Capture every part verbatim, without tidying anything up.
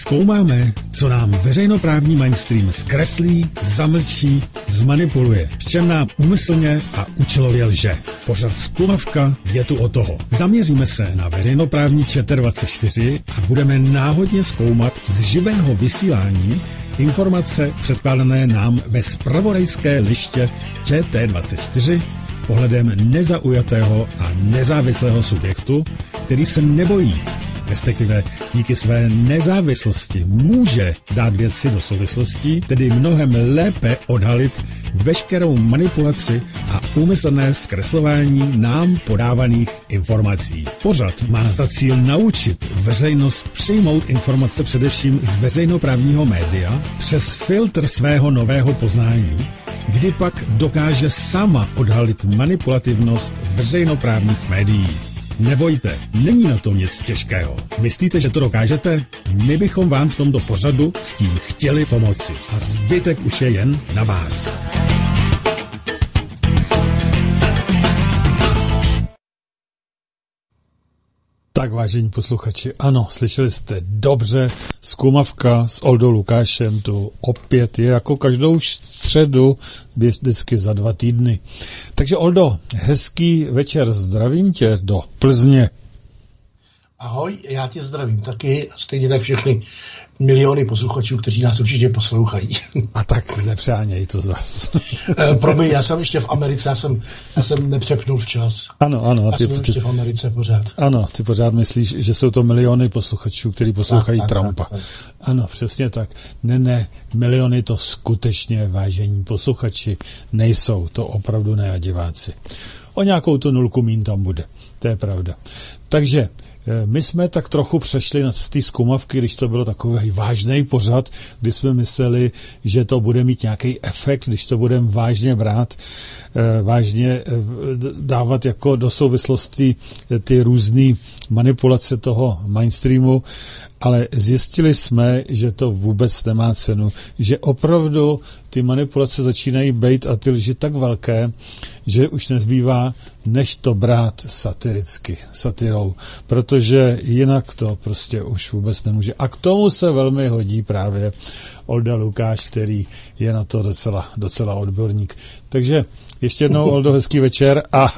Zkoumáme, co nám veřejnoprávní mainstream zkreslí, zamlčí, zmanipuluje, v čem nám úmyslně a účelově lže. Pořad Zkumavka je tu o toho. Zaměříme se na veřejnoprávní ČT dvacet čtyři a budeme náhodně zkoumat z živého vysílání informace předkládané nám ve zpravodajské liště ČT dvacet čtyři pohledem nezaujatého a nezávislého subjektu, který se nebojí, respektive díky své nezávislosti může dát věci do souvislostí, tedy mnohem lépe odhalit veškerou manipulaci a úmyslné zkreslování nám podávaných informací. Pořad má za cíl naučit veřejnost přijmout informace především z veřejnoprávního média přes filtr svého nového poznání, kdy pak dokáže sama odhalit manipulativnost veřejnoprávních médií. Nebojte, není na tom nic těžkého. Myslíte, že to dokážete? My bychom vám v tomto pořadu s tím chtěli pomoci. A zbytek už je jen na vás. Tak, vážení posluchači, ano, slyšeli jste dobře, Zkumavka s Oldou Lukášem tu opět je jako každou středu, vždycky za dva týdny. Takže Oldo, hezký večer, zdravím tě do Plzně. Ahoj, já tě zdravím taky, stejně tak všechny miliony posluchačů, kteří nás určitě poslouchají. A tak nepřáněj to zas. Promiň, já jsem ještě v Americe, já jsem, já jsem nepřepnul včas. Ano, ano. Já ty, jsem ještě v Americe pořád. Ano, ty pořád myslíš, že jsou to miliony posluchačů, kteří poslouchají tak, Trumpa. Tak, tak, tak. Ano, přesně tak. Ne, ne, miliony to skutečně, vážení posluchači, nejsou. To opravdu ne a diváci. O nějakou tu nulku mín tam bude. To je pravda. Takže my jsme tak trochu přešli z té zkumavky, když to bylo takový vážný pořad, kdy jsme mysleli, že to bude mít nějaký efekt, když to budeme vážně brát, vážně dávat jako do souvislosti ty různé manipulace toho mainstreamu, ale zjistili jsme, že to vůbec nemá cenu, že opravdu ty manipulace začínají být a ty lži tak velké, že už nezbývá, než to brát satiricky, satirou, protože jinak to prostě už vůbec nemůže. A k tomu se velmi hodí právě Olda Lukáš, který je na to docela, docela odborník. Takže ještě jednou, Oldo, hezký večer a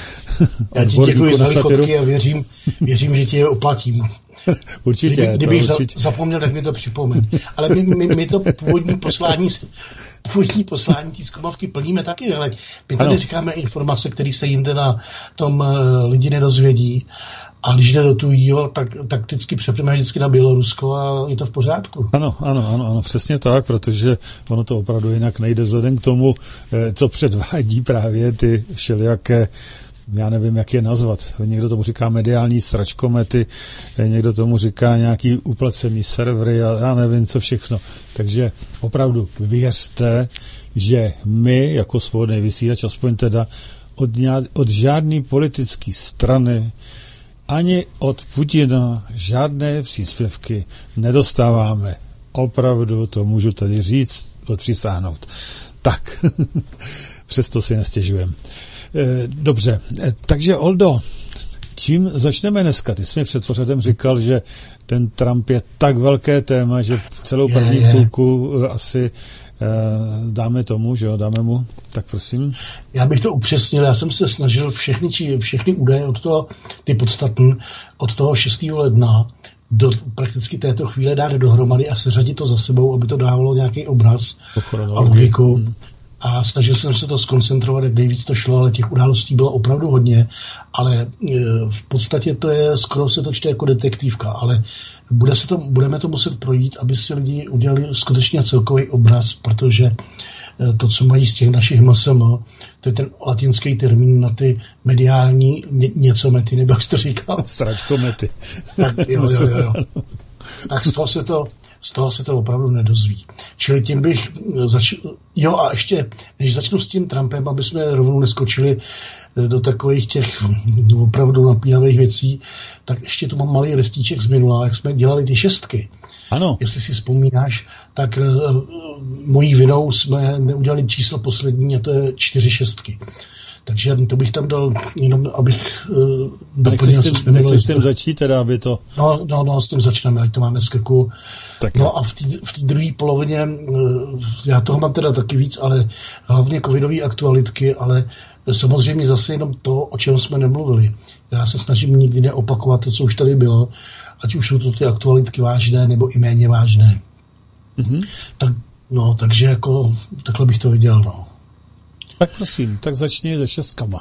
já ti děkuji za lichotky a věřím, věřím, že ti je oplatím. Určitě. Kdyby, kdybych to, určitě. zapomněl, tak mi to připomeň. Ale my, my, my to původní poslání původní poslání té zkumavky plníme taky, ale my tady ano. říkáme informace, které se jinde na tom uh, lidi nedozvědí. A když jde do tujího, tak takticky přepneme vždycky na Bělorusko a je to v pořádku. Ano, ano, ano, ano, přesně tak, protože ono to opravdu jinak nejde vzhledem k tomu, co předvádí právě ty všelijaké, já nevím, jak je nazvat. Někdo tomu říká mediální sračkomety, někdo tomu říká nějaký uplacený servery a já nevím, co všechno. Takže opravdu věřte, že my jako svobodný vysílač, aspoň teda od, od žádné politické strany ani od Putina žádné příspěvky nedostáváme. Opravdu to můžu tady říct, odpřisáhnout. Tak, přesto si nestěžujeme. Dobře, takže Oldo, čím začneme dneska? Ty jsi mi před pořadem říkal, že ten Trump je tak velké téma, že celou první je, je. půlku asi dáme tomu, že jo, dáme mu, tak prosím. Já bych to upřesnil, já jsem se snažil všechny, či, všechny údaje od toho, ty podstatné, od toho šestého ledna do prakticky této chvíle dát dohromady a seřadit to za sebou, aby to dávalo nějaký obraz a logiku. Hmm. A snažil jsem se to skoncentrovat, jak nejvíc to šlo, ale těch událostí bylo opravdu hodně, ale v podstatě to je, skoro se to čte jako detektivka, ale bude se to, budeme to muset projít, aby si lidi udělali skutečně celkový obraz, protože to, co mají z těch našich M S M, to je ten latinský termín na ty mediální ně, něco mety, nebo jak jsi to říkal? Sračkomety. Tak jo, jo, jo. Tak z toho se to Z toho se to opravdu nedozví. Čili tím bych začal... Jo a ještě, než začnu s tím Trumpem, aby jsme rovnou neskočili do takových těch opravdu napínavých věcí, tak ještě tu mám malý listíček z minula, jak jsme dělali ty šestky. Ano. Jestli si vzpomínáš, tak uh, mojí vinou jsme neudělali číslo poslední a to je čtyři šestky. Takže to bych tam dal jenom, abych uh, doplnil. Nechci s tím začít, teda, aby to... No, no, no, s tím začneme, ať to máme z krku. Tak no a v té v druhé polovině, uh, já toho mám teda taky víc, ale hlavně covidové aktualitky, ale samozřejmě zase jenom to, o čem jsme nemluvili. Já se snažím nikdy neopakovat to, co už tady bylo, ať už jsou to ty aktualitky vážné, nebo i méně vážné. Mm-hmm. Tak, no, takže jako takhle bych to viděl, no. Tak prosím, tak začni se šestkama.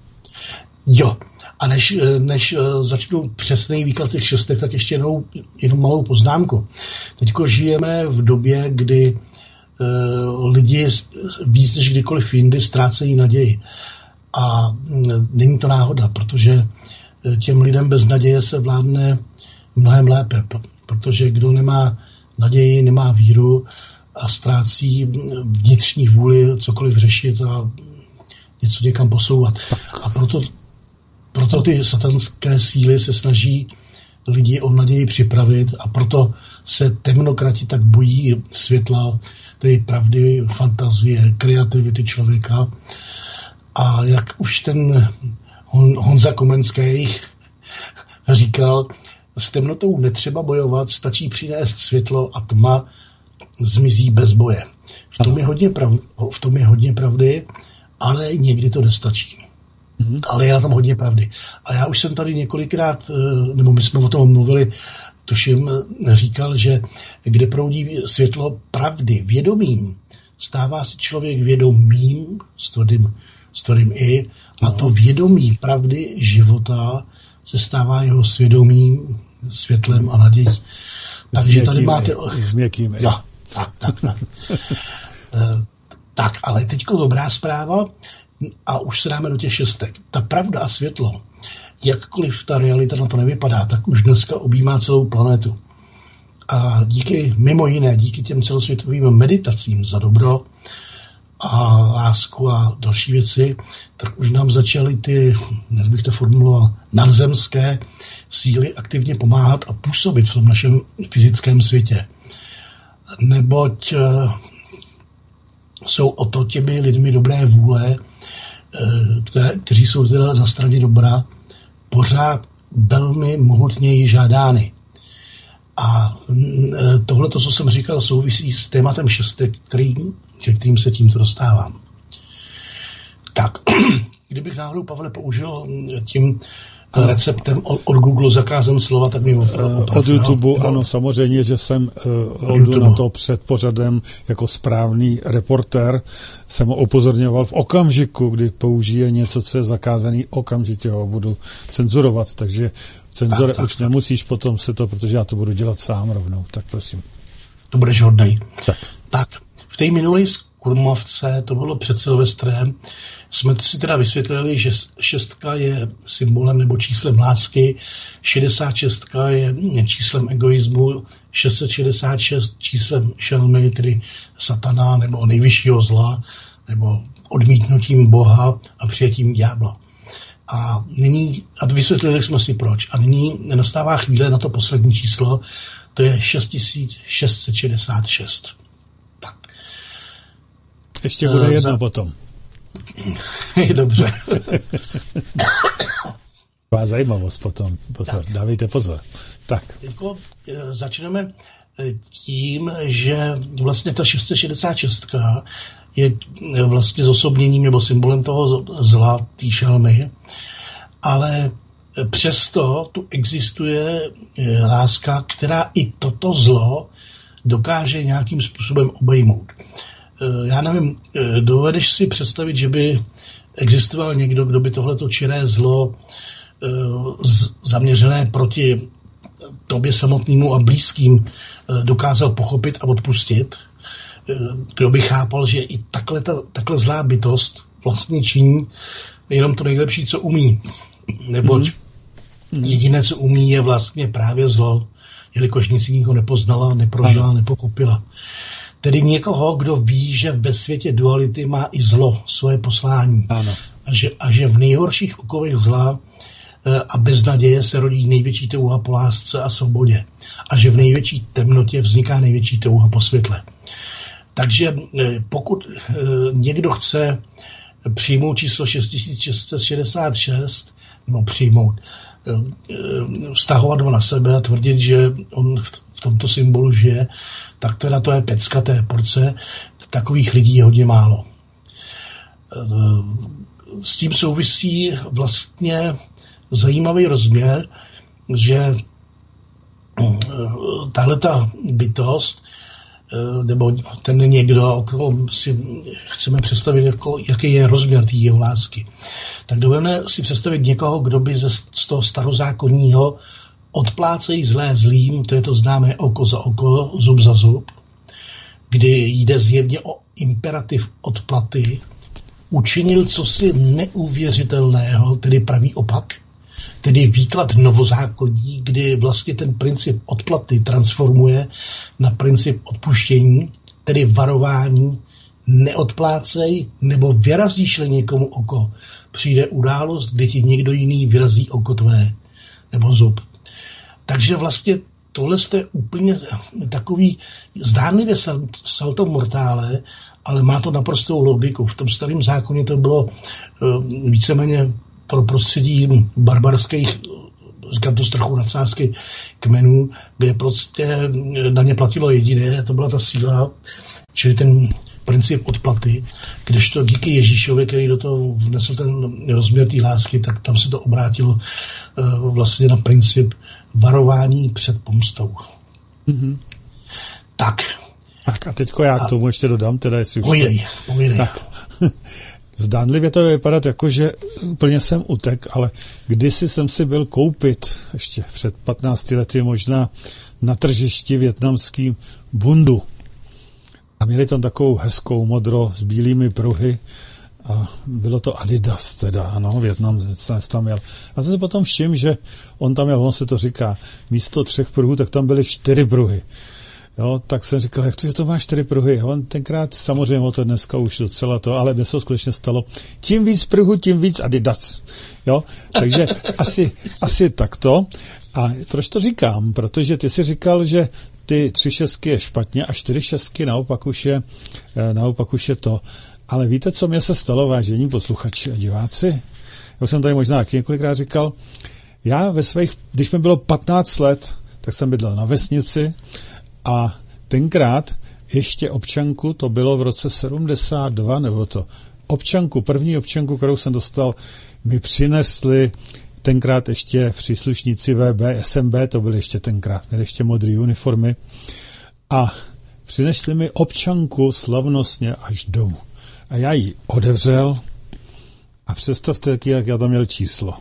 Jo, a než, než začnu přesný výklad těch šestek, tak ještě jenom, jenom malou poznámku. Teďko žijeme v době, kdy uh, lidi víc než kdykoliv jindy ztrácejí naději. A uh, není to náhoda, protože těm lidem bez naděje se vládne mnohem lépe, protože kdo nemá naději, nemá víru a ztrácí vnitřní vůli cokoliv řešit a něco někam posouvat. A proto, proto ty satanské síly se snaží lidi o naději připravit a proto se temnokrati tak bojí světla, tedy pravdy, fantazie, kreativity člověka. A jak už ten Hon, Honza Komenský říkal, s temnotou netřeba bojovat, stačí přinést světlo a tma zmizí bez boje. V tom je hodně, prav, v tom je hodně pravdy, ale někdy to nestačí. Mm-hmm. Ale je na tom hodně pravdy. A já už jsem tady několikrát, nebo my jsme o tom mluvili, tuším, říkal, že kde proudí světlo pravdy vědomím, stává se člověk vědomým, s tvrdým, s tvrdým i, a to vědomí pravdy života se stává jeho svědomím, světlem a nadějí. Takže tady máte... S měkkými. Jo, tak, tak, tak. uh, tak, ale teďko dobrá zpráva a už se dáme do těch šestek. Ta pravda a světlo, jakkoliv ta realita na to nevypadá, tak už dneska objímá celou planetu. A díky, mimo jiné, díky těm celosvětovým meditacím za dobro a lásku a další věci, tak už nám začaly ty, jak bych to formuloval, nadzemské síly aktivně pomáhat a působit v tom našem fyzickém světě. Neboť uh, jsou o to těmi lidmi dobré vůle, uh, které, kteří jsou teda na straně dobra, pořád velmi mohutněji žádány. A tohle, co jsem říkal, souvisí s tématem šestek, který, kterým se tímto dostávám. Tak, kdybych náhodou, Pavle, použil tím receptem od, od Google zakázem slova, tak mi opravdu... Od YouTube, no, ano, samozřejmě, že jsem uh, od na to před pořadem jako správný reportér jsem ho upozorňoval v okamžiku, kdy použije něco, co je zakázaný, okamžitě ho budu cenzurovat, takže cenzure už tak, nemusíš tak. Potom se to, protože já to budu dělat sám rovnou, tak prosím. To budeš hodnej. Tak. Tak, v té minulé Kurmovce, to bylo před Silvestrem, jsme si teda vysvětlili, že šestka je symbolem nebo číslem lásky, šedesát šest je číslem egoismu, šest set šedesát šest číslem šelmy, tedy satana nebo nejvyššího zla, nebo odmítnutím Boha a přijetím ďábla. A nyní, a vysvětlili jsme si proč, a nyní nastává chvíle na to poslední číslo, to je šest tisíc šest set šedesát šest. Tak. Ještě bude uh, jedno za... potom. Dobře. Taková zajímavost potom. Pozor, tak. Dávejte pozor. Tak. Jako, začneme tím, že vlastně ta šest set šedesát šest je vlastně zosobněním nebo symbolem toho zla, té šelmy, ale přesto tu existuje láska, která i toto zlo dokáže nějakým způsobem obejmout. Já nevím, dovedeš si představit, že by existoval někdo, kdo by tohleto čiré zlo zaměřené proti tobě samotnému a blízkým dokázal pochopit a odpustit? Kdo by chápal, že i takhle, ta, takhle zlá bytost vlastně činí jenom to nejlepší, co umí. Neboť mm. jediné, co umí, je vlastně právě zlo, jelikož nic jiného nepoznala, neprožila, ano. nepochopila. Tedy někoho, kdo ví, že ve světě duality má i zlo svoje poslání. Ano. A, že, a že v nejhorších okovech zla a beznaděje se rodí největší touha po lásce a svobodě. A že v největší temnotě vzniká největší touha po světle. Takže pokud někdo chce přijmout číslo šest tisíc šest set šedesát šest, no přijmout, vztahovat ho na sebe a tvrdit, že on v tomto symbolu žije, tak teda to je pecka té porce. Takových lidí je hodně málo. S tím souvisí vlastně zajímavý rozměr, že tahleta bytost nebo ten někdo, o kterém si chceme představit, jako, jaký je rozměr té jeho lásky, tak dovedeme si představit někoho, kdo by ze, z toho starozákonního odplácejí zlé zlým, to je to známé oko za oko, zub za zub, kdy jde zjevně o imperativ odplaty, učinil cosi neuvěřitelného, tedy pravý opak, tedy výklad novozákonní, kdy vlastně ten princip odplaty transformuje na princip odpuštění, tedy varování, neodplácej, nebo vyrazíš-li někomu oko, přijde událost, kdy ti někdo jiný vyrazí oko tvé, nebo zub. Takže vlastně tohle je úplně takový zdánlivě salto mortále, ale má to naprostou logiku. V tom starém zákoně to bylo uh, víceméně pro prostředí barbarských, říkám to z trochu nadsázky kmenů, kde prostě na ně platilo jediné, to byla ta síla, čili ten princip odplaty, kdežto díky Ježíšovi, který do toho vnesl ten rozměr té lásky, tak tam se to obrátilo uh, vlastně na princip varování před pomstou. Mm-hmm. Tak. Tak a teďko já k tomu ještě dodám, teda jestli už... Povídej, povídej. Tak. Zdánlivě to vypadat jako, že úplně jsem utek, ale kdysi jsem si byl koupit, ještě před patnácti lety možná, na tržišti vietnamským bundu. A měli tam takovou hezkou modro s bílými pruhy a bylo to Adidas teda, ano, Vietnamec tam měl. A jsem si potom všiml, že on tam měl, on se to říká, místo třech pruhů, tak tam byly čtyři pruhy. Jo, tak jsem říkal, jak to, že to má čtyři pruhy. On tenkrát, samozřejmě to dneska už docela to, ale dnes to skutečně stalo. Čím víc pruhu, tím víc Adidas. Jo, takže asi, asi takto. A proč to říkám? Protože ty jsi říkal, že ty tři šestky je špatně a čtyři šestky naopak už je, naopak už je to. Ale víte, co mě se stalo, vážení posluchači a diváci? Já jsem tady možná několikrát říkal, já ve svých, když mi bylo patnáct let, tak jsem bydlel na vesnici a tenkrát ještě občanku, to bylo v roce sedmdesát dva, nebo to občanku, první občanku, kterou jsem dostal, mi přinesli tenkrát ještě příslušníci V B, S M B, to byly ještě tenkrát, měli ještě modré uniformy a přinesli mi občanku slavnostně až domů. A já ji otevřel a představte, jak já tam měl číslo.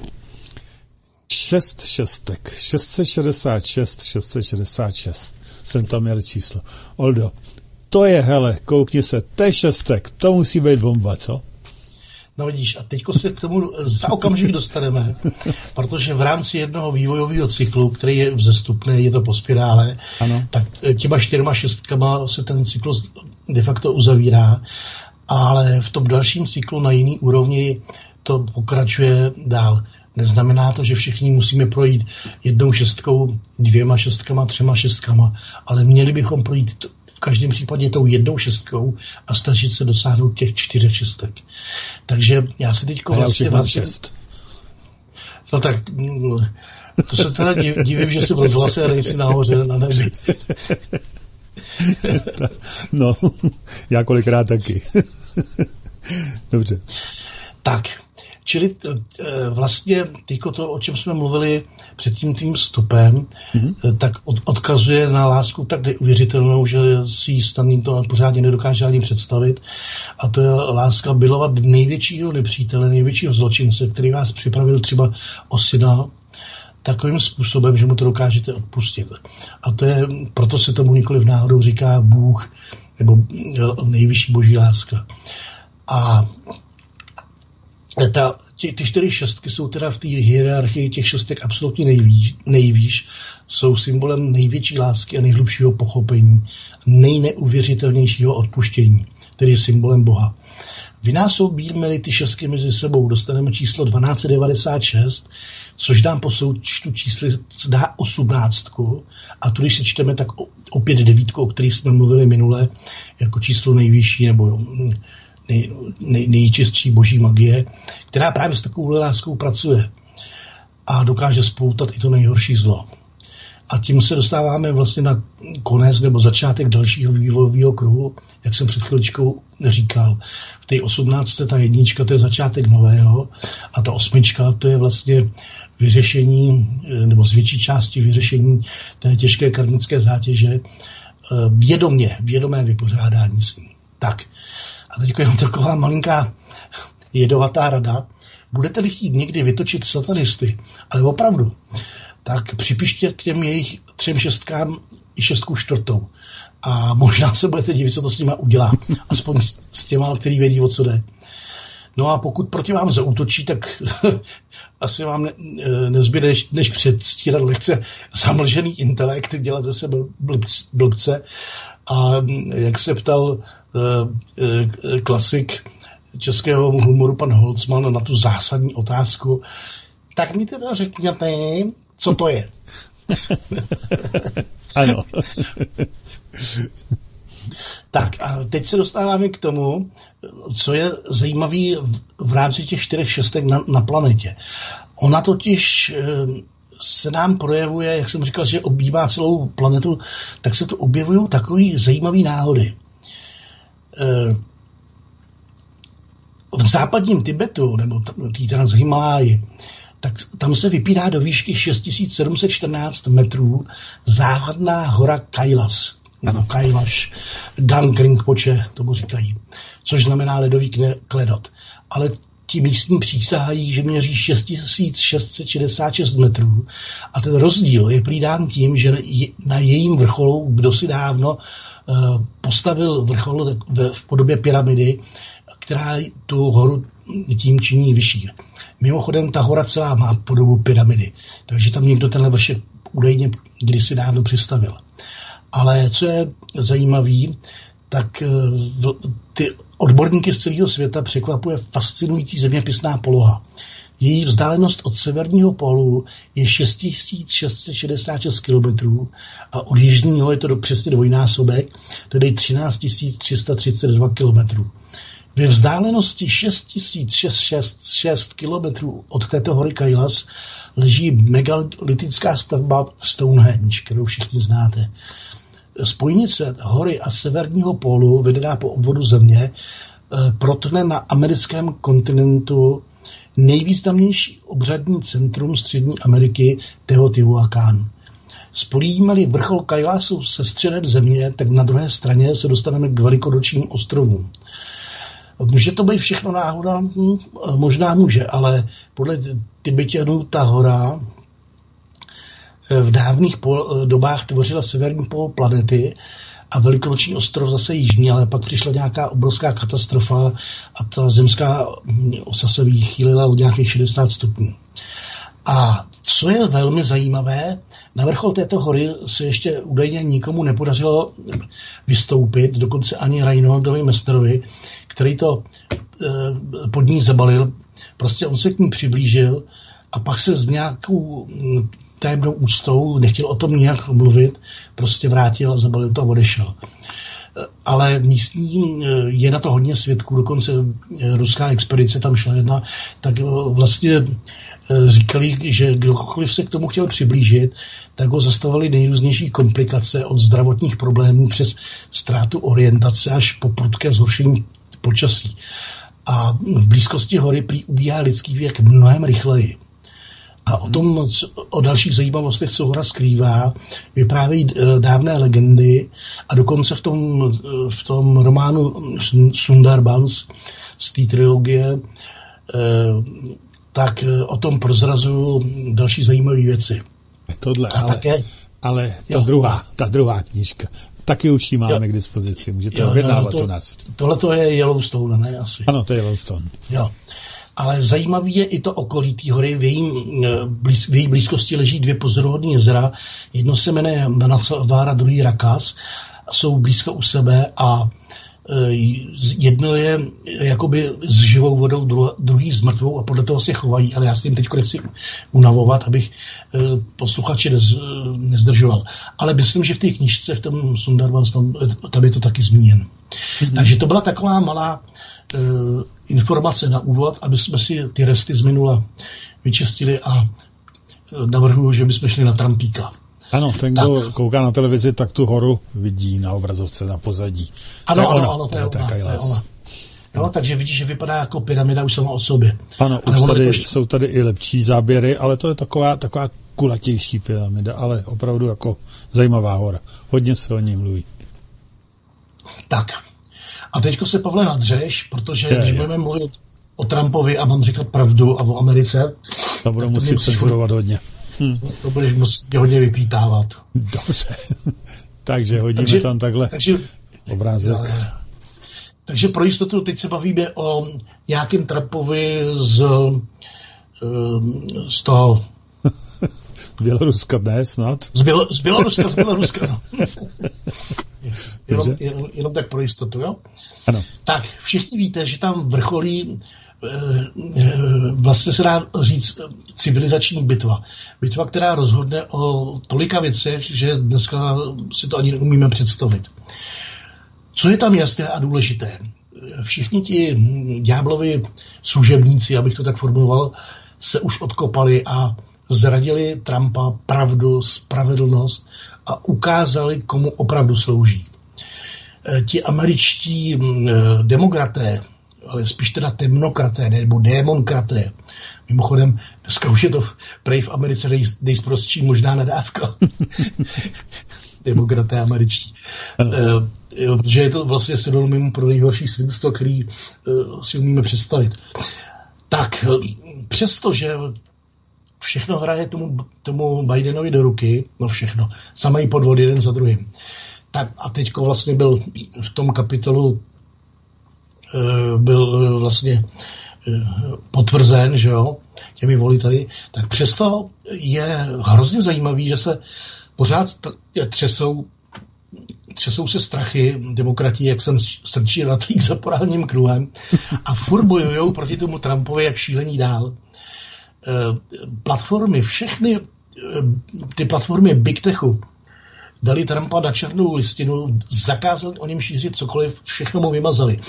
Šest šestek, šest set šedesát šest, šest set šedesát šest jsem tam měl číslo. Oldo, to je, hele, koukni se, to je šestek, to musí být bomba, co? No vidíš, a teďko se k tomu za okamžik dostaneme, protože v rámci jednoho vývojového cyklu, který je vzestupný, je to po spirále, ano. Tak těma čtyřma šestkama se ten cyklus de facto uzavírá, ale v tom dalším cyklu na jiný úrovni to pokračuje dál. Neznamená to, že všichni musíme projít jednou šestkou, dvěma šestkama, třema šestkama, ale měli bychom projít v každém případě tou jednou šestkou a snažit se dosáhnout těch čtyřech šestek. Takže já se teďko vlastně... mám šest. No tak, to se teda divím, že jsi v rozhlase a nejsi nahoře na nebi. No, já kolikrát taky. Dobře. Tak, čili vlastně tyko to, o čem jsme mluvili před tím tím vstupem, mm-hmm. tak od, odkazuje na lásku tak neuvěřitelnou, že si ji snadný to pořádně nedokáže ani představit. A to je láska milovat největšího nepřítele, největšího zločince, který vás připravil třeba o syna takovým způsobem, že mu to dokážete odpustit. A to je, proto se tomu nikoliv náhodou říká Bůh, nebo nejvyšší boží láska. A ta, ty, ty čtyři šestky jsou teda v té hierarchii těch šestek absolutně nejvíš, nejvíš, jsou symbolem největší lásky a nejhlubšího pochopení, nejneuvěřitelnějšího odpuštění, tedy symbolem Boha. Vynásobíme-li ty šestky mezi sebou, dostaneme číslo dvanáct set devadesát šest, což nám po součtu čísly dá osmnáctku, a tu, když si čteme, tak opět devítku, o který jsme mluvili minule, jako číslo nejvyšší nebo nej, nej, nejčistší boží magie, která právě s takovou láskou pracuje a dokáže spoutat i to nejhorší zlo. A tím se dostáváme vlastně na konec nebo začátek dalšího vývojového kruhu, jak jsem před chviličkou říkal. V té osmnácté ta jednička, to je začátek nového a ta osmička, to je vlastně vyřešení, nebo z větší části vyřešení té těžké karmické zátěže, vědomě, vědomé vypořádání s ní. Tak, a teď jenom taková malinká jedovatá rada. Budete-li chtít někdy vytočit satanisty, ale opravdu, tak připište k těm jejich třem šestkám i šestku čtvrtou. A možná se budete divit, co to s nima udělá. Aspoň s těma, který vědí, o co jde. No a pokud proti vám zaútočí, tak asi vám ne, nezbyde, než, než předstírat lehce zamlžený intelekt, dělat ze sebe blbce. A jak se ptal uh, uh, klasik českého humoru pan Holcman na tu zásadní otázku, tak mi teda řekněte, co to je. Ano. Tak a teď se dostáváme k tomu, co je zajímavé v rámci těch čtyřech šestek na, na planetě. Ona totiž se nám projevuje, jak jsem říkal, že obývá celou planetu, tak se tu objevují takové zajímavé náhody. V západním Tibetu, nebo tý Transhimálaji, tak tam se vypírá do výšky šest tisíc sedm set čtrnáct metrů záhadná hora Kailas, nebo Kailaš, Gang Rinpoche, tomu říkají, což znamená ledový kledot. Ale ti místní přísahají, že měří šest tisíc šest set šedesát šest metrů a ten rozdíl je prý dán tím, že na jejím vrcholu kdosi dávno uh, postavil vrchol v podobě pyramidy, která tu horu tím činí vyšší. Mimochodem, ta hora celá má podobu pyramidy, takže tam někdo tenhle vršek údajně kdysi dávno přistavil. Ale co je zajímavý, tak ty odborníky z celého světa překvapuje fascinující zeměpisná poloha. Její vzdálenost od severního pólu je šest tisíc šest set šedesát šest kilometrů a od jižního je to do, přesně dvojnásobek, tedy třináct tisíc tři sta třicet dva kilometrů. Ve vzdálenosti šest tisíc šest set šedesát šest kilometrů od této hory Kailas leží megalitická stavba Stonehenge, kterou všichni znáte. Spojnice hory a severního pólu, vedená po obvodu země, protne na americkém kontinentu nejvýznamnější obřadní centrum Střední Ameriky Teotihuacán. Spojíme-li vrchol Kailasu se středem země, tak na druhé straně se dostaneme k velikonočním ostrovům. Může to být všechno náhoda? Možná může, ale podle Tibetanů ta hora v dávných pol, dobách tvořila severní pól planety a velikonoční ostrov zase jižní, ale pak přišla nějaká obrovská katastrofa a ta zemská osa se vychýlila o nějakých šedesát stupňů. A co je velmi zajímavé, na vrchol této hory se ještě údajně nikomu nepodařilo vystoupit, dokonce ani Reinholdovi Mesterovi, který to e, pod ní zabalil. Prostě on se k ní přiblížil a pak se s nějakou tajemnou úctou, nechtěl o tom nějak mluvit, prostě vrátil, zabalil to a odešel. Ale místní je na to hodně svědků, dokonce ruská expedice tam šla jedna, tak vlastně říkali, že kdokoliv se k tomu chtěl přiblížit, tak ho zastavili nejrůznější komplikace od zdravotních problémů přes ztrátu orientace až po prudké zhoršení počasí. A v blízkosti hory prý ubíhá lidský věk mnohem rychleji. A o tom, o dalších zajímavostech, co hora skrývá, vyprávějí dávné legendy a dokonce v tom, v tom románu Sundarbans z té trilogie tak o tom prozrazuju další zajímavé věci. Tohle, a ale, také, ale ta, jo, druhá, ta druhá knížka, taky už ji máme jo, k dispozici, můžete objednávat to, u nás. Tohle to je Yellowstone, ne asi? Ano, to je Yellowstone. Jo. Ale zajímavý je i to okolí té hory. V její, blíz, v její blízkosti leží dvě pozoruhodné jezera. Jedno se jmenuje Manasvara, druhý Rakas. Jsou blízko u sebe a jedno je jakoby s živou vodou, druhý s mrtvou a podle toho se chovají, ale já s tím teď nechci unavovat, abych posluchače nez, nezdržoval. Ale myslím, že v té knižce, v tom Sundarvans, tam, tam je to taky zmíněn. Mm-hmm. Takže to byla taková malá uh, informace na úvod, aby jsme si ty resty z minula vyčistili a navrhuju, že bychom šli na Trumpíka. Ano, ten, kdo tak kouká na televizi, tak tu horu vidí na obrazovce, na pozadí. Ano, to ano, ano, to je ona. To je ona. Jo, takže vidíš, že vypadá jako pyramida už sama o sobě. Ano, už tady, ještě... jsou tady i lepší záběry, ale to je taková, taková kulatější pyramida, ale opravdu jako zajímavá hora. Hodně se o ní mluví. Tak. A teďko se, Pavle, nadřeš, protože je, když je. budeme mluvit o Trumpovi a mám říkat pravdu a o Americe, to budu muset cenzurovat hodně. Hm. To budeš muset hodně vypítávat. Dobře. Takže hodíme takže, tam takhle takže, obrázek. Ale, takže pro jistotu teď se bavíme o nějakém Trumpovi z, z toho... Z Běloruska, ne, snad? Z, Bělo, z Běloruska, z Běloruska, no. jenom, jenom, jenom tak pro jistotu, jo? Ano. Tak, všichni víte, že tam vrcholí vlastně se dá říct civilizační bitva. Bitva, která rozhodne o tolika věcech, že dneska si to ani neumíme představit. Co je tam jasné a důležité? Všichni ti ďáblovi služebníci, abych to tak formuloval, se už odkopali a zradili Trumpa, pravdu, spravedlnost a ukázali, komu opravdu slouží. Ti američtí demokraté, ale spíš teda temnokraté, nebo démonkraté. Mimochodem, dneska už je to prej v Americe nej, nejsprostší možná nadávka. Demokraté američtí. Uh, protože je to vlastně synonymum pro nejhorší svinstvo, který uh, si umíme představit. Tak, uh, přestože všechno hraje tomu, tomu Bidenovi do ruky, no všechno, samý podvod jeden za druhým. Tak a teďko vlastně byl v tom kapitolu byl vlastně potvrzen, že jo, těmi voliteli, tak přesto je hrozně zajímavý, že se pořád třesou, třesou se strachy demokratí, jak jsem srčí ratlík za porálním kruhem a furt bojujou proti tomu Trumpovi jak šílení dál. Platformy, všechny ty platformy Big Techu dali Trumpa na černou listinu, zakázali o něm šířit cokoliv, všechno mu vymazali.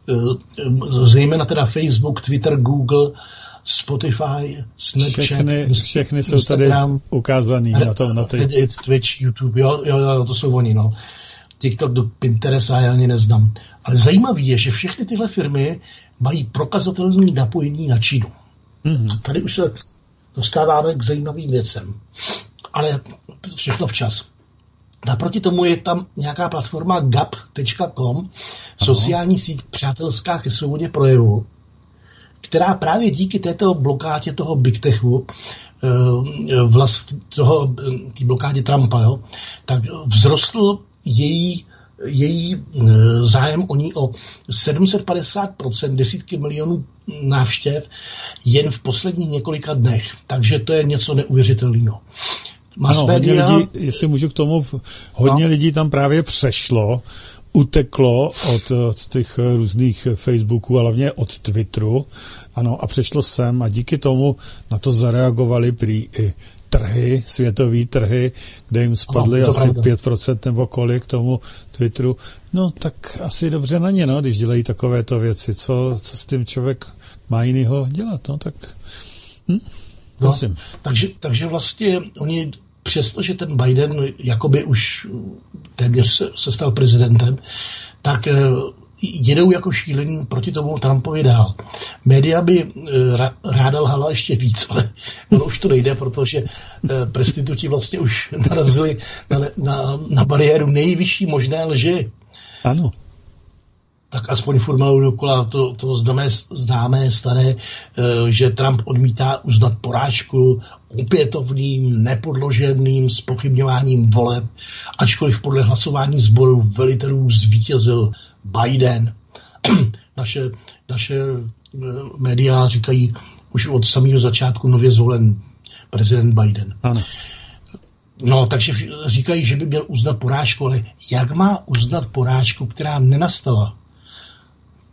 Zejména teda Facebook, Twitter, Google, Spotify, Snapchat, všechny, všechny jsou Instagram, tady ukázaný na tom, na ty... Twitch, YouTube, jo, jo, jo, to jsou oni, no. TikTok, Pinterest a já ani neznám. Ale zajímavé je, že všechny tyhle firmy mají prokazatelné napojení na Čínu. Mm-hmm. Tady už se dostáváme k zajímavým věcem. Ale všechno včas. Naproti tomu je tam nějaká platforma gap tečka com, sociální síť přátelská ke svobodě projevu, která právě díky této blokádě toho Big Techu, vlast toho, té blokádě Trumpa, jo, tak vzrostl její, její zájem o ní o sedm set padesát procent, desítky milionů návštěv jen v posledních několika dnech. Takže to je něco neuvěřitelného. Ano, hodně lidí, jestli můžu k tomu, hodně no. lidí tam právě přešlo, uteklo od, od těch různých Facebooků, ale hlavně od Twitteru, ano, a přešlo sem a díky tomu na to zareagovali prý i trhy, světový trhy, kde jim spadly ano, asi pravda. pět procent nebo kolik tomu Twitteru. No tak asi dobře na ně, no, když dělají takovéto věci. Co, co s tím člověk má jinýho dělat, no, tak... Hm? No, takže, takže vlastně oni, přestože ten Biden jakoby už téměř se, se stal prezidentem, tak jedou jako šílení proti tomu Trumpovi dál. Média by ráda lhala ještě víc, ale ono už to nejde, protože prestituti vlastně už narazili na, na, na bariéru nejvyšší možné lži. Ano. Tak aspoň formulou dokola to, to známé, známé staré, že Trump odmítá uznat porážku opětovným, nepodloženým zpochybňováním voleb, ačkoliv podle hlasování sboru velitelů zvítězil Biden. naše, naše média říkají už od samého začátku nově zvolen prezident Biden. Ano. No, takže říkají, že by měl uznat porážku, ale jak má uznat porážku, která nenastala?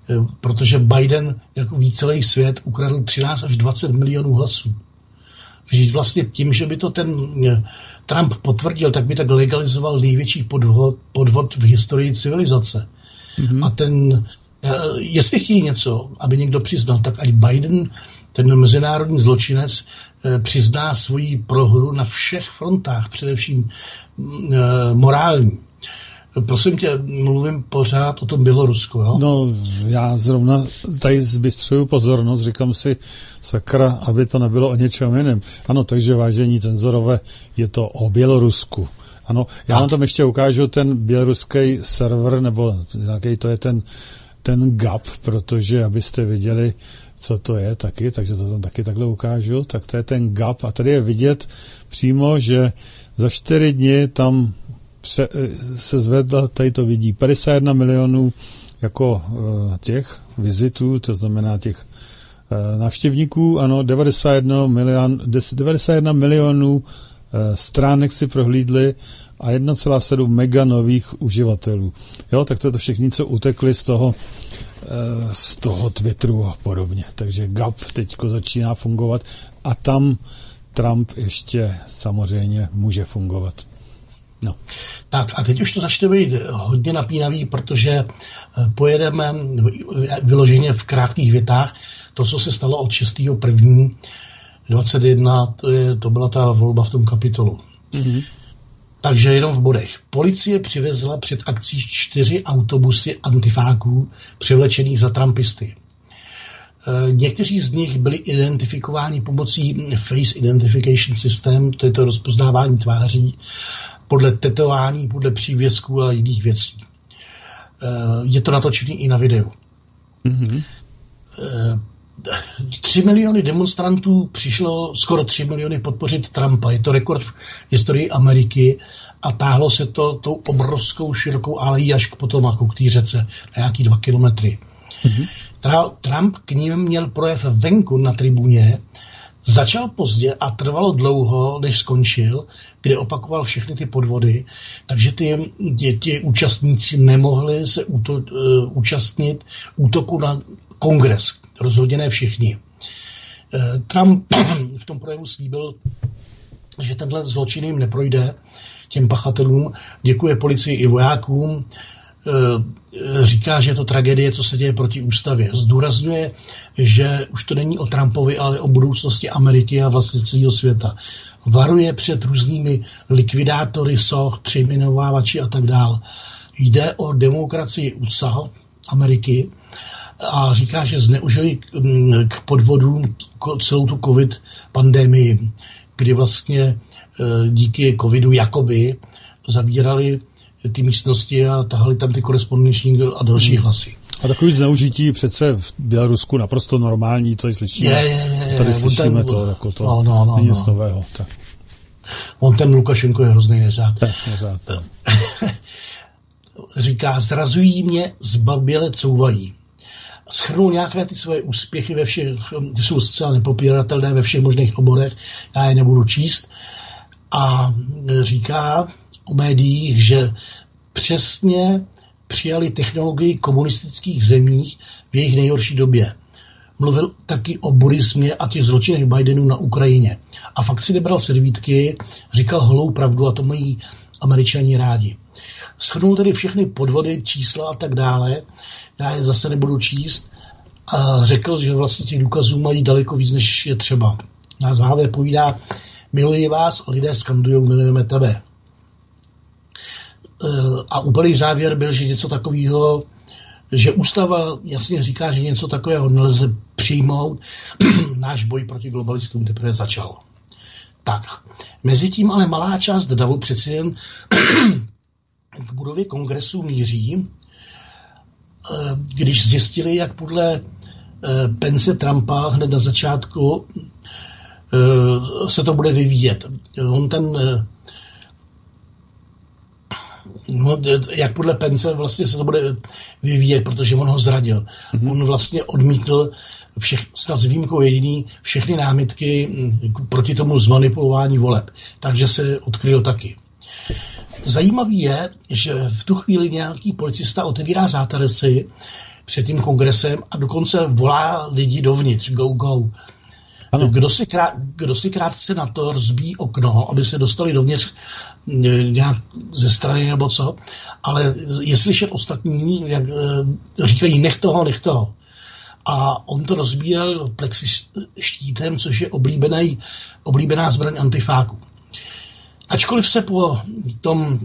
protože Biden, jako ví celý svět, ukradl třináct až dvacet milionů hlasů. Že vlastně tím, že by to ten Trump potvrdil, tak by tak legalizoval největší podvod, podvod v historii civilizace. Mm-hmm. A ten, jestli chtějí něco, aby někdo přiznal, tak ať Biden, ten mezinárodní zločinec, přizná svoji prohru na všech frontách, především morální. Prosím tě, mluvím pořád o tom Bělorusku, jo? No, já zrovna tady zbystřuju pozornost, říkám si, sakra, aby to nebylo o něčem jiném. Ano, takže vážení cenzorové, je to o Bělorusku. Ano, já vám tam ještě ukážu ten běloruský server, nebo nějaký to je ten, ten Gap, protože abyste viděli, co to je taky, takže to tam taky takhle ukážu, tak to je ten Gap a tady je vidět přímo, že za čtyři dny tam se, se zvedla, tady to vidí, padesát jedna milionů jako uh, těch vizitů, to znamená těch uh, návštěvníků, ano, devadesát jedna, milion, devadesát jedna milionů uh, stránek si prohlídli a jedna celá sedm mega nových uživatelů. Jo, tak to je to všichni, co utekli z toho uh, z toho Twitteru a podobně. Takže Gap teďko začíná fungovat a tam Trump ještě samozřejmě může fungovat. No. Tak a teď už to začne být hodně napínavý, protože pojedeme vyloženě v krátkých větách to, co se stalo od šestého prvního dvacet jedna, to, je, to byla ta volba v tom Kapitolu. Mm-hmm. Takže jenom v bodech. Policie přivezla před akcí čtyři autobusy antifáků převlečených za trumpisty. Někteří z nich byli identifikováni pomocí Face Identification System, to je to rozpoznávání tváří, podle tetování, podle přívězků a jiných věcí. Je to natočené i na videu. Mm-hmm. Tři miliony demonstrantů přišlo, skoro tři miliony podpořit Trumpa. Je to rekord v historii Ameriky a táhlo se to tou obrovskou širokou alejí až k Potomacu, k té řece, na nějaký dva kilometry. Mm-hmm. Trump k ním měl projev venku na tribuně, začal pozdě a trvalo dlouho, než skončil, kde opakoval všechny ty podvody, takže ty, ty, ty účastníci nemohli se úto, uh, účastnit útoku na kongres. Rozhodně ne všichni. Uh, Trump v tom projevu slíbil, že tenhle zločin jim neprojde, těm pachatelům, děkuje policii i vojákům, říká, že je to tragédie, co se děje proti ústavě. Zdůrazňuje, že už to není o Trumpovi, ale o budoucnosti Ameriky a vlastně celého světa. Varuje před různými likvidátory, soch, přejmenovávači a tak dále. Jde o demokracii U S A, Ameriky, a říká, že zneužili k podvodům celou tu covid pandemii, kdy vlastně díky covidu jakoby zavírali ty místnosti a tahali tam ty korespondenční a další hmm. hlasy. A takový zneužití přece v Bělorusku naprosto normální, tady slyšíme. Je, je, je, tady je, slyšíme ten, to, jako to no, no, no, není nic no. nového. Tak. On ten Lukašenko je hrozný neřád. neřád Říká, zrazují mě, zbaběle couvají. Shrnul nějaké ty svoje úspěchy ve všech, ty jsou zcela nepopíratelné ve všech možných oborech, já je nebudu číst. A říká o médiích, že přesně přijali technologii komunistických zemích v jejich nejhorší době. Mluvil taky o burismě a těch zločinech Bidenů na Ukrajině. A fakt si nebral servítky, říkal holou pravdu a to mají Američani rádi. Shrnul tedy všechny podvody, čísla a tak dále. Já je zase nebudu číst. A řekl, že vlastně těch důkazů mají daleko víc, než je třeba. Na závěr povídá, miluji vás, lidé skandujou, milujeme tebe. A úplný závěr byl, že něco takového, že ústava jasně říká, že něco takového nelze přijmout. Náš boj proti globalistům teprve začal. Tak, mezi tím ale malá část davu přeci jen k budově kongresu míří, když zjistili, jak podle Pence Trumpa hned na začátku se to bude vyvíjet. On ten No, jak podle Pence vlastně se to bude vyvíjet, protože on ho zradil. Mm-hmm. On vlastně odmítl všech, snad s výjimkou jediný, všechny námitky proti tomu zmanipulování voleb. Takže se odkryl taky. Zajímavý je, že v tu chvíli nějaký policista otevírá zátaresy, před tím kongresem a dokonce volá lidi dovnitř, go, go. Ano. Kdo, si krát, kdo si krátce na to rozbíjí okno, aby se dostali dovnitř nějak ze strany nebo co, ale je slyšet ostatní, jak říkají, nech toho, nech toho. A on to rozbíjel plexištítem, což je oblíbený, oblíbená zbraň antifáku. Ačkoliv se po tom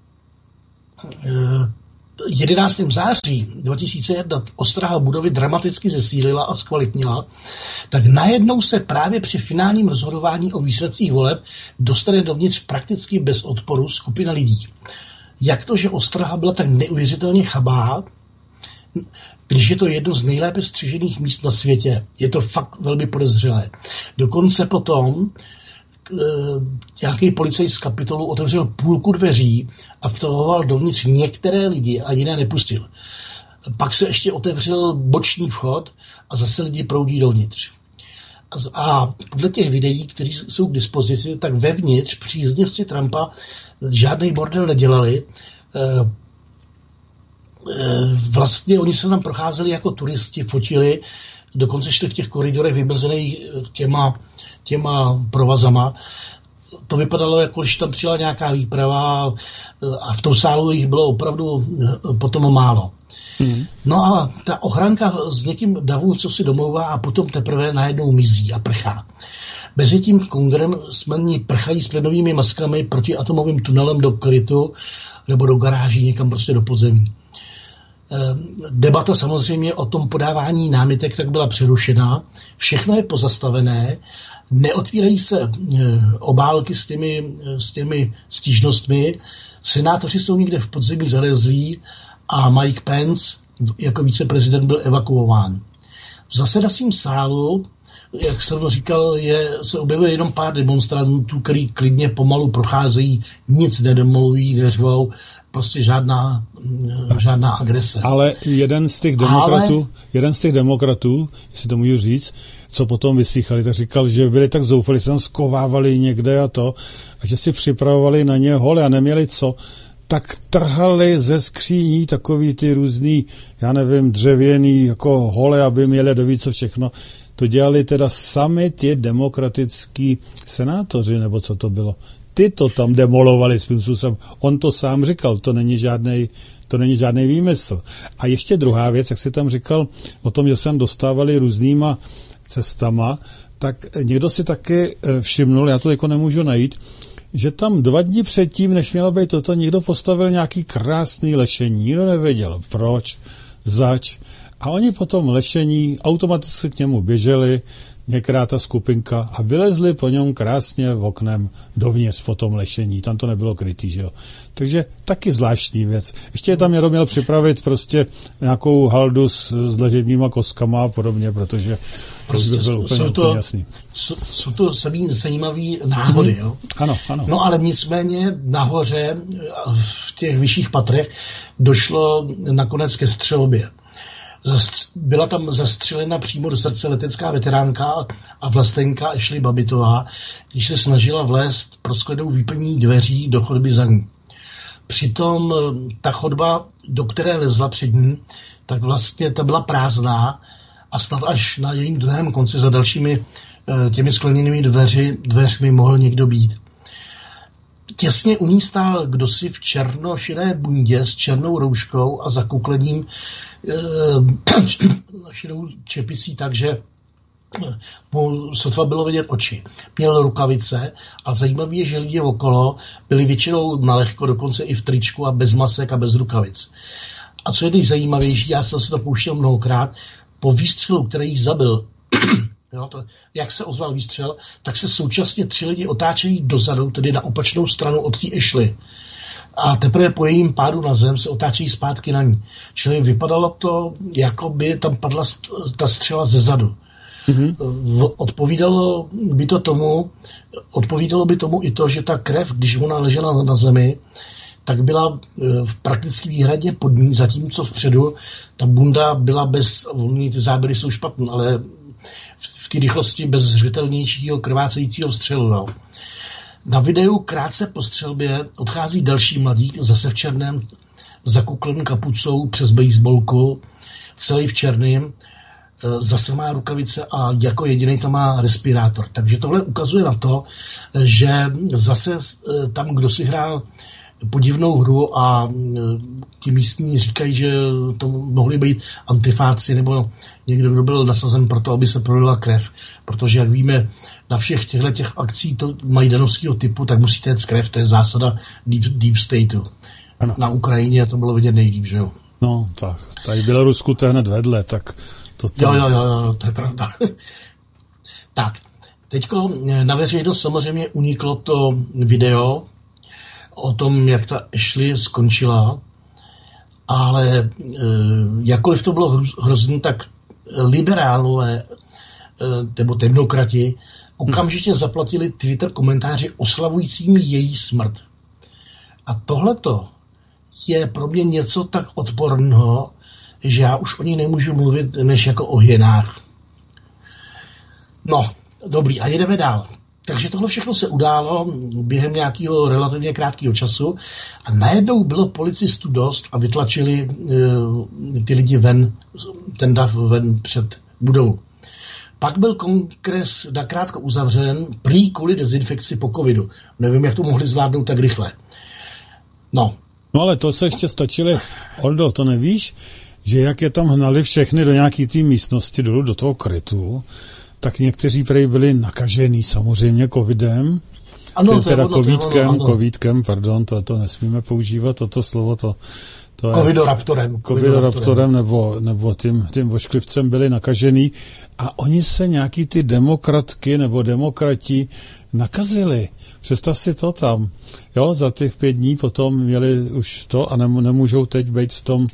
jedenáctého září dva tisíce jedna ostraha budovy dramaticky zesílila a zkvalitnila, tak najednou se právě při finálním rozhodování o výsledcích voleb dostane dovnitř prakticky bez odporu skupina lidí. Jak to, že ostraha byla tak neuvěřitelně chabá, když je to jedno z nejlépe střežených míst na světě. Je to fakt velmi podezřelé. Dokonce potom nějaký policajt z Kapitolu otevřel půlku dveří a vtahoval dovnitř některé lidi a jiné nepustil. Pak se ještě otevřel boční vchod a zase lidi proudí dovnitř. A podle těch videí, které jsou k dispozici, tak vevnitř příznivci Trumpa žádný bordel nedělali. Vlastně oni se tam procházeli jako turisti, fotili, dokonce šli v těch koridorech vymezených těma, těma provazama. To vypadalo, jako když tam přijela nějaká výprava a v tom sálu jich bylo opravdu potom málo. Hmm. No a ta ochranka s někým davu, co si domlouvá a potom teprve najednou mizí a prchá. Mezitím kongresmeni prchají s plynovými maskami proti atomovým tunelem do krytu nebo do garáží, někam prostě do podzemí. Debata samozřejmě o tom podávání námitek tak byla přerušená. Všechno je pozastavené, neotvírají se obálky s těmi, s těmi stížnostmi, senátoři jsou někde v podzemí zalezlí a Mike Pence jako viceprezident byl evakuován. V zasedacím sálu, jak jsem říkal, je, se objevuje jenom pár demonstrantů, který klidně pomalu procházejí, nic nedemolují, neřvou, prostě žádná, žádná agrese. Ale jeden z těch demokratů, Ale... jeden z těch demokratů, jestli to můžu říct, co potom vyslýchali, tak říkal, že byli tak zoufali, se tam skovávali někde a to, a že si připravovali na ně hole a neměli co, tak trhali ze skříní takový ty různý, já nevím, dřevěný jako hole, aby měli doví co všechno. To dělali teda sami ti demokratický senátoři, nebo co to bylo. Ty to tam demolovali svým způsobem. On to sám říkal, to není žádnej, to není žádný výmysl. A ještě druhá věc, jak jsi tam říkal o tom, že sem dostávali různýma cestama, tak někdo si taky všimnul, já to jako nemůžu najít, že tam dva dny předtím, než mělo být toto, někdo postavil nějaký krásný lešení. Nikdo nevěděl proč, zač. A oni po tom lešení automaticky k němu běželi, některá ta skupinka, a vylezli po něm krásně v oknem dovnitř po tom lešení. Tam to nebylo krytý, že jo. Takže taky zvláštní věc. Ještě tam někdo měl připravit prostě nějakou haldu s, s dlažebníma koskama a podobně, protože prostě by byl úplně, to, úplně jasný. Jsou, jsou to samý zajímavý náhody, mm-hmm. jo. Ano, ano. No ale nicméně nahoře v těch vyšších patrech došlo nakonec ke střelbě. Byla tam zastřelena přímo do srdce letecká veteránka a vlastenka Ashley Babittová, když se snažila vlézt prosklenou výplní dveří do chodby za ní. Přitom ta chodba, do které lezla před ní, tak vlastně ta byla prázdná a snad až na jejím druhém konci za dalšími těmi skleněnými dveři, dveřmi mohl někdo být. Těsně u ní stál kdosi v černoširé bundě s černou rouškou a zakuklením e, širou čepicí, takže mu sotva bylo vidět oči. Měl rukavice a zajímavé je, že lidi okolo byli většinou nalehko, dokonce i v tričku a bez masek a bez rukavic. A co je nejzajímavější, já jsem se to pouštěl mnohokrát, po výstřelu, který jí zabil, jo, to, jak se ozval výstřel, tak se současně tři lidi otáčejí dozadu, tedy na opačnou stranu od té Ashley. A teprve po jejím pádu na zem se otáčejí zpátky na ní. Čili vypadalo to, jako by tam padla ta střela ze zadu. Mm-hmm. Odpovídalo by to tomu, odpovídalo by tomu i to, že ta krev, když ona ležela na zemi, tak byla v prakticky výhradě pod ní, zatímco vpředu ta bunda byla bez, ty záběry jsou špatné, ale v té rychlosti bez zřetelnějšího krvácejícího střelu. No. Na videu krátce po střelbě odchází další mladík, zase v černém, zakukleným kapucou přes bejsbolku. celý v černým, zase má rukavice a jako jediný tam má respirátor. Takže tohle ukazuje na to, že zase tam, kdo si hrál podivnou hru a ti místní říkají, že to mohli být antifáci nebo někdo, kdo byl nasazen pro to, aby se prolila krev. Protože, jak víme, na všech těchto těch akcí to majdanovského typu, tak musíte jet krev, to je zásada deep, deep stateu. Ano. Na Ukrajině to bylo vidět nejlíp, že jo? No, tak. Tady v Bělorusku to je hned vedle, tak to tam... Jo, jo, jo, to je pravda. Tak, teďko na veřejnost samozřejmě uniklo to video o tom, jak ta Ashley skončila, ale e, jakkoliv to bylo hrozný, tak liberálové e, nebo demokrati okamžitě zaplatili Twitter komentáři oslavujícími její smrt. A tohleto je pro mě něco tak odporného, že já už o ní nemůžu mluvit než jako o hyenách. No, dobrý, a jedeme dál. Takže tohle všechno se událo během nějakého relativně krátkého času a najednou bylo policistů dost a vytlačili uh, ty lidi ven, ten dav ven před budovou. Pak byl kongres nakrátko uzavřen prý kvůli dezinfekci po covidu. Nevím, jak to mohli zvládnout tak rychle. No. No ale to se ještě stačili, Oldo, to nevíš, že jak je tam hnali všechny do nějaký té místnosti dolů, do toho krytu, tak někteří prej byli nakažený samozřejmě covidem, ano, teda ono, covidkem, ono, covidkem, pardon, to, to nesmíme používat, toto slovo, to, to je... Covidoraptorem. Covidoraptorem nebo, nebo tím, tím vošklivcem byli nakažený a oni se nějaký ty demokratky nebo demokrati nakazili. Představ si to tam. Jo, za těch pět dní potom měli už to a nemůžou teď být v tom,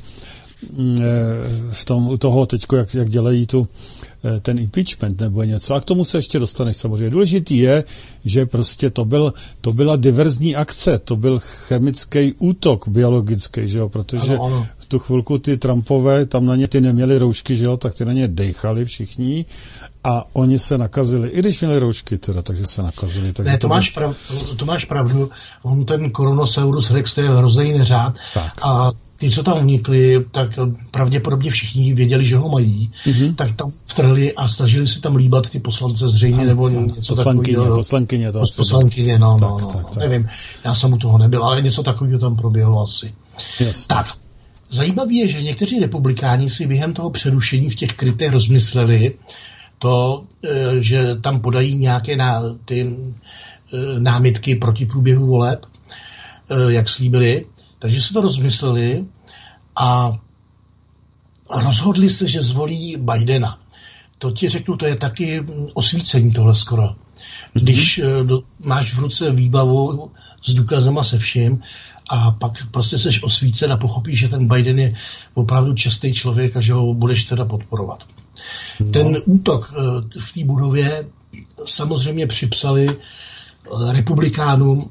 v tom u toho teďko, jak, jak dělají tu ten impeachment nebo něco. A k tomu se ještě dostaneš samozřejmě. Důležitý je, že prostě to, byl, to byla diverzní akce, to byl chemický útok biologický, že jo, protože ano, ano. v tu chvilku ty Trumpové, tam na ně ty neměli roušky, že jo, tak ty na ně dejchali všichni a oni se nakazili, i když měli roušky teda, takže se nakazili. Takže ne, to, to, máš byl... prav, to máš pravdu, on ten Koronosaurus rex, to je hrozný neřád tak. A ty, co tam unikli, tak pravděpodobně všichni věděli, že ho mají, mm-hmm. tak tam vtrhli a snažili se tam líbat ty poslance zřejmě, nebo něco takového. Poslankyně, to asi. Poslankyně, no, no, tak, no, tak, no. tak. Nevím, já jsem u toho nebyl, ale něco takového tam proběhlo asi. Yes. Tak, zajímavé je, že někteří republikáni si během toho přerušení v těch krytech rozmysleli to, že tam podají nějaké ná, ty námitky proti průběhu voleb, jak slíbili. Takže se to rozmysleli a rozhodli se, že zvolí Bidena. To ti řeknu, to je taky osvícení tohle skoro. Když mm-hmm. do, máš v ruce výbavu s důkazama se vším a pak prostě seš osvícen a pochopíš, že ten Biden je opravdu čestný člověk a že ho budeš teda podporovat. No. Ten útok v té budově samozřejmě připsali republikánům,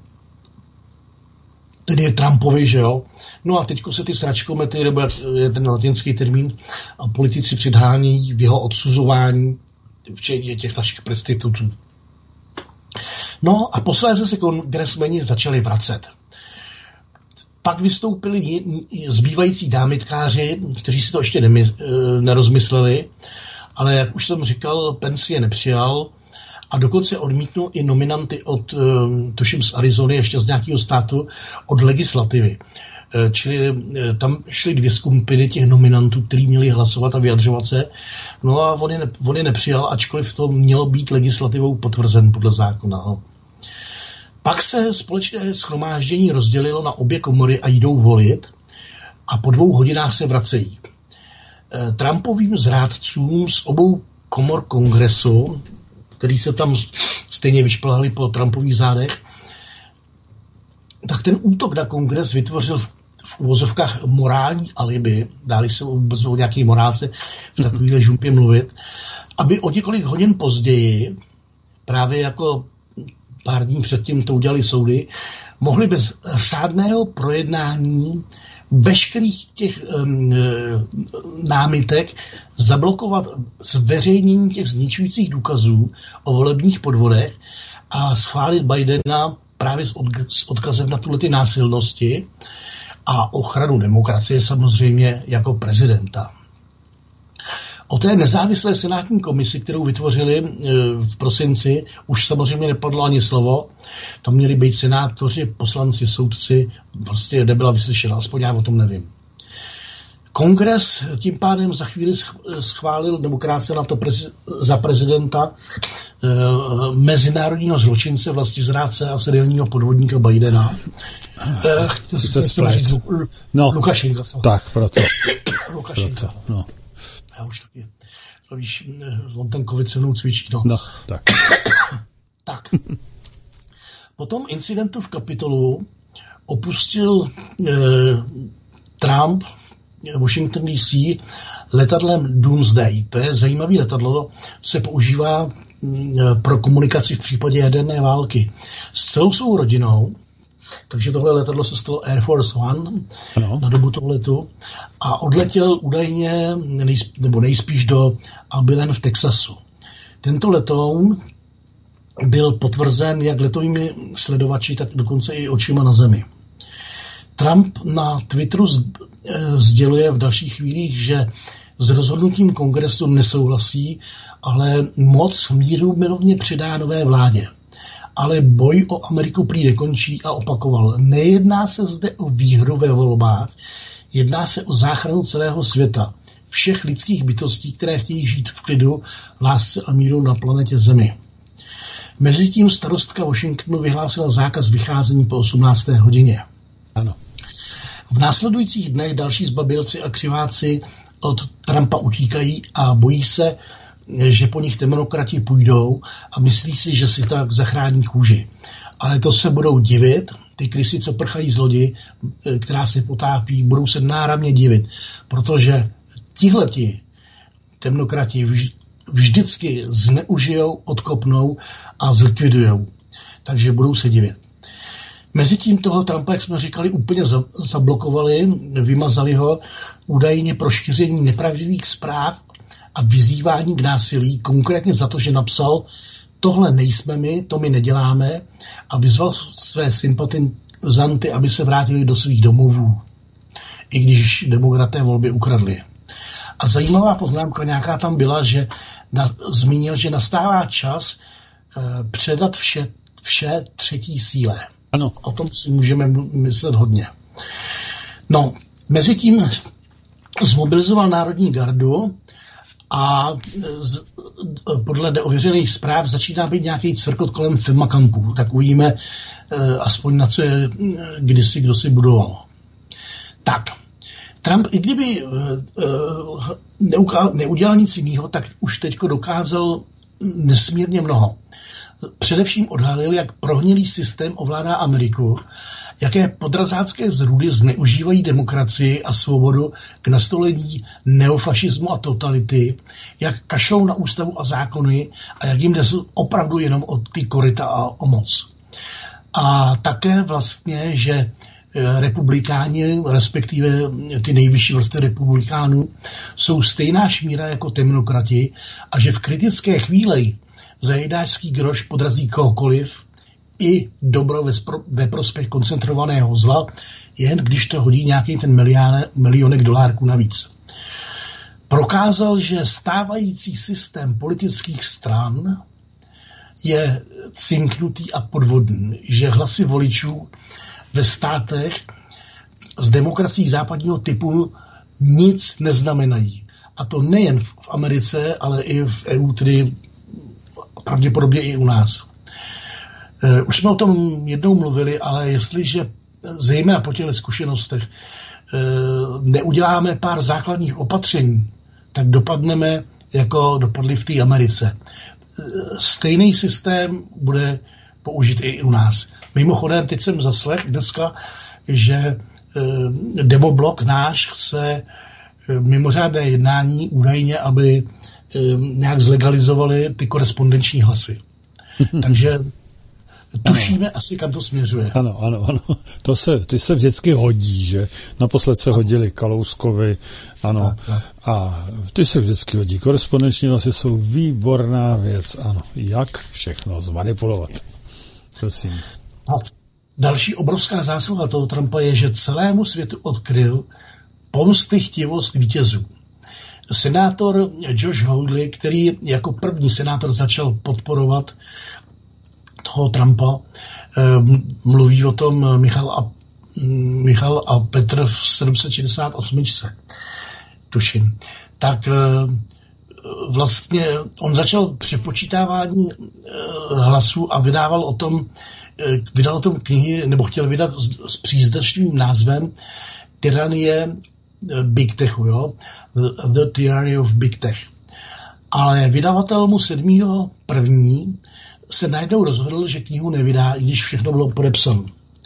tedy Trumpovi, že jo. No a teďko se ty sračkomety, nebo je ten latinský termín, a politici předhánějí v jeho odsuzování včetně těch našich prostitutů. No a posléze se kongresmeni začali vracet. Pak vystoupili zbývající námitkáři, kteří si to ještě nemy, nerozmysleli, ale jak už jsem říkal, Pence je nepřijal, a dokonce odmítnul i nominanty od, tuším z Arizony, ještě z nějakého státu, od legislativy. Čili tam šly dvě skupiny těch nominantů, kteří měli hlasovat a vyjadřovat se. No a on je, ne, on je nepřijal, ačkoliv to mělo být legislativou potvrzen podle zákona. No. Pak se společné shromáždění rozdělilo na obě komory a jdou volit a po dvou hodinách se vracejí. Trumpovým zrádcům z obou komor kongresu, který se tam stejně vyšplhali po Trumpových zádech, tak ten útok na kongres vytvořil v, v uvozovkách morální alibi, dáli se vůbec o nějaké morálce v takovéhle žumpě mluvit, aby o několik hodin později, právě jako pár dní předtím to udělali soudy, mohli bez řádného projednání veškerých těch um, námitek zablokovat zveřejnění těch zničujících důkazů o volebních podvodech a schválit Bidena právě s, odk- s odkazem na tuhlety násilnosti a ochranu demokracie samozřejmě jako prezidenta. O té nezávislé senátní komisi, kterou vytvořili v prosinci, už samozřejmě nepadlo ani slovo. Tam měli být senátoři, poslanci, soudci, prostě nebyla vyslyšena, aspoň já o tom nevím. Kongres tím pádem za chvíli schválil, nebo krátce na to prezi, za prezidenta eh, mezinárodního zločince, vlastizrádce a seriálního podvodníka Bidena. Eh, no, Lukašenka. Tak, proto. Lukašenka. Proto, no. Já už taky, to víš, on ten covid se mnou cvičí. No, no tak. tak. Po tom incidentu v Kapitolu opustil eh, Trump Washington D C letadlem Doomsday. To je zajímavé letadlo, se používá pro komunikaci v případě jaderné války s celou svou rodinou. Takže tohle letadlo se stalo Air Force One ano. na dobu toho letu a odletěl údajně nejspíš, nebo nejspíš do Abilene v Texasu. Tento letoun byl potvrzen jak letovými sledovači, tak dokonce i očima na zemi. Trump na Twitteru sděluje v dalších chvílích, že s rozhodnutím kongresu nesouhlasí, ale moc míru milovně přidá nové vládě. Ale boj o Ameriku prý nekončí a opakoval. Nejedná se zde o výhru ve volbách, jedná se o záchranu celého světa. Všech lidských bytostí, které chtějí žít v klidu, lásce a míru na planetě Zemi. Mezitím starostka Washingtonu vyhlásila zákaz vycházení po osmnácté hodině. Ano. V následujících dnech další zbabělci a křiváci od Trumpa utíkají a bojí se, že po nich demokrati půjdou a myslí si, že si tak zachrání kůži. Ale to se budou divit, ty krysy, co prchají z lodi, která se potápí, budou se náramně divit, protože tihleti demokrati vždycky zneužijou, odkopnou a zlikvidujou. Takže budou se divit. Mezitím toho Trumpa, jak jsme říkali, úplně zablokovali, vymazali ho údajně pro šíření nepravdivých zpráv a vyzývání k násilí, konkrétně za to, že napsal, tohle nejsme my, to my neděláme, a vyzval své sympatizanty, aby se vrátili do svých domovů, i když demokraté volby ukradli. A zajímavá poznámka nějaká tam byla, že na, zmínil, že nastává čas eh, předat vše, vše třetí síle. Ano. O tom si můžeme myslet hodně. No, mezitím zmobilizoval Národní gardu a z, podle neověřených zpráv začíná být nějaký cvrkot kolem firma kampů. Tak uvidíme eh, aspoň na co je kdysi kdo si budoval. Tak, Trump, i kdyby eh, neuká, neudělal nic jiného, tak už teďko dokázal nesmírně mnoho. Především odhalil, jak prohnilý systém ovládá Ameriku, jaké podrazácké zrůdy zneužívají demokracii a svobodu k nastolení neofašismu a totality, jak kašlou na ústavu a zákony a jak jim jde opravdu jenom o ty koryta a o moc. A také vlastně, že republikáni, respektive ty nejvyšší vrstvy republikánů, jsou stejná šmíra jako demokrati a že v kritické chvíli zajedáčský groš podrazí kohokoliv, i dobro ve, spro, ve prospěch koncentrovaného zla, jen když to hodí nějaký ten miliáne, milionek dolárků navíc. Prokázal, že stávající systém politických stran je cinknutý a podvodný, že hlasy voličů ve státech z demokracií západního typu nic neznamenají. A to nejen v Americe, ale i v E U, tedy pravděpodobně i u nás. E, už jsme o tom jednou mluvili, ale jestliže zejména po těchto zkušenostech e, neuděláme pár základních opatření, tak dopadneme, jako dopadli v té Americe. E, stejný systém bude použit i u nás. Mimochodem, teď jsem zaslech dneska, že e, demoblok náš chce e, mimořádné jednání údajně, aby nějak zlegalizovali ty korespondenční hlasy. Takže tušíme ano. asi, kam to směřuje. Ano, ano, ano. To se, ty se vždycky hodí, že? Naposled se ano. hodili Kalouskovi, ano. Tak, tak. A ty se vždycky hodí. Korespondenční hlasy jsou výborná věc, ano. Jak všechno zmanipulovat. Prosím. A další obrovská zásluha toho Trumpa je, že celému světu odkryl pomstychtivost vítězů. senátor Josh Hawley, který jako první senátor začal podporovat toho Trumpa, mluví o tom Michal a, Michal a Petr v sedm set šedesát osm, tuším, tak vlastně on začal přepočítávání hlasů a vydával o tom, vydal o tom knihy, nebo chtěl vydat s příznačným názvem Tyranie Big Techu, jo? The, the Tyranny of Big Tech. Ale vydavatel mu sedmého prvního se najednou rozhodl, že knihu nevydá, i když všechno bylo podepsané.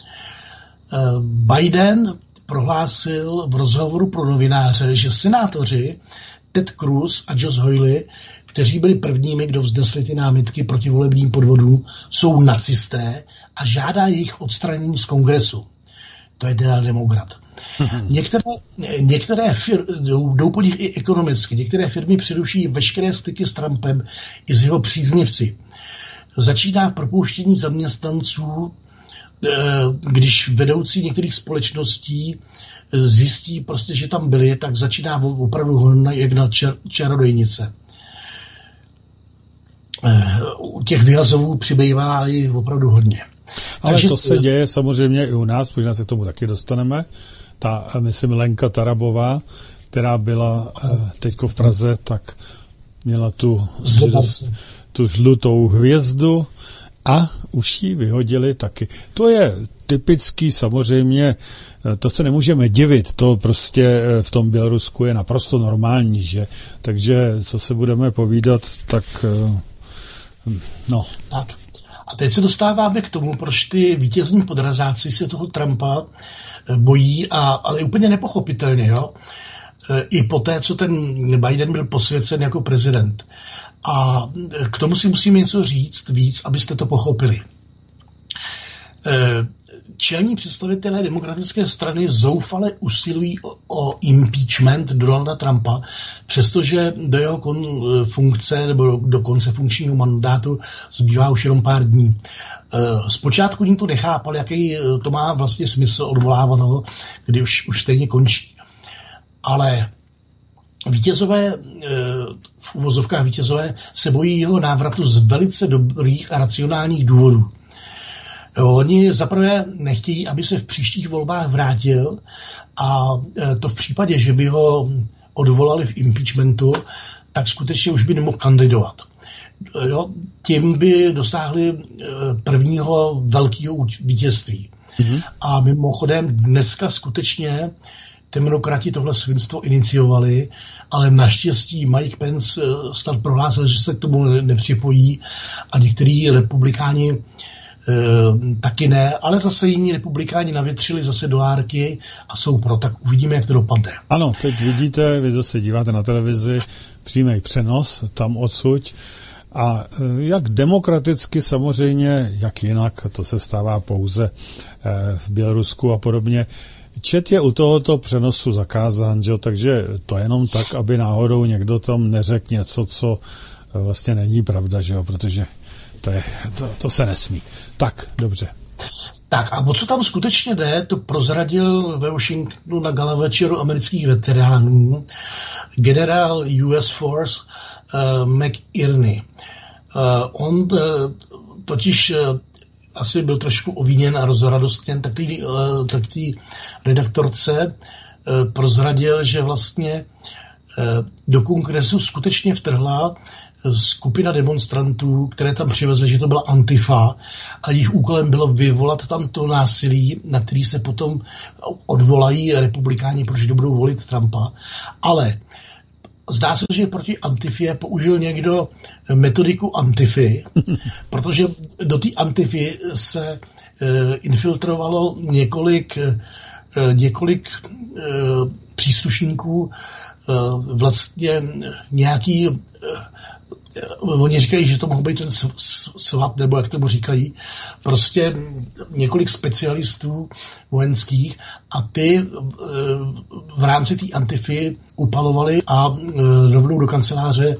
Biden prohlásil v rozhovoru pro novináře, že senátoři Ted Cruz a Josh Hawley, kteří byli prvními, kdo vznesli ty námitky proti volebním podvodům, jsou nacisté a žádá jejich odstranění z kongresu. To je teda demokrat. Některé, některé fir, jdou, jdou po nich i ekonomicky. Některé firmy přeruší veškeré styky s Trumpem i s jeho příznivci. Začíná propouštění zaměstnanců, když vedoucí některých společností zjistí prostě, že tam byli, tak začíná opravdu jak na čer, čarodejnice. U těch vyhazovů přibývá i opravdu hodně. Ale Takže to se děje samozřejmě i u nás, možná se k tomu taky dostaneme. Ta, myslím, Lenka Tarabová, která byla teďko v Praze, tak měla tu, tu žlutou hvězdu a už ji vyhodili taky. To je typický, samozřejmě, to se nemůžeme divit, to prostě v tom Bělorusku je naprosto normální, že? Takže co se budeme povídat, tak no. Tak. A teď se dostáváme k tomu, proč ty vítězní podrazáci se toho Trumpa bojí, a, ale úplně nepochopitelně, jo? I po té, co ten Biden byl posvěcen jako prezident. A k tomu si musíme něco říct víc, abyste to pochopili. Čelní představitelé demokratické strany zoufale usilují o, o impeachment Donalda Trumpa, přestože do jeho kon, funkce nebo do konce funkčního mandátu zbývá už jenom pár dní. Zpočátku nikdo nechápal, jaký to má vlastně smysl odvolávaného, kdy už, už stejně končí. Ale vítězové, v uvozovkách vítězové, se bojí jeho návratu z velice dobrých a racionálních důvodů. Oni zaprvé nechtějí, aby se v příštích volbách vrátil, a to v případě, že by ho odvolali v impeachmentu, tak skutečně už by nemohl kandidovat. Jo? Tím by dosáhli prvního velkého vítězství. Mm-hmm. A mimochodem dneska skutečně demokrati tohle svinstvo iniciovali, ale naštěstí Mike Pence snad prohlásil, že se k tomu nepřipojí, a některý republikáni e, taky ne, ale zase jiní republikáni navětřili zase dolárky a jsou pro, tak uvidíme, jak to dopadne. Ano, teď vidíte, vy zase díváte na televizi, přímý přenos tam odsud, a jak demokraticky samozřejmě, jak jinak, to se stává pouze v Bělorusku a podobně. Čet je u tohoto přenosu zakázán, že? Takže to jenom tak, aby náhodou někdo tam neřekl něco, co vlastně není pravda, že jo? Protože to, je, to, to se nesmí. Tak, dobře. Tak a o co tam skutečně jde, to prozradil ve Washingtonu na gala večeru amerických veteránů generál U S Force uh, McInerney. Uh, on uh, totiž uh, asi byl trošku ovíněn a rozradostněn, tak tý, uh, tak tý redaktorce uh, prozradil, že vlastně uh, do kongresu skutečně vtrhla skupina demonstrantů, které tam přivezly, že to byla Antifa, a jejich úkolem bylo vyvolat tam to násilí, na který se potom odvolají republikáni, protože budou volit Trumpa. Ale zdá se, že proti Antifě použil někdo metodiku Antify, protože do té Antify se e, infiltrovalo několik, e, několik e, příslušníků e, vlastně nějaký e, oni říkají, že to mohl být ten svap, nebo jak tomu říkají, prostě několik specialistů vojenských, a ty v rámci té Antify upalovali a rovnou do kanceláře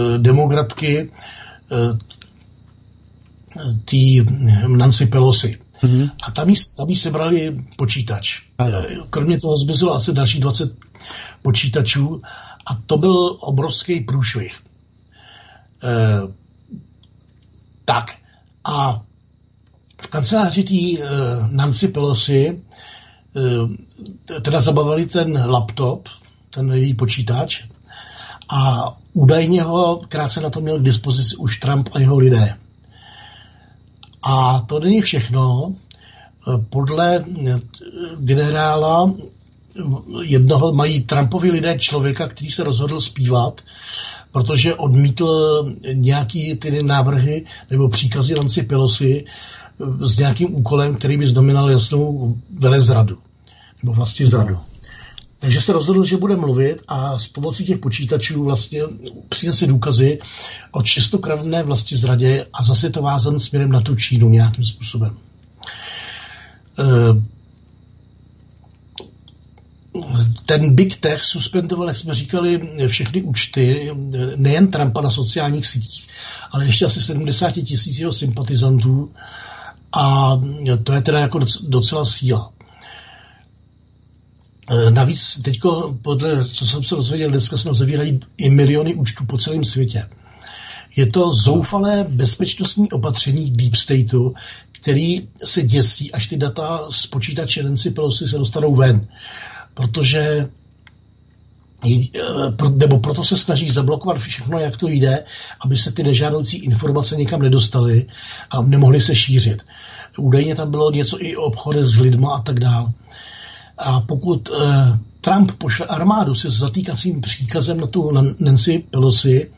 demokratky tý Nancy Pelosi. Mm-hmm. A tam jí, tam jí sebrali počítač. Ano. Kromě toho zmizelo asi další dvacet počítačů a to byl obrovský průšvih. E, tak a v kanceláři té e, Nancy Pelosi e, teda zabavili ten laptop, ten její počítač a údajně ho krátce na to měl k dispozici už Trump a jeho lidé. A to není všechno. Podle generála jednoho mají Trumpovi lidé člověka, který se rozhodl zpívat, protože odmítl nějaký ty návrhy nebo příkazy Nancy Pelosi s nějakým úkolem, který by znamenal jasnou velezradu. Nebo vlastně zradu. Takže se rozhodl, že bude mluvit a s pomocí těch počítačů vlastně přinese důkazy o čistokrevné vlasti zradě a zase to vázan směrem na tu Čínu nějakým způsobem. Ten Big Tech suspendoval, jak jsme říkali, všechny účty, nejen Trumpa na sociálních sítích, ale ještě asi sedmdesát tisíc jeho sympatizantů a to je teda jako docela síla. Navíc teďko, podle, co jsem se dozvěděl, dneska se zavírají i miliony účtů po celém světě. Je to zoufalé bezpečnostní opatření Deep Stateu, který se děsí, až ty data z počítače Nancy Pelosi se dostanou ven. Protože nebo proto se snaží zablokovat všechno, jak to jde, aby se ty nežádoucí informace někam nedostaly a nemohly se šířit. Údajně tam bylo něco i o obchodech s lidma a tak dále. A pokud uh, Trump pošle armádu se zatýkacím příkazem na tu Nancy Pelosi,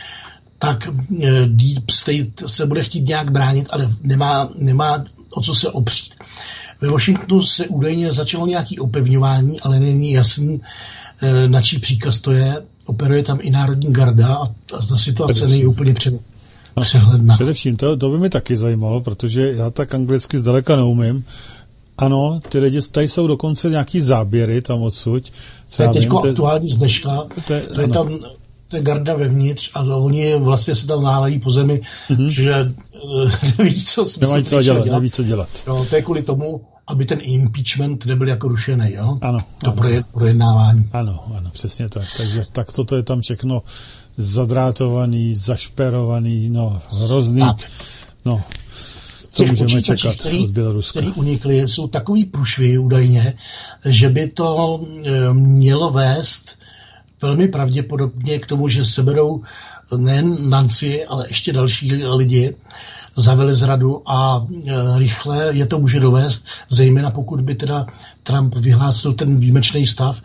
tak uh, Deep State se bude chtít nějak bránit, ale nemá, nemá o co se opřít. Ve Washingtonu se údajně začalo nějaké opevňování, ale není jasný, uh, na čí příkaz to je. Operuje tam i Národní garda a, a ta situace není úplně před, no, přehledná. Především, to, to by mi taky zajímalo, protože já tak anglicky zdaleka neumím. Ano, ty lidi, tady jsou dokonce nějaký záběry tam odsud. To je teďko te... aktuální z dneška, to je, to je tam to je garda vevnitř a oni vlastně se tam nálejí po zemi, mm-hmm. že neví, co smysl. Nemají co dělat, neví, co dělat. No, to je kvůli tomu, aby ten impeachment nebyl jako rušený, jo? Ano. To ano. projednávání. Ano, ano, přesně tak. Takže tak toto je tam všechno zadrátovaný, zašperovaný, no, hrozný, tak. no. Co můžeme čekat který, od Běloruska? Který unikly, jsou takový průšvy údajně, že by to mělo vést velmi pravděpodobně k tomu, že seberou nejen Nancy, ale ještě další lidi za velezradu a rychle je to může dovést, zejména pokud by teda Trump vyhlásil ten výjimečný stav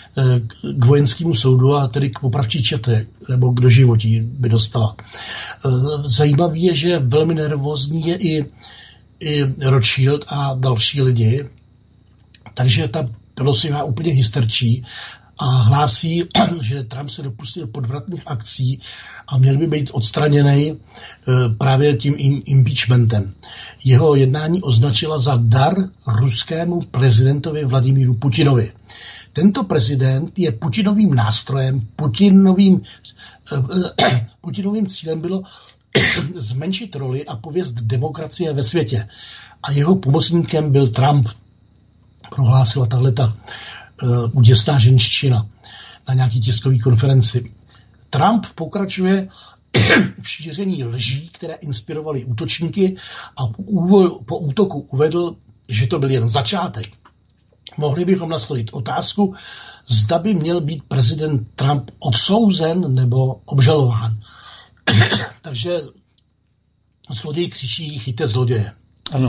k vojenskému soudu a tedy k popravčí četě, nebo k doživotí by dostala. Zajímavé je, že velmi nervózní je i, i Rothschild a další lidi, takže ta Pelosi má úplně hysterčí a hlásí, že Trump se dopustil podvratných akcí a měl by být odstraněný právě tím impeachmentem. Jeho jednání označila za dar ruskému prezidentovi Vladimíru Putinovi. Tento prezident je Putinovým nástrojem, Putinovým, eh, Putinovým cílem bylo zmenšit roli a pověst demokracie ve světě. A jeho pomocníkem byl Trump, prohlásila tahleta eh, úděsná ženština na nějaký tiskový konferenci. Trump pokračuje v šíření lží, které inspirovaly útočníky a po útoku uvedl, že to byl jen začátek. Mohli bychom nastolit otázku, zda by měl být prezident Trump odsouzen nebo obžalován. Takže zloděj křičí, chyťte zloděje. Ano.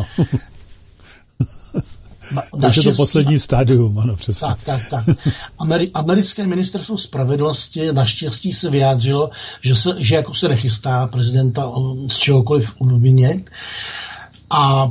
Takže to poslední stádium, ano, přesně. Tak, tak, tak. Ameri- americké ministerstvo spravedlnosti naštěstí se vyjádřilo, že, se, že jako se nechystá prezidenta z čehokoliv obvinět. A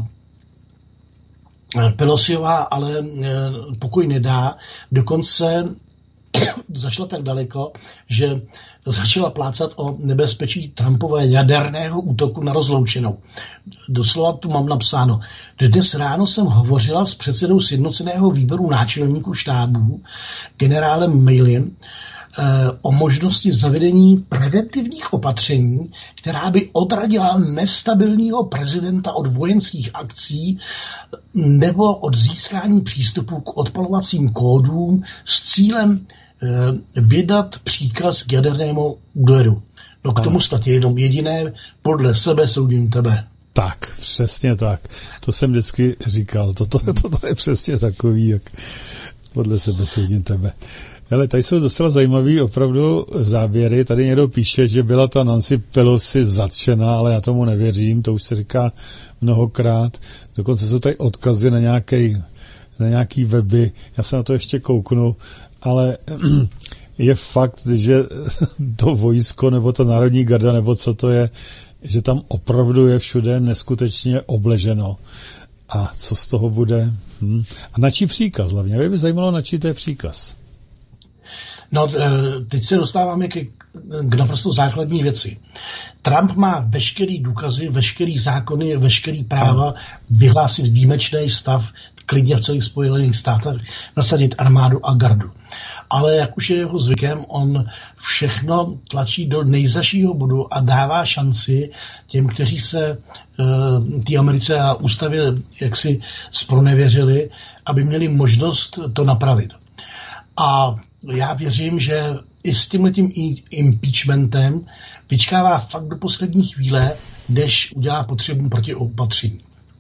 Pelosiová ale pokoj nedá, dokonce zašla tak daleko, že začala plácat o nebezpečí Trumpové jaderného útoku na rozloučenou. Doslova tu mám napsáno. Dnes ráno jsem hovořila s předsedou sjednoceného výboru náčelníků štábů, generálem Mailem, o možnosti zavedení preventivních opatření, která by odradila nestabilního prezidenta od vojenských akcí nebo od získání přístupu k odpalovacím kódům s cílem vydat příkaz k jadernému úderu. No k tomu snad je jenom jediné, podle sebe soudím tebe. Tak, přesně tak. To jsem vždycky říkal. Toto, toto je přesně takový, jak podle sebe soudím tebe. Ale tady jsou docela zajímavý opravdu záběry. Tady někdo píše, že byla ta Nancy Pelosi zatčená, ale já tomu nevěřím. To už se říká mnohokrát. Dokonce jsou tady odkazy na nějaký, na nějaký weby. Já se na to ještě kouknu, ale je fakt, že to vojsko nebo ta národní garda, nebo co to je, že tam opravdu je všude neskutečně obleženo. A co z toho bude? Hm. A na čí příkaz hlavně? Mě by zajímalo, na čí to je příkaz. No, teď se dostáváme k, k naprosto základní věci. Trump má veškerý důkazy, veškerý zákony, veškerý práva vyhlásit výjimečný stav klidně v celých Spojených státech, nasadit armádu a gardu. Ale jak už je jeho zvykem, on všechno tlačí do nejzašího bodu a dává šanci těm, kteří se uh, té Americe a ústavě jaksi zpronevěřili, aby měli možnost to napravit. A já věřím, že i s tímhletím impeachmentem vyčkává fakt do poslední chvíle, než udělá potřebný protiopatření.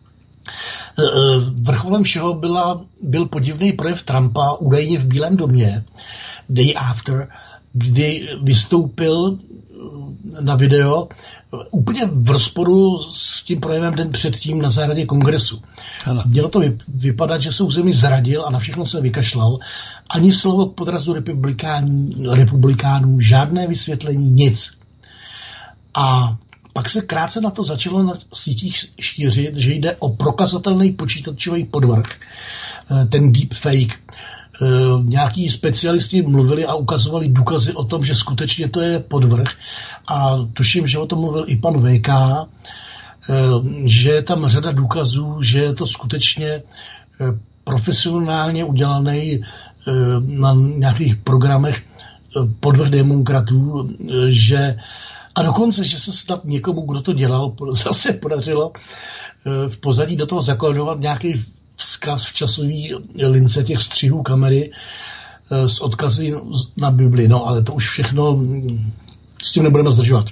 Vrcholem všeho byla, byl podivný projev Trumpa údajně v Bílém domě, day after, kdy vystoupil na video úplně v rozporu s tím projevem den předtím na zahradě kongresu. Ano. Mělo to vypadat, že jsou zemi zradil a na všechno se vykašlal. Ani slovo k podrazu republikánů, žádné vysvětlení, nic. A pak se krátce na to začalo na sítích šířit, že jde o prokazatelný počítačový podvrh, ten deepfake. Nějaký specialisti mluvili a ukazovali důkazy o tom, že skutečně to je podvrh. A tuším, že o tom mluvil i pan V K, že je tam řada důkazů, že je to skutečně profesionálně udělaný na nějakých programech podvrh demokratů, že a dokonce, že se snad někomu, kdo to dělal, zase podařilo v pozadí do toho zakódovat nějaký vzkaz v časový lince těch střihů kamery s odkazy na Bibli. No, ale to už všechno, s tím nebudeme zdržovat.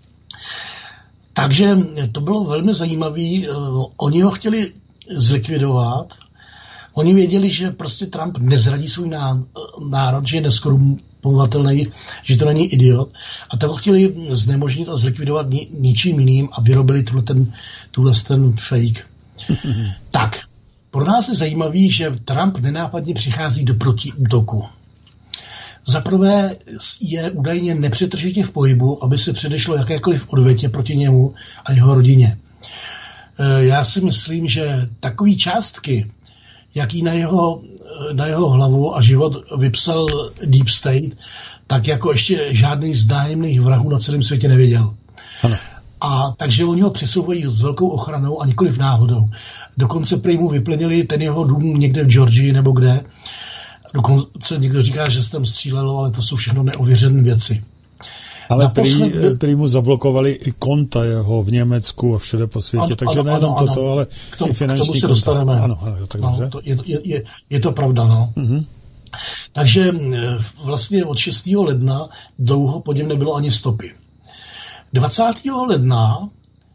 Takže to bylo velmi zajímavé. Oni ho chtěli zlikvidovat. Oni věděli, že prostě Trump nezradí svůj národ, že je neskorumpovatelný, že to není idiot. A tak ho chtěli znemožnit a zlikvidovat ni- ničím jiným a vyrobili tuhle ten, tuhle ten fake. Tak, pro nás je zajímavý, že Trump nenápadně přichází do protiútoku. Zaprvé je údajně nepřetržitě v pohybu, aby se předešlo jakékoliv odvětě proti němu a jeho rodině. Já si myslím, že takové částky, jaký na jeho, na jeho hlavu a život vypsal Deep State, tak jako ještě žádný z nájemných vrahů na celém světě nevěděl. Ano. A takže oni ho přesouvají s velkou ochranou a nikoliv náhodou. Dokonce prý mu vyplenili ten jeho dům někde v Georgii nebo kde. Dokonce někdo říká, že se tam střílelo, ale to jsou všechno neověřené věci. Ale prý, prý mu zablokovali i konta jeho v Německu a všude po světě, ano, takže ano, nejenom ano, toto, ale k tomu, i finanční k tomu se konta. dostaneme. Ano, ano, tak no, to, je, je, je, je to pravda, no. Mm-hmm. Takže vlastně od šestého ledna dlouho po něm nebylo ani stopy. dvacátého ledna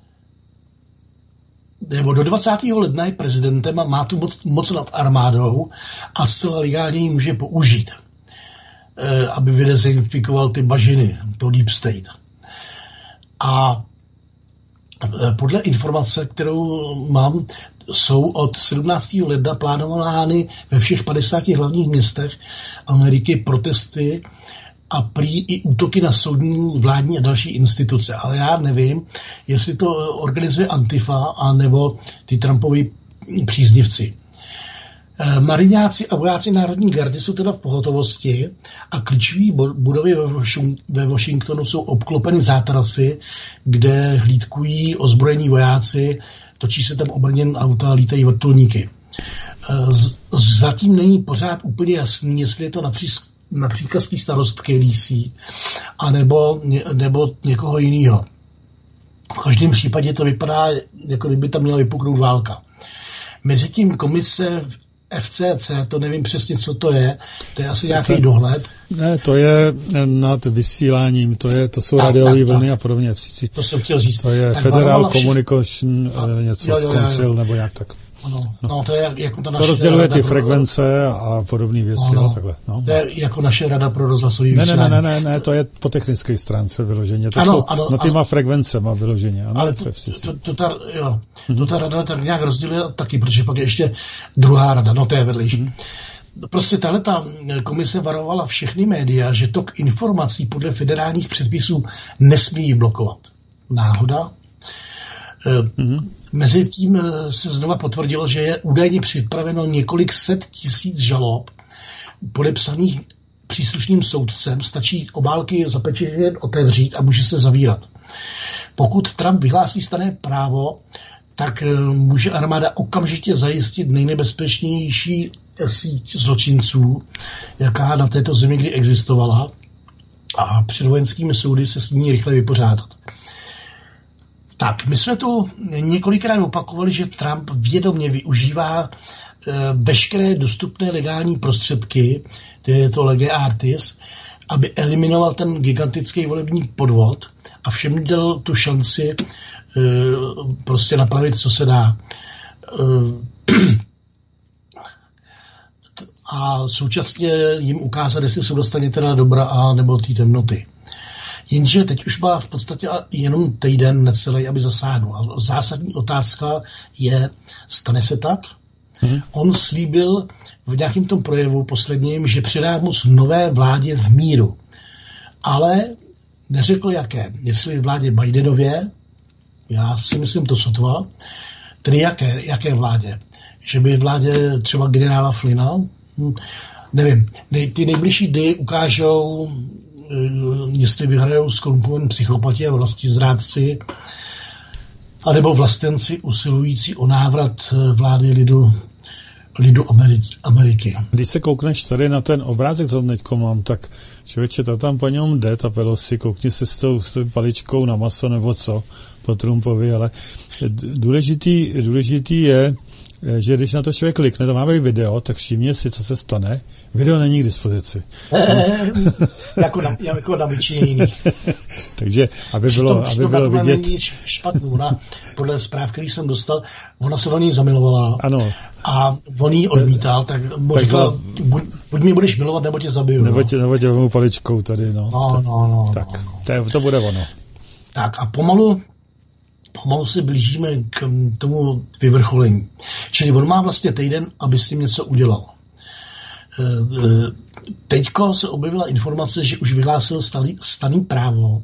nebo do dvacátého ledna je prezidentem a má tu moc, moc nad armádou a zcela legálně ji může použít, eh, aby vydezinfikoval ty bažiny, to Deep State. A eh, podle informace, kterou mám, jsou od sedmnáctého ledna plánovány ve všech padesáti hlavních městech Ameriky protesty a prý i útoky na soudní, vládní a další instituce. Ale já nevím, jestli to organizuje Antifa a nebo ty Trumpovi příznivci. Mariňáci a vojáci Národní gardy jsou teda v pohotovosti a klíčové budovy ve Washingtonu jsou obklopeny zátarasy, kde hlídkují ozbrojení vojáci, točí se tam obrněn auta a lítají vrtulníky. Zatím není pořád úplně jasný, jestli je to napříč například z té starostky D C, anebo, nebo někoho jiného. V každém případě to vypadá, jako kdyby tam měla vypuknout válka. Mezitím komise F C C, to nevím přesně, co to je, to je asi nějaký dohled. Ne, to je nad vysíláním, to, je, to jsou radiové vlny a podobně. To jsem chtěl říct. To je tak Federal Communication, a, něco, jo, jo, jo, Council, nebo nějak tak. Ano, no. No, to je jako ta naše to rozděluje ty pro... frekvence a podobné věci. No, no. Takhle. No. To je jako naše rada pro rozhlasový ne, vysílání. Ne, ne, ne, ne, to je po technické stránce vyloženě. To ano, jsou ano, na těma frekvencema vyloženě. Ano, ale to, to, to, to, ta, jo, hmm. to ta rada tak nějak rozděluje taky, protože pak je ještě druhá rada, no to je vedlejší. Hmm. Prostě tahle ta komise varovala všechny média, že tok informací podle federálních předpisů nesmí blokovat. Náhoda. Mm-hmm. Mezitím se znova potvrdilo, že je údajně připraveno několik set tisíc žalob podepsaných příslušným soudcem. Stačí obálky zapečetět, otevřít a může se zavírat. Pokud Trump vyhlásí stanné právo, tak může armáda okamžitě zajistit nejnebezpečnější síť zločinců, jaká na této zemi kdy existovala, a před vojenskými soudy se s ní rychle vypořádat. Tak, my jsme tu několikrát opakovali, že Trump vědomě využívá e, veškeré dostupné legální prostředky, to je to lege artis, aby eliminoval ten gigantický volební podvod a všem dal tu šanci e, prostě napravit, co se dá. E, a současně jim ukázat, jestli se dostane teda dobra a nebo té temnoty. Jenže teď už má v podstatě jenom týden necelý, aby zasáhnul. A zásadní otázka je, stane se tak? Hmm. On slíbil v nějakém tom projevu posledním, že předá moc nové vládě v míru. Ale neřekl jaké. Jestli vládě Bidenově, já si myslím to sotva, tedy jaké, jaké vládě? Že by vládě třeba generála Flynna? Hm, nevím. Nej, ty nejbližší dny ukážou, jestli vyhrajou s Kolumkovem psychopati a vlastizrádci, anebo vlastenci usilující o návrat vlády lidu, lidu Ameriky. Když se koukneš tady na ten obrázek, co teďko mám, tak člověče, to tam po něm jde, ta Pelosi, koukni se s tou, s tou paličkou na maso nebo co, po Trumpovi, ale důležitý, důležitý je, že když na to člověk klikne, to má být video, tak všimně si, co se stane. Video není k dispozici. jako na, jako na většině jiných. Takže, aby bylo, aby to bylo vidět... Není špatnou. Ona, podle zpráv, který jsem dostal, ona se o ní zamilovala. Ano. A on jí odmítal, tak mu říkal, buď, buď mě budeš milovat, nebo tě zabiju. Nebo tě, nebo tě vemu paličkou tady, no. No, no, no. Tak, no, no. To, je, to bude ono. Tak a pomalu Pomalu se blížíme k tomu vyvrcholení. Čili on má vlastně týden, aby s tím něco udělal. Teďko se objevila informace, že už vyhlásil stanný právo,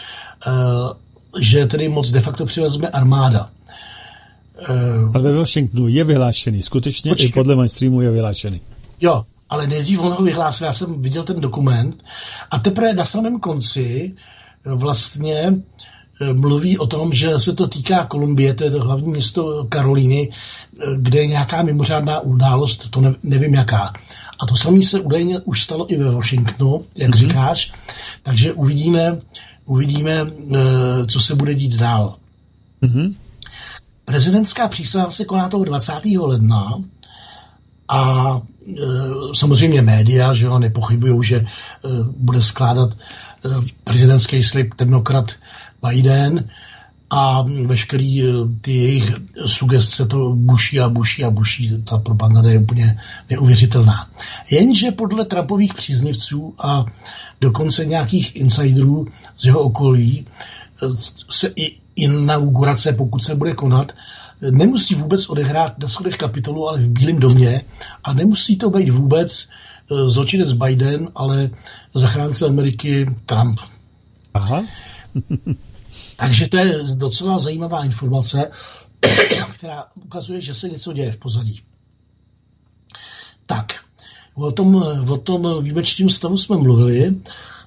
že tedy moc de facto přivezme armáda. Ale ve Washingtonu je vyhlášený. Skutečně Počkej. I podle mainstreamu je vyhlášený. Jo, ale nejdřív on ho vyhlásil. Já jsem viděl ten dokument a teprve na samém konci vlastně mluví o tom, že se to týká Kolumbie, to je to hlavní město Karolíny, kde je nějaká mimořádná událost, to ne, nevím jaká. A to samé se údajně už stalo i ve Washingtonu, jak mm-hmm. říkáš, takže uvidíme, uvidíme, co se bude dít dál. Mm-hmm. Prezidentská přísaha se koná toho dvacátého ledna a e, samozřejmě média, že ho nepochybují, že e, bude skládat e, prezidentský slib technokrat Biden a veškerý ty jejich sugestce to buší a buší a buší. Ta propaganda je úplně neuvěřitelná. Jenže podle Trumpových příznivců a dokonce nějakých insiderů z jeho okolí se i inaugurace, pokud se bude konat, nemusí vůbec odehrát na schodech Kapitolu, ale v Bílém domě a nemusí to být vůbec zločinec Biden, ale zachránce Ameriky Trump. Aha. Takže to je docela zajímavá informace, která ukazuje, že se něco děje v pozadí. Tak, o tom, o tom výjimečném stavu jsme mluvili.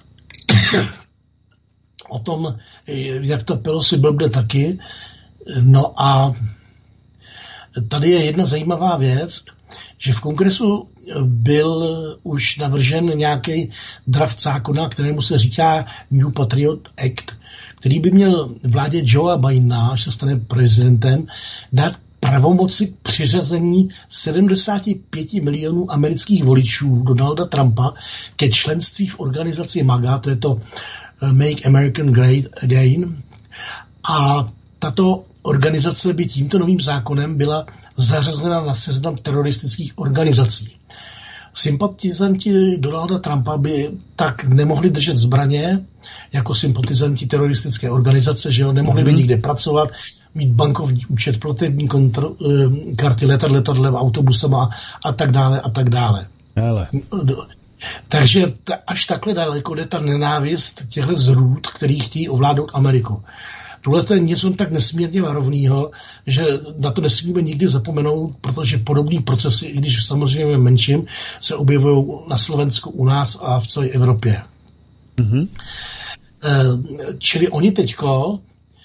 O tom, jak ta Pelosi blbne taky. No a tady je jedna zajímavá věc, že v kongresu byl už navržen nějaký draft zákona, kterému se říká New Patriot Act, který by měl vládě Joea Bidena, až se stane prezidentem, dát pravomoci k přiřazení sedmdesát pět milionů amerických voličů Donalda Trumpa ke členství v organizaci MAGA, to je to Make American Great Again. A tato organizace by tímto novým zákonem byla zařazena na seznam teroristických organizací. Sympatizanti Donalda Trumpa by tak nemohli držet zbraně jako sympatizanti teroristické organizace, že jo, nemohli by nikde pracovat, mít bankovní účet, platební kontro, karty, letat letadlem, autobusem a, a tak dále a tak dále. Hele. Takže ta, až takhle daleko jde ta nenávist těchto zrůd, který chtějí ovládnout Ameriku. Tohle je něco tak nesmírně varovného, že na to nesmíme nikdy zapomenout, protože podobné procesy, i když samozřejmě menším, se objevují na Slovensku, u nás a v celé Evropě. Mm-hmm. Čili oni teďko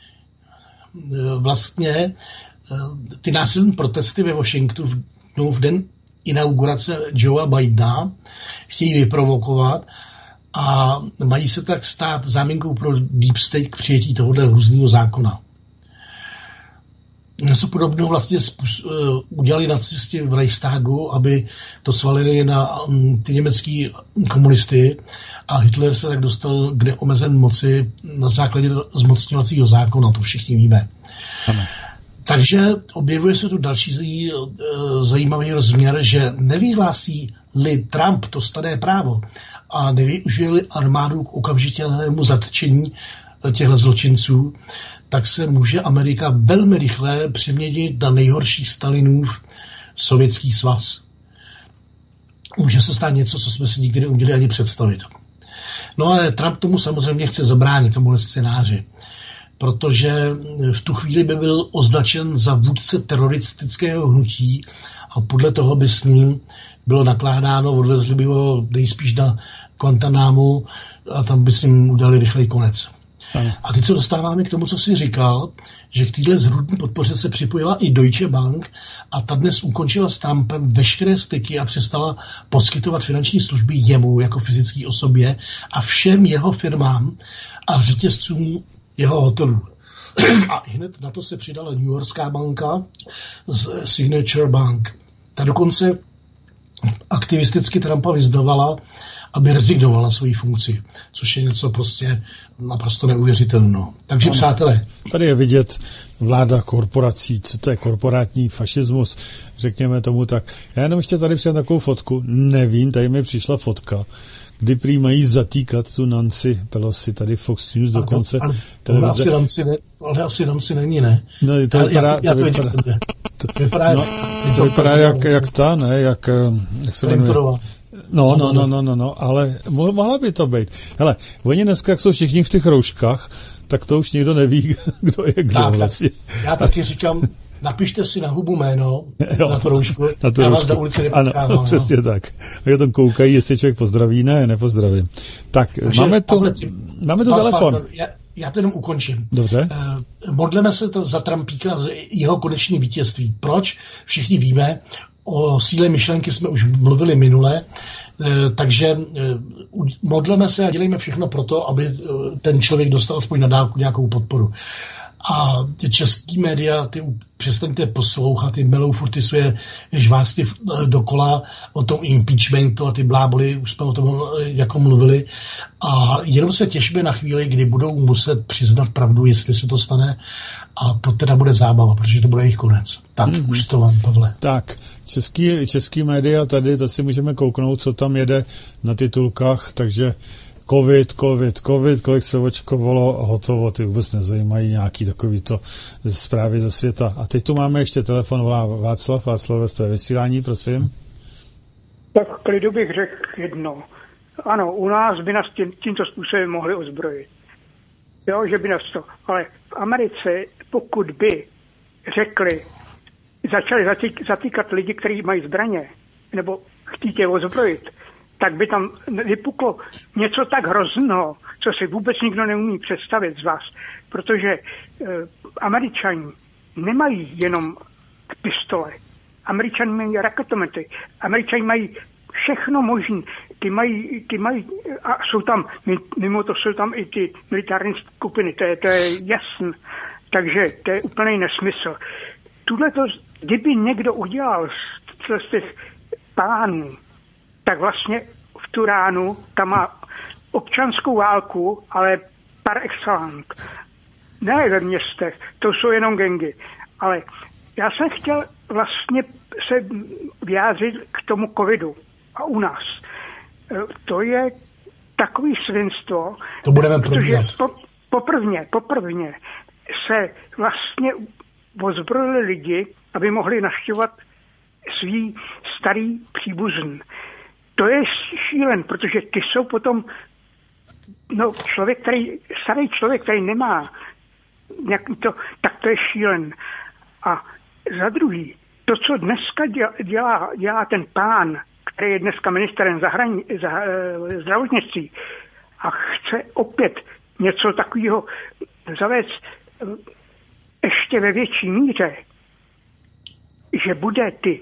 vlastně ty násilné protesty ve Washingtonu v den inaugurace Joea Bidena chtějí vyprovokovat a mají se tak stát záminkou pro Deep State k přijetí tohohle hrůzného zákona. Něco podobného vlastně udělali nacisti v Reichstagu, aby to svalili na ty německý komunisty a Hitler se tak dostal k neomezen moci na základě zmocňovacího zákona, to všichni víme. Ano. Takže objevuje se tu další zajímavý rozměr, že nevyhlásí-li Trump to staré právo a nevyužije-li armádu k okamžitému zatčení těchto zločinců, tak se může Amerika velmi rychle přeměnit na nejhorší Stalinův Sovětský svaz. Může se stát něco, co jsme si nikdy neuměli ani představit. No ale Trump tomu samozřejmě chce zabránit, tomuhle scénáři, protože v tu chvíli by byl označen za vůdce teroristického hnutí a podle toho by s ním bylo nakládáno, odvezli by ho nejspíš na Guantanamo a tam by s ním udělali rychlej konec. Ano. A teď se dostáváme k tomu, co jsi říkal, že k téhle zrůdné podpoře se připojila i Deutsche Bank a ta dnes ukončila s Trumpem veškeré styky a přestala poskytovat finanční služby jemu jako fyzické osobě a všem jeho firmám a řetězcům jeho hotelů. A hned na to se přidala New Yorkská banka, Signature Bank. Ta dokonce aktivisticky Trumpa vyzdovala, aby rezignoval na svoji funkci, což je něco prostě naprosto neuvěřitelného. Takže ano. Přátelé. Tady je vidět vláda korporací, co to je korporátní fašismus, řekněme tomu tak. Já jenom ještě tady přijám takovou fotku, nevím, tady mi přišla fotka, kdy prý mají zatýkat tu Nancy Pelosi, tady Fox News dokonce. Ale, ale, asi Nancy ne, ale asi Nancy není, ne? No, to ale vypadá, já, já to to vypadá, vidím, to, to vypadá, no, to vypadá jak, jak ta, ne? Jak, jak se jmenuje? No, no, no, no, no, no, ale mohla by to být. Hele, oni dneska, jak jsou všichni v těch rouškách, tak to už nikdo neví, kdo je kdo tak, vlastně. Tak, já taky říkám, napište si na hubu jméno, jo, na tu roušku, na tu já roušku. vás na ulici nepotkávám. Ano, přesně no. Tak. A tam koukají, jestli člověk pozdraví, ne, nepozdravím. Tak, takže máme tu, Pavle, máme tu pa, telefon. Pa, já, já to jenom ukončím. Dobře. Uh, modleme se to za Trumpíka, jeho konečné vítězství. Proč? Všichni víme, o síle myšlenky jsme už mluvili minule, takže modleme se a dělejme všechno pro to, aby ten člověk dostal aspoň na dálku nějakou podporu. A ty český média, ty přestaňte poslouchat, ty melou furt ty své žvásty dokola o tom impeachmentu a ty bláboli, už jsme o tom jako mluvili. A jenom se těšíme na chvíli, kdy budou muset přiznat pravdu, jestli se to stane. A to teda bude zábava, protože to bude jejich konec. Tak, mm-hmm. už to vám, Pavle. Tak, český, český média tady, to si můžeme kouknout, co tam jede na titulkách, takže covid, covid, covid, kolik se očkovalo, hotovo, ty vůbec nezajímají nějaký takovýto zprávy ze světa. A teď tu máme ještě telefon, volá Václav, Václav ve své vysílání, prosím. Tak klidu bych řekl jedno. Ano, u nás by nás tím, tímto způsobem mohli ozbrojit. Jo, že by nás to, ale v Americe, pokud by řekli, začali zatýk, zatýkat lidi, kteří mají zbraně, nebo chtít je ozbrojit, tak by tam vypuklo něco tak hrozného, co si vůbec nikdo neumí představit z vás. Protože e, Američani nemají jenom pistole. Američané mají raketomety. Američané mají všechno možné. Ty mají, ty mají, a jsou tam, mimo to jsou tam i ty militární skupiny, to je, to je jasný. Takže to je úplný nesmysl. Tuhle to, kdyby někdo udělal z těch pánů, tak vlastně v Turánu tam má občanskou válku, ale par excellence. Ne ve městech, to jsou jenom gengy. Ale já jsem chtěl vlastně se vyjádřit k tomu covidu a u nás. To je takový svinstvo, to budeme protože po, poprvně, poprvně se vlastně ozbrojili lidi, aby mohli navštěvovat svý starý příbuzný. To je šílen, protože ty jsou potom, no člověk, který, starý člověk, který nemá nějaký to, tak to je šílen. A za druhý, to, co dneska dělá, dělá ten pán, který je dneska ministrem zahrani, za, zdravotnictví a chce opět něco takového zavést ještě ve větší míře, že bude ty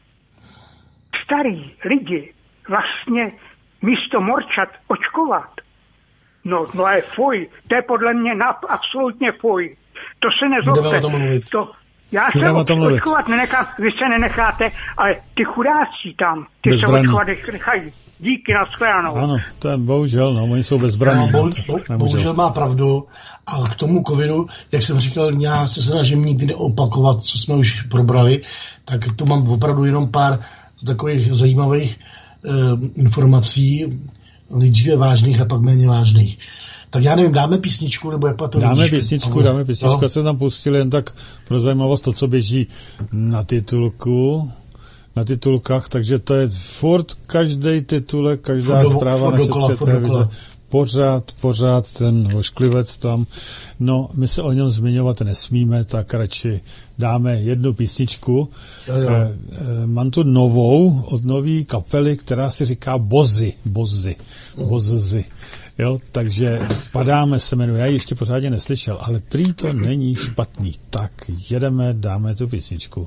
starý lidi vlastně místo morčat očkovat. No, no je fuj, to je podle mě na, absolutně fuj. To se nezlobte. To, já se očkovat nenechám, vy se nenecháte, ale ty chudáci tam, ty bezbraní. Se očkovat nechají. Díky, na shledanou. Ano, to je bohužel, no, oni jsou bezbraní. No, bo, bo, bohužel má pravdu. A k tomu covidu, jak jsem říkal, já se snažím nikdy neopakovat, co jsme už probrali, tak tu mám opravdu jenom pár takových zajímavých eh, informací, nejdříve vážných a pak méně vážných. Tak já nevím, dáme písničku, nebo jak to Dáme písničku, no, dáme písničku, no. Se tam pustili jen tak pro zajímavost to, co běží na titulku, na titulkách, takže to je furt každý titulek, každá furt zpráva na České televize. Pořád, pořád ten ošklivec tam. No, my se o něm zmiňovat nesmíme, tak radši dáme jednu písničku. Jo, jo. E, e, mám tu novou, od nový kapely, která si říká Bozy. Bozy. Bozy. Jo, takže Padáme se jmenuje. Já ji ještě pořádně neslyšel, ale prý to není špatný. Tak jedeme, dáme tu písničku.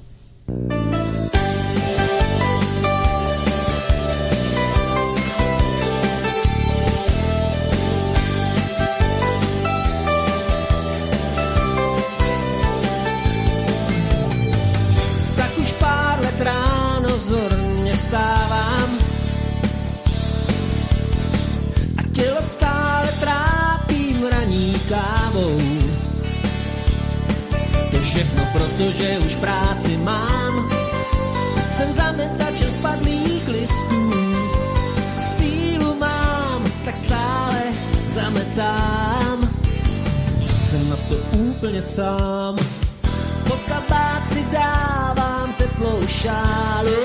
Všechno, protože už práci mám. Jsem zametačem spadlých listů. Sílu mám, tak stále zametám. Jsem na to úplně sám. Pod kabát si dávám teplou šálu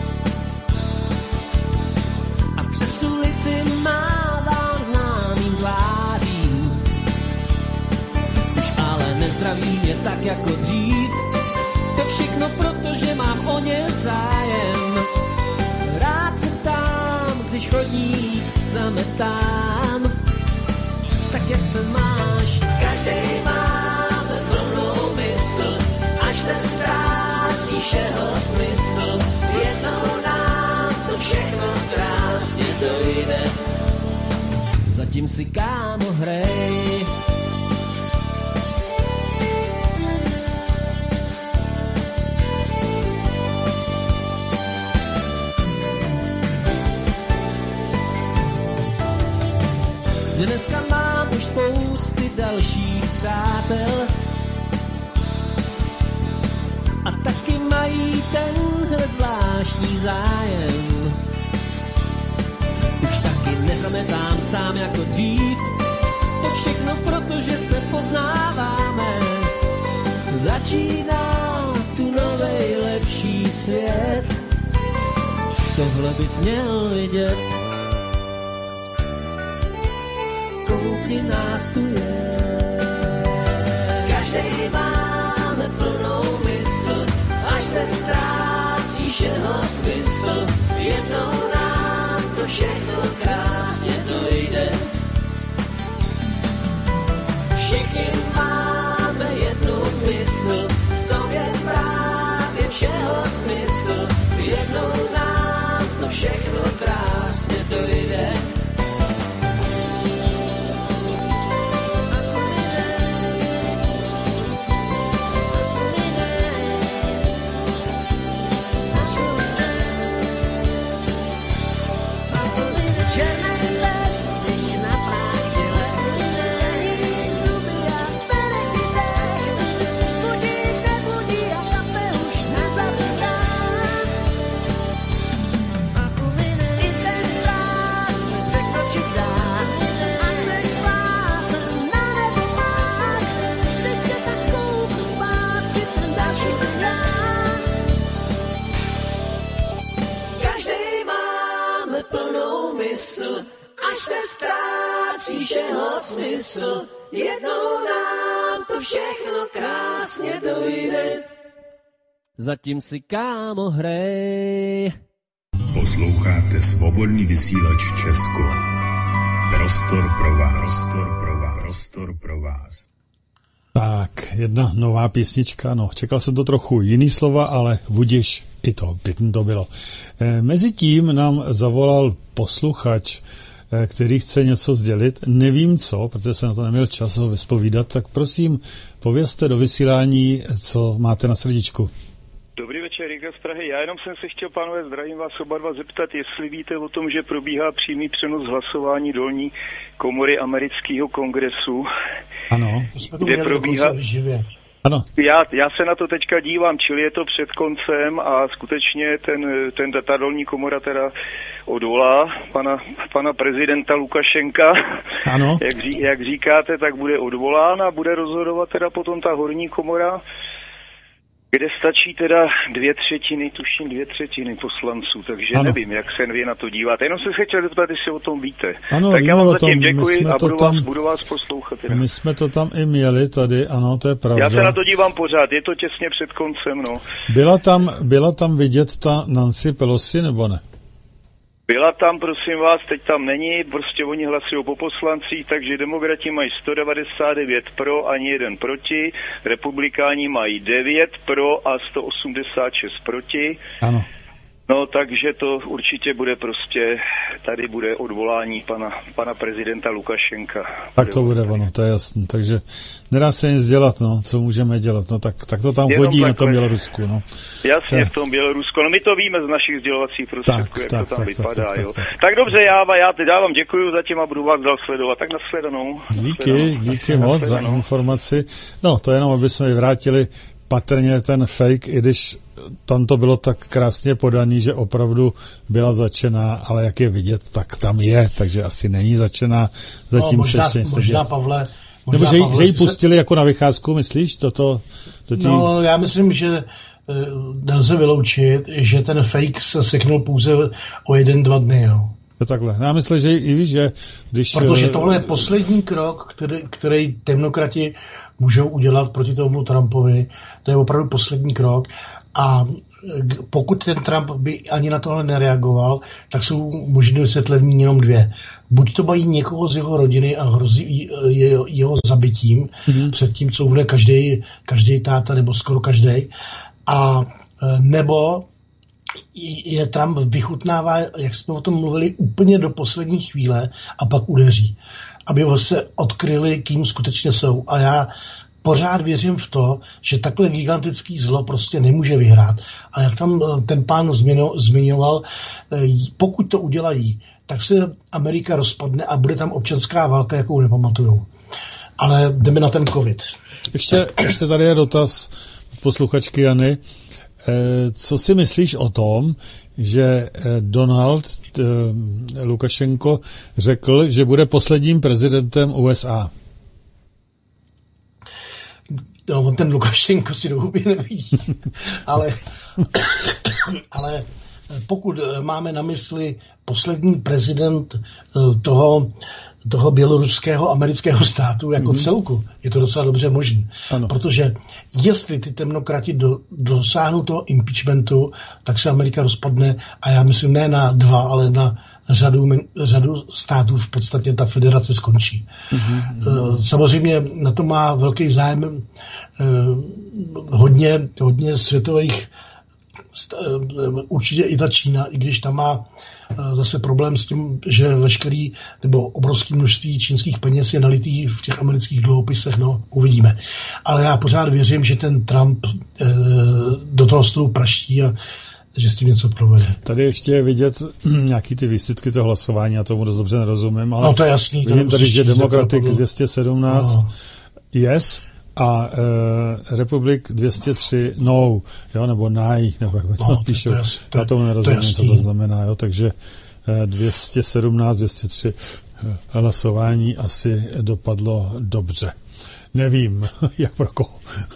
a přes ulici mávám známým tvářím. Nezdraví mě tak jako dřív. To všechno proto, že mám o ně zájem. Rád se tam, když chodník zametám. Tak jak se máš? Každej máme plnou mysl, až se ztrácí všeho smysl. Jednou nám to všechno krásně dojde. Zatím si, kámo, hrej. Dneska mám už spousty dalších přátel a taky mají tenhle zvláštní zájem. Už taky nezametám sám jako dřív, to všechno proto, že se poznáváme. Začíná tu novej lepší svět, tohle bys měl vidět. Koukni, nás tu je. Každej máme plnou mysl, až se ztrácí všeho smysl. Jednou nám to všechno krásně dojde. Všichni máme jednu mysl, v tom je právě všeho smysl, jednou nám to všechno krásně dojde. Až se ztrácí všeho smysl, jednou nám to všechno krásně dojde. Zatím si, kámo, hrej. Posloucháte Svobodný vysílač Česko. Prostor pro vás. Prostor pro vás. Prostor pro vás. Tak, jedna nová písnička, no, čekal jsem to trochu jiný slova, ale budiš, i to, pěkný to bylo. E, Mezitím nám zavolal posluchač, e, který chce něco sdělit, nevím co, protože jsem na to neměl čas ho vyspovídat, tak prosím, povězte do vysílání, co máte na srdíčku. Dobrý večer, Riga z Prahy. Já jenom jsem se chtěl, pánové, zdravím vás oba dva, zeptat, jestli víte o tom, že probíhá přímý přenos hlasování dolní komory amerického kongresu. Ano. Kde probíhá... Ano. Já, já se na to teďka dívám, čili je to před koncem a skutečně ten, ten ta dolní komora teda odvolá pana, pana prezidenta Lukašenka. Ano. Jak, ří, jak říkáte, tak bude odvolán a bude rozhodovat teda potom ta horní komora, kde stačí teda dvě třetiny, tuším dvě třetiny poslanců, takže ano. Nevím, jak se vy na to díváte. Jenom jsem se chtěl zeptat, jestli o tom víte. Ano, tak já vám zatím tom, děkuji a budu, tam, vás, budu vás poslouchat. Teda. My jsme to tam i měli tady, ano, to je pravda. Já se na to dívám pořád, je to těsně před koncem, no. Byla tam, byla tam vidět ta Nancy Pelosi, nebo ne? Byla tam, prosím vás, teď tam není, prostě oni hlasují po poslancích, takže demokrati mají sto devadesát devět pro, ani jeden proti, republikáni mají devět pro a sto osmdesát šest proti. Ano. No, takže to určitě bude prostě, tady bude odvolání pana, pana prezidenta Lukašenka. Tak to bude ono, to je jasný, takže nedá se nic dělat, no, co můžeme dělat, no, tak, tak to tam Jenom chodí takhle. Na tom Bělorusku, no. Jasně, je... v tom Bělorusku, no my to víme z našich sdělovacích prostředků, jak tak, to tam tak, vypadá, tak, jo. Tak, tak, tak. tak dobře, já, já teď dávám děkuju zatím a budu vás dál sledovat, tak nashledanou. Díky, nashledanou. díky nashledanou. moc za informaci, no, to jenom, aby jsme vrátili patrně ten fake, i když tam to bylo tak krásně podaný, že opravdu byla začená, ale jak je vidět, tak tam je, takže asi není začená, zatím no, možná, se ještě možná, Pavle, možná, nebo že, Pavle, že ji pustili se... jako na vycházku, myslíš? Toto, do tí... No, já myslím, že nelze vyloučit, že ten fake se seknul pouze o jeden, dva dny, jo. To takhle. Já myslím, že i víš, že když... Protože tohle je poslední krok, který, který demokrati můžou udělat proti tomu Trumpovi. To je opravdu poslední krok. A pokud ten Trump by ani na tohle nereagoval, tak jsou možné vysvětlení jenom dvě. Buď to mají někoho z jeho rodiny a hrozí jeho, jeho zabitím mm-hmm. před tím, co bude každý, každý táta, nebo skoro každý. A nebo je Trump vychutnává, jak jsme o tom mluvili, úplně do poslední chvíle a pak udeří. Aby se odkryli, kým skutečně jsou. A já pořád věřím v to, že takhle gigantický zlo prostě nemůže vyhrát. A jak tam ten pán zmiňoval, pokud to udělají, tak se Amerika rozpadne a bude tam občanská válka, jakou nepamatujou. Ale jdeme na ten covid. Ještě, ještě tady je dotaz posluchačky Jany. Co si myslíš o tom, že Donald Lukašenko řekl, že bude posledním prezidentem U S A? No, ten Lukašenko si do huby neví. ale, ale pokud máme na mysli poslední prezident toho, toho běloruského amerického státu jako mm-hmm. celku, je to docela dobře možné. Protože jestli ty demokrati do, dosáhnou toho impeachmentu, tak se Amerika rozpadne a já myslím ne na dva, ale na řadu, řadu států v podstatě ta federace skončí. Mm-hmm. Samozřejmě na to má velký zájem hodně, hodně světových určitě i ta Čína, i když tam má zase problém s tím, že veškerý nebo obrovské množství čínských peněz je nalitý v těch amerických dluhopisech, no uvidíme. Ale já pořád věřím, že ten Trump eh, do toho stolu praští a že s tím něco provede. Tady ještě je vidět nějaký ty výsledky toho hlasování, já tomu dost dobře nerozumím, ale no to je jasný, vidím tady, že Demokratik dvě stě sedmnáct no. yes a uh, Republik dvě stě tři no, jo, nebo naj, nebo jak to no, píšou. To já tomu nerozumím, to co to znamená, jo, takže uh, dvě stě sedmnáct dvě stě tři uh, hlasování asi dopadlo dobře. Nevím, jak pro koho.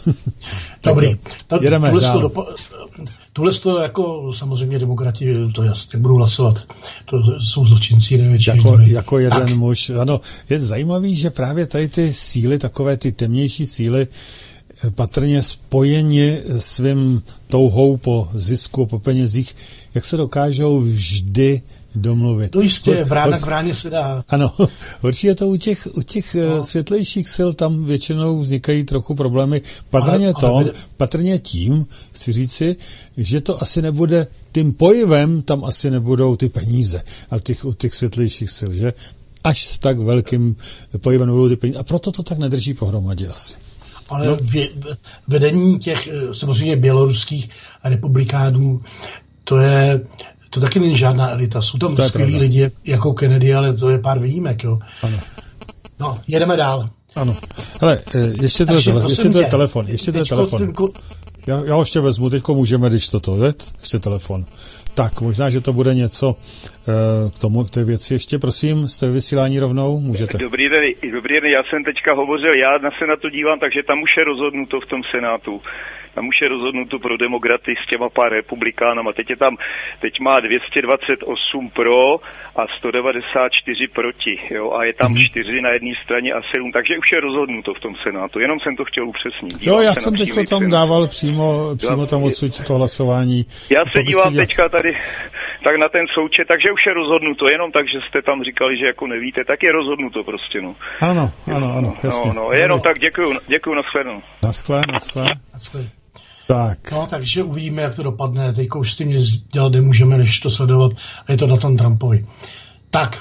Dobrý. Jedeme dál. Dopa- Tuhle to jako samozřejmě demokrati, to jasně, budou hlasovat. To jsou zločinci největší. Jako, jako jeden tak. muž. Ano, je zajímavý, že právě tady ty síly, takové ty temnější síly, patrně spojeni svým touhou po zisku, po penězích, jak se dokážou vždy domluvit. To jistě, vrána k vráně se dá. Ano, určitě to u těch, u těch no. světlejších sil tam většinou vznikají trochu problémy. Patrně, ale, tom, ale... patrně tím, chci říci, že to asi nebude, tím pojivem tam asi nebudou ty peníze, ale těch, u těch světlejších sil, že až s tak velkým pojivem nebudou ty peníze. A proto to tak nedrží pohromadě asi. Ale no. vě, vedení těch samozřejmě běloruských republikánů, to je to taky není žádná elita. Jsou tam skvělí lidi jako Kennedy, ale to je pár výjimek, jo. Ano. No, jedeme dál. Ano. Hele, ještě to je, tele, ještě to je telefon. Ještě to je telefon. Ten... Já, já ho ještě vezmu, teďko můžeme, když toto, věc, ještě telefon. Tak, možná, že to bude něco k tomu, k té věci. Ještě, prosím, jste vysílání rovnou, můžete. Dobrý den, dobrý den, já jsem teďka hovořil, já se na to dívám, takže tam už je rozhodnuto v tom Senátu. Tam už je rozhodnuto pro demokraty s těma pár republikánama. Teď je tam, teď má dvě stě dvacet osm pro a sto devadesát čtyři proti, jo, a je tam mm. čtyři na jedné straně a sedm, takže už je rozhodnuto v tom Senátu. Jenom jsem to chtěl upřesnit. Dívám jo, já jsem teďko tam cenu. dával přímo, přímo tam odsud to hlasování. Já se dívám teďka tady tak na ten součet, takže už je rozhodnuto, jenom tak, že jste tam říkali, že jako nevíte, tak je rozhodnuto prostě, no. Ano, ano, ano, jasně. No, no, jenom tak, děkuju, děkuju, nashledanou. Naschle, naschle. Naschle. Tak. No, takže uvidíme, jak to dopadne. Teďko už s tím nic dělat nemůžeme, než to sledovat. A je to na tom Trumpovi. Tak,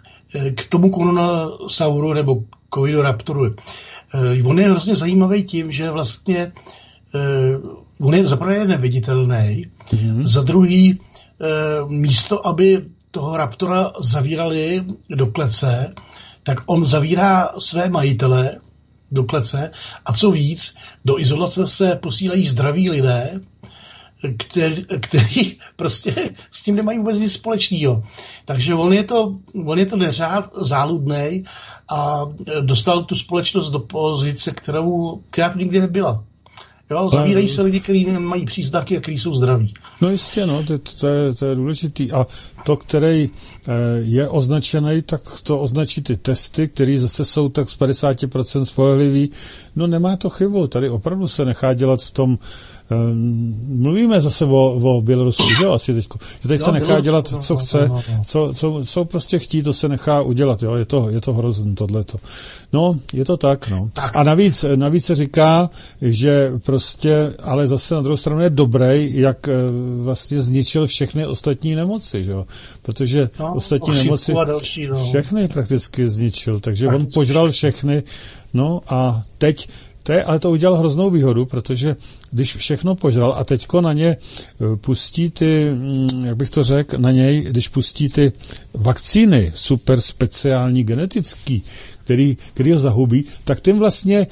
k tomu koronasauru nebo covidoraptoru. On je hrozně zajímavý tím, že vlastně on je zaprvé neviditelný, mm-hmm. za druhý místo, aby toho raptora zavírali do klece, tak on zavírá své majitele do klece a co víc, do izolace se posílají zdraví lidé, který, který prostě s tím nemají vůbec nic společného. Takže on je to, on je to neřád záludnej a dostal tu společnost do pozice, kterou, která to nikdy nebyla. Jo, zavírají se lidi, kteří mají příznaky a kteří jsou zdraví. No jistě, no, to, to, je, to je důležitý. A to, který je označený, tak to označí ty testy, které zase jsou tak z padesát procent spolehlivý. No nemá to chybu, tady opravdu se nechá dělat v tom. Mluvíme zase o, o Bělorusku, že jo, asi teďko. Že tady jo, se nechá dělat, co chce, co, co, co prostě chtí, to se nechá udělat, jo, je to, je to hrozný tohleto. No, je to tak, no. A navíc, navíc se říká, že prostě, ale zase na druhou stranu je dobrý, jak vlastně zničil všechny ostatní nemoci, že jo, protože no, ostatní nemoci další, no. všechny prakticky zničil, takže prakticky on požral všechny, no a teď To je, ale to udělal hroznou výhodu, protože když všechno požral a teďko na ně pustí ty, jak bych to řekl, na něj, když pustí ty vakcíny super speciální genetický, který, který ho zahubí, tak tím vlastně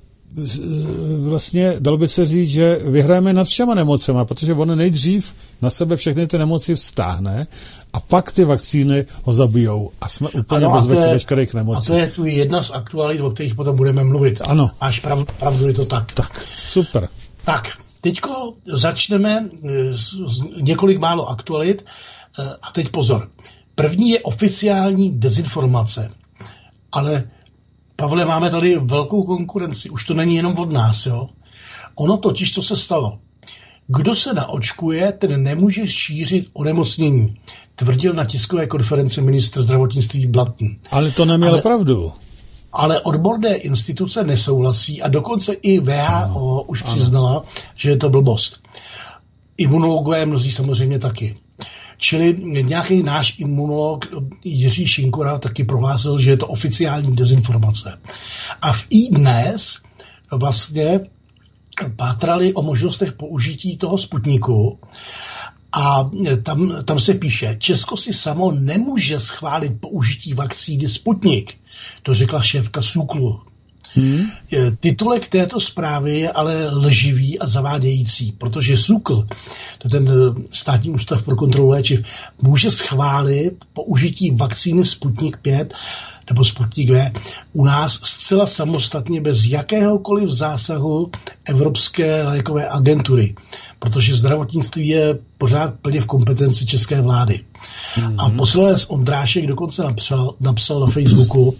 vlastně dalo by se říct, že vyhrajeme nad všema nemocema, protože on nejdřív na sebe všechny ty nemoci vztáhne a pak ty vakcíny ho zabijou a jsme úplně ano, bez je, veškerých nemocí. A to je tu jedna z aktualit, o kterých potom budeme mluvit. Ano. Až prav, pravdu je to tak. Tak, super. Tak, teďko začneme z, z několik málo aktualit a teď pozor. První je oficiální dezinformace, ale Pavle, máme tady velkou konkurenci, už to není jenom od nás, jo. Ono totiž, co se stalo. Kdo se naočkuje, ten nemůže šířit onemocnění, tvrdil na tiskové konferenci ministr zdravotnictví Blatný. Ale to neměl ale, pravdu. Ale odborné instituce nesouhlasí a dokonce i W H O ano, už ano. přiznala, že je to blbost. imunologové mnozí samozřejmě taky. Čili nějaký náš imunolog Jiří Šinkora taky prohlásil, že je to oficiální dezinformace. A v iDnes vlastně pátrali o možnostech použití toho Sputniku a tam, tam se píše, Česko si samo nemůže schválit použití vakcíny Sputnik. To řekla šéfka SÚKLu. Hmm. Titulek této zprávy je ale lživý a zavádějící, protože SÚKL, to je ten státní ústav pro kontrolu léčiv, může schválit použití vakcíny Sputnik pět nebo Sputnik V u nás zcela samostatně bez jakéhokoliv zásahu Evropské lékové agentury, protože zdravotnictví je pořád plně v kompetenci české vlády. Hmm. A poslanec Ondrášek dokonce napsal, napsal na Facebooku,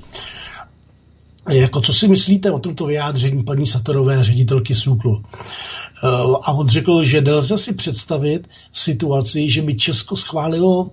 jako co si myslíte o tomto vyjádření paní Satorové, ředitelky SÚKLu? A on řekl, že nelze si představit situaci, že by Česko schválilo,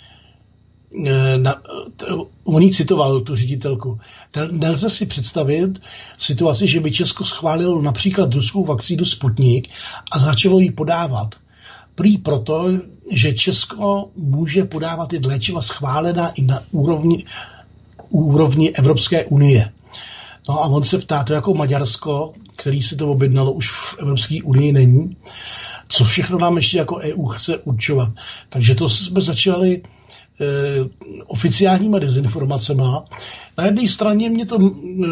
na, on jí citoval tu ředitelku, nelze si představit situaci, že by Česko schválilo například ruskou vakcínu Sputnik a začalo ji podávat. Prý proto, že Česko může podávat i léčiva schválená i na úrovni, úrovni Evropské unie. No a on se ptá, to jako Maďarsko, který si to objednalo, už v Evropské unii není, co všechno nám ještě jako E U chce určovat. Takže to jsme začali e, oficiálníma dezinformacema. Na jedné straně mě to e,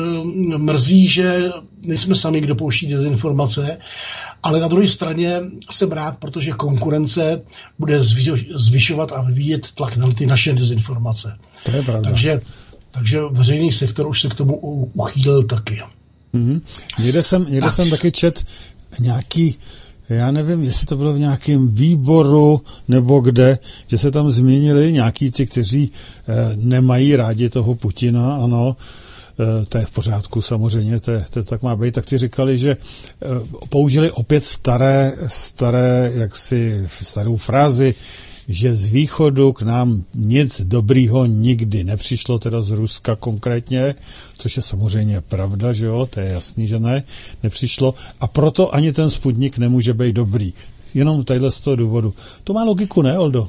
mrzí, že nejsme sami, kdo pouští dezinformace, ale na druhé straně jsem rád, protože konkurence bude zvyšovat a vyvíjet tlak na ty naše dezinformace. To je pravda. Takže Takže veřejný sektor už se k tomu uchýlil taky. Mm-hmm. Někde jsem, někde tak. jsem taky čet nějaký, já nevím, jestli to bylo v nějakém výboru nebo kde, že se tam zmínili nějaký ti, kteří eh, nemají rádi toho Putina, ano, eh, to je v pořádku samozřejmě, to, je, to tak má být, tak ti říkali, že eh, použili opět staré, staré, jaksi starou frázi, že z východu k nám nic dobrýho nikdy nepřišlo, teda z Ruska konkrétně, což je samozřejmě pravda, že jo, to je jasný, že ne, nepřišlo a proto ani ten Sputnik nemůže být dobrý. Jenom tadyhle z toho důvodu. To má logiku, ne, Oldo?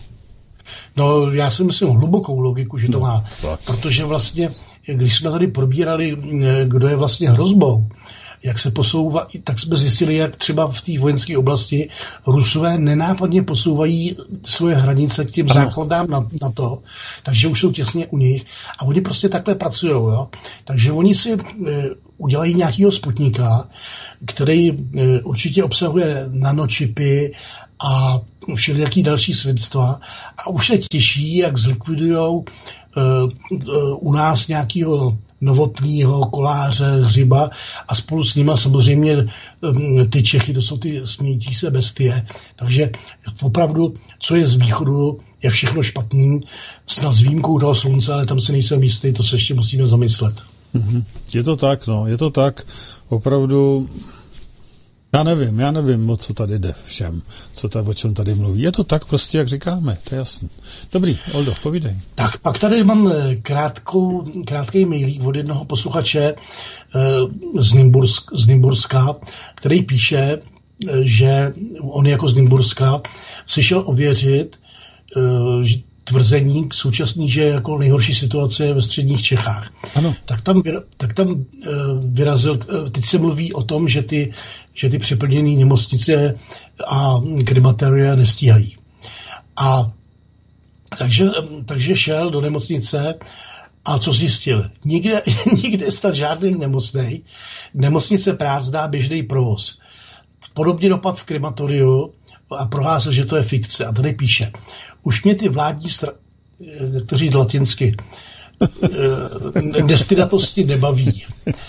No, já si myslím hlubokou logiku, že to no, má. Tak. Protože vlastně, když jsme tady probírali, kdo je vlastně hrozbou, jak se posouvá, tak jsme zjistili, jak třeba v té vojenské oblasti Rusové nenápadně posouvají svoje hranice k těm ano. základám na, na to, takže už jsou těsně u nich a oni prostě takhle pracují, jo. Takže oni si e, udělají nějakýho Sputnika, který e, určitě obsahuje nanočipy a všelijaký další svědectva a už se těší, jak zlikvidujou e, e, u nás nějakýho Novotného, Koláře, Hřiba a spolu s nima samozřejmě ty Čechy, to jsou ty smějící se bestie. Takže opravdu, co je z východu, je všechno špatný, snad s výjimkou toho slunce, ale tam si nejsem jistý, to se ještě musíme zamyslet. Je to tak, no, je to tak, opravdu. Já nevím, já nevím, o co tady jde všem, co tady, o čem tady mluví. Je to tak prostě, jak říkáme, to je jasný. Dobrý, Oldo, povídej. Tak, pak tady mám krátkou, krátký mailík od jednoho posluchače z, Nymbursk, z Nymburska, který píše, že on jako z Nymburska si šel ověřit že tvrzení k současný, že jako nejhorší situace ve středních Čechách. Ano. Tak tam, tak tam vyrazil, teď se mluví o tom, že ty, že ty přeplněné nemocnice a krematoria nestíhají. A takže, takže šel do nemocnice a co zjistil? Nikde, nikde snad žádný nemocnej, nemocnice prázdná, běžný provoz. Podobně dopad v krematoriu a prohlásil, že to je fikce. A tady píše, už mě ty vládní, sra- to říct latinsky, destinatosti nebaví.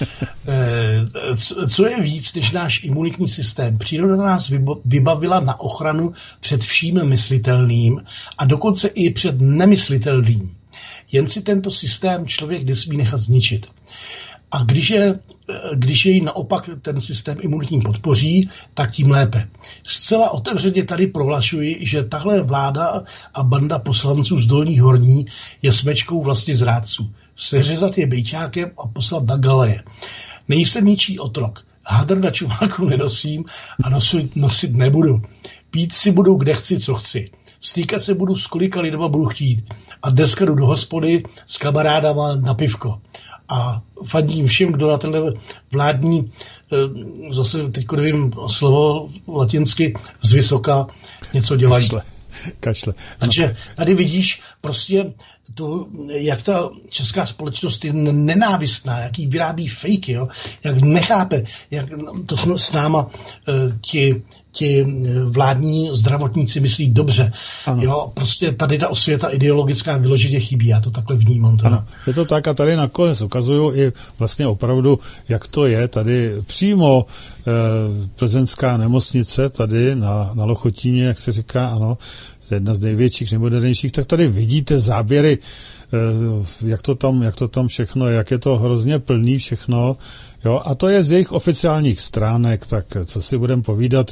Co je víc, než náš imunitní systém? Příroda nás vybavila na ochranu před vším myslitelným a dokonce i před nemyslitelným. Jen si tento systém člověk nesmí nechat zničit. A když, je, když jej naopak ten systém imunitní podpoří, tak tím lépe. Zcela otevřeně tady prohlašuji, že tahle vláda a banda poslanců z Dolní Horní je smečkou vlastně zrádců. Seřezat je bejčákem a poslat na galeje. Nejsem ničí otrok. Hadr na čumáku nenosím a nosit, nosit nebudu. pít si budu kde chci, co chci. Stýkat se budu s kolika lidma budu chtít. A dneska jdu do hospody s kamarádama na pivko. A fandím všem, kdo na tenhle vládní, zase teď nevím slovo latinsky, z vysoka něco dělají. Kašle. Kašle. Takže tady vidíš prostě, to, jak ta česká společnost je nenávistná, jak jí vyrábí fejky, jo? Jak nechápe, jak to s náma ti, ti vládní zdravotníci myslí dobře. Jo? Prostě tady ta osvěta ideologická vyloženě chybí, já to takhle vnímám. Ano, je to tak a tady nakonec ukazuju i vlastně opravdu, jak to je tady přímo eh, plzeňská nemocnice tady na, na Lochotíně, jak se říká, ano, jedna z největších, nejmodernějších, tak tady vidíte záběry, jak to tam, jak to tam všechno, jak je to hrozně plný všechno, jo, a to je z jejich oficiálních stránek, tak co si budeme povídat,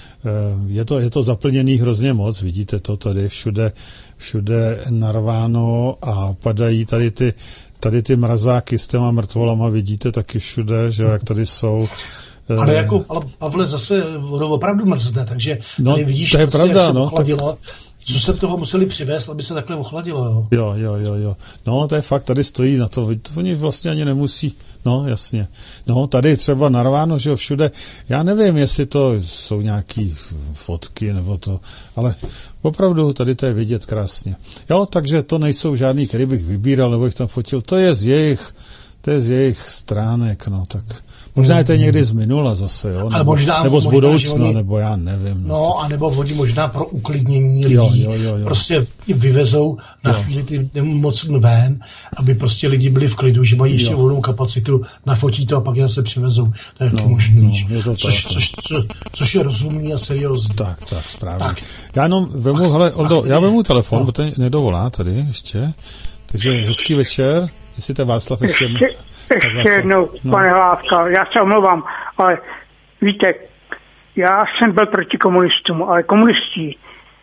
je to, je to zaplněný hrozně moc, vidíte to tady všude, všude narváno a padají tady ty, tady ty mrazáky s těma mrtvolama, vidíte taky všude, že jak tady jsou. Ale jako, ale Pavle, zase ono opravdu mrzne, takže no, tady vidíš, to je prostě, pravda, jak se no, ochladilo, tak... co se toho museli přivést, aby se takhle ochladilo. Jo, jo, jo, jo. jo. No, to je fakt, tady stojí na to, oni vlastně ani nemusí, no, jasně. No, tady třeba narváno, že jo, všude, já nevím, jestli to jsou nějaký fotky nebo to, ale opravdu tady to je vidět krásně. Jo, takže to nejsou žádný, který bych vybíral nebo jich tam fotil, to je z jejich, to je z jejich stránek, no, tak... Možná je to někdy z minula zase, jo? Nebo, možná, nebo z možná, budoucna, oni, nebo já nevím. No, no a nebo oni možná pro uklidnění lidí jo, jo, jo, jo. prostě vyvezou na jo. chvíli ty moc ven, aby prostě lidi byli v klidu, že mají ještě jo. volnou kapacitu, nafotí to a pak je zase přivezou. To je no, možný. No, je to což, tak, což, což, což je rozumný a seriózní. Tak, tak, správně. Tak. Já jenom vemu, hele, Oldo, já vemu telefon, no. bo ten nedovolá tady ještě. Takže hezký večer, jestli to je Václav ještě... ještě... Ještě jednou, no. Pane Hlávka, já se omlouvám, ale víte, já jsem byl proti komunistům, ale komunisti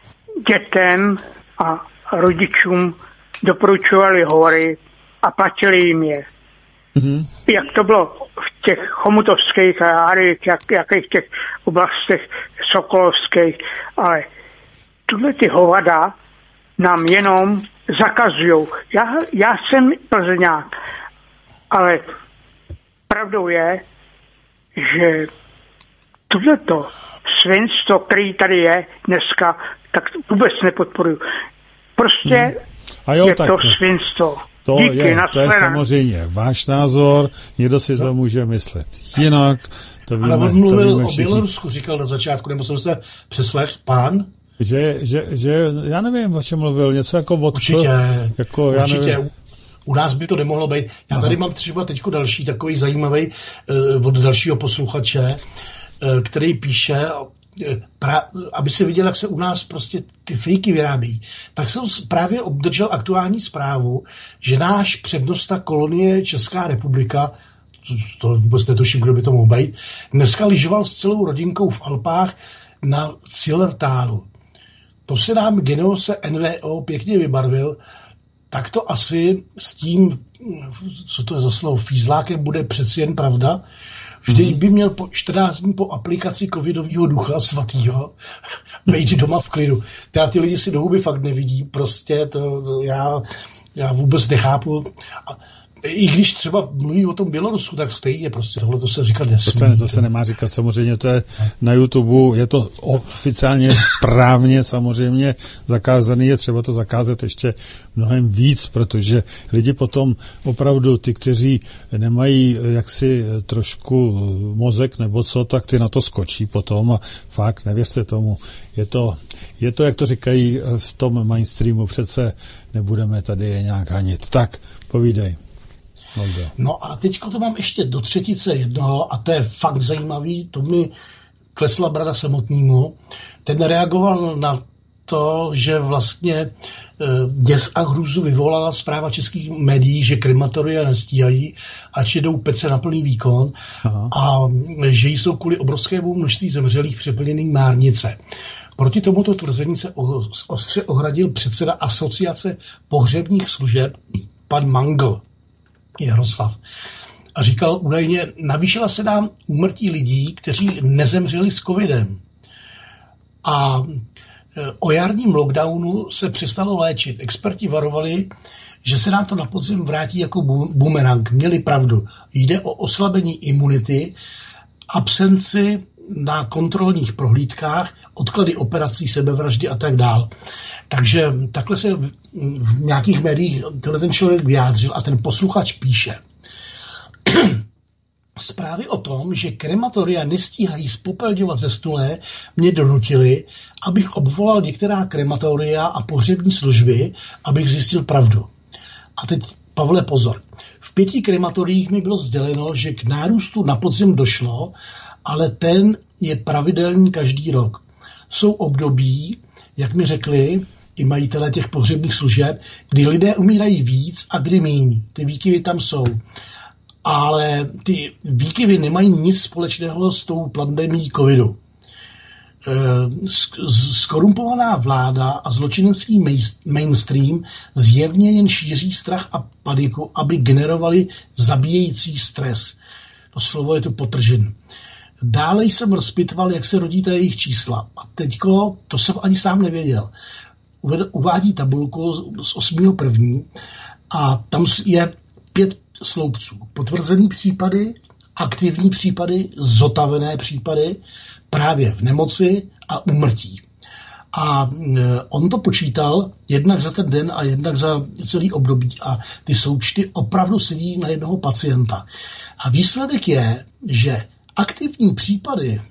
dětem a rodičům doporučovali hory a platili jim je. Mm-hmm. Jak to bylo v těch chomutovských a jak, jakých těch oblastech sokolovských, ale tuhle ty hovada nám jenom zakazujou. Já, já jsem Plzeňák. Ale pravdou je, že tohleto svinstvo, který tady je dneska, tak vůbec nepodporuju. Prostě hmm. A jo, je tak to svinstvo. To Díky, je, to je samozřejmě váš názor, někdo si to může myslet jinak. To víme, ale on mluvil o Bělorusku, říkal na začátku, nebo jsem se přeslech, pán? Že, že, že, já nevím, o čem mluvil, něco jako od... Určitě, jako, určitě. Já nevím. U nás by to nemohlo být. Já Aha. tady mám třeba teďko další takový zajímavý uh, od dalšího posluchače, uh, který píše, uh, pra, aby se viděl, jak se u nás prostě ty fejky vyrábí. Tak jsem právě obdržel aktuální zprávu, že náš přednosta kolonie Česká republika, to, to vůbec netuším, kdo by to mohl být, dneska lyžoval s celou rodinkou v Alpách na Zillertalu. To se nám Genose N V O pěkně vybarvil. Tak to asi s tím, co to je za slovo, fízlákem bude přeci jen pravda. Vždyť by měl po čtrnáct dní po aplikaci covidového ducha svatýho být doma v klidu. Teda ty lidi si do huby fakt nevidí, prostě to, to já, já vůbec nechápu. A i když třeba mluví o tom Bělorusku, tak stejně prostě tohle to se říkat nesmí. To se, to se nemá říkat, samozřejmě to je na YouTube, je to oficiálně správně samozřejmě zakázaný, je třeba to zakázat ještě mnohem víc, protože lidi potom opravdu, ty, kteří nemají jaksi trošku mozek nebo co, tak ty na to skočí potom a fakt, nevěřte tomu, je to, je to, jak to říkají v tom mainstreamu, přece nebudeme tady je nějak hanit. Tak, povídej. No a teďko to mám ještě do třetice jednoho a to je fakt zajímavý, to mi klesla brada samotnému. Ten reagoval na to, že vlastně děs a hrůzu vyvolala zpráva českých médií, že krematoria nestíhají, ač jdou pece na plný výkon. Aha. A že jsou kvůli obrovskému množství zemřelých přeplněný márnice. Proti tomuto tvrzení se ostře ohradil předseda Asociace pohřebních služeb pan Mangl Jaroslav. A říkal údajně, navýšila se nám úmrtí lidí, kteří nezemřeli s covidem. A o jarním lockdownu se přestalo léčit. Experti varovali, že se nám to na podzim vrátí jako bumerang. Měli pravdu. Jde o oslabení imunity, absenci na kontrolních prohlídkách, odklady operací, sebevraždy a tak dál. Takže takhle se v nějakých médiích tenhle ten člověk vyjádřil a ten posluchač píše. Zprávy o tom, že krematoria nestíhají spopelňovat zesnulé, mě donutily, abych obvolal některá krematoria a pohřební služby, abych zjistil pravdu. A teď, Pavle, pozor. V pěti krematoriích mi bylo sděleno, že k nárůstu na podzim došlo, ale ten je pravidelný každý rok. Jsou období, jak mi řekli i majitelé těch pohřebních služeb, kdy lidé umírají víc a kdy míň. Ty výkyvy tam jsou. Ale ty výkyvy nemají nic společného s tou pandemií covidu. Skorumpovaná vláda a zločinecký mainstream zjevně jen šíří strach a paniku, aby generovali zabíjející stres. To slovo je tu podtržen. Dále jsem rozpitoval, jak se rodí ta jejich čísla. A teďko, to jsem ani sám nevěděl. Uvádí tabulku z osmého prvního a tam je pět sloupců. Potvrzený případy, aktivní případy, zotavené případy, právě v nemoci a úmrtí. A on to počítal jednak za ten den a jednak za celý období a ty součty opravdu sedí na jednoho pacienta. A výsledek je, že aktivní případy,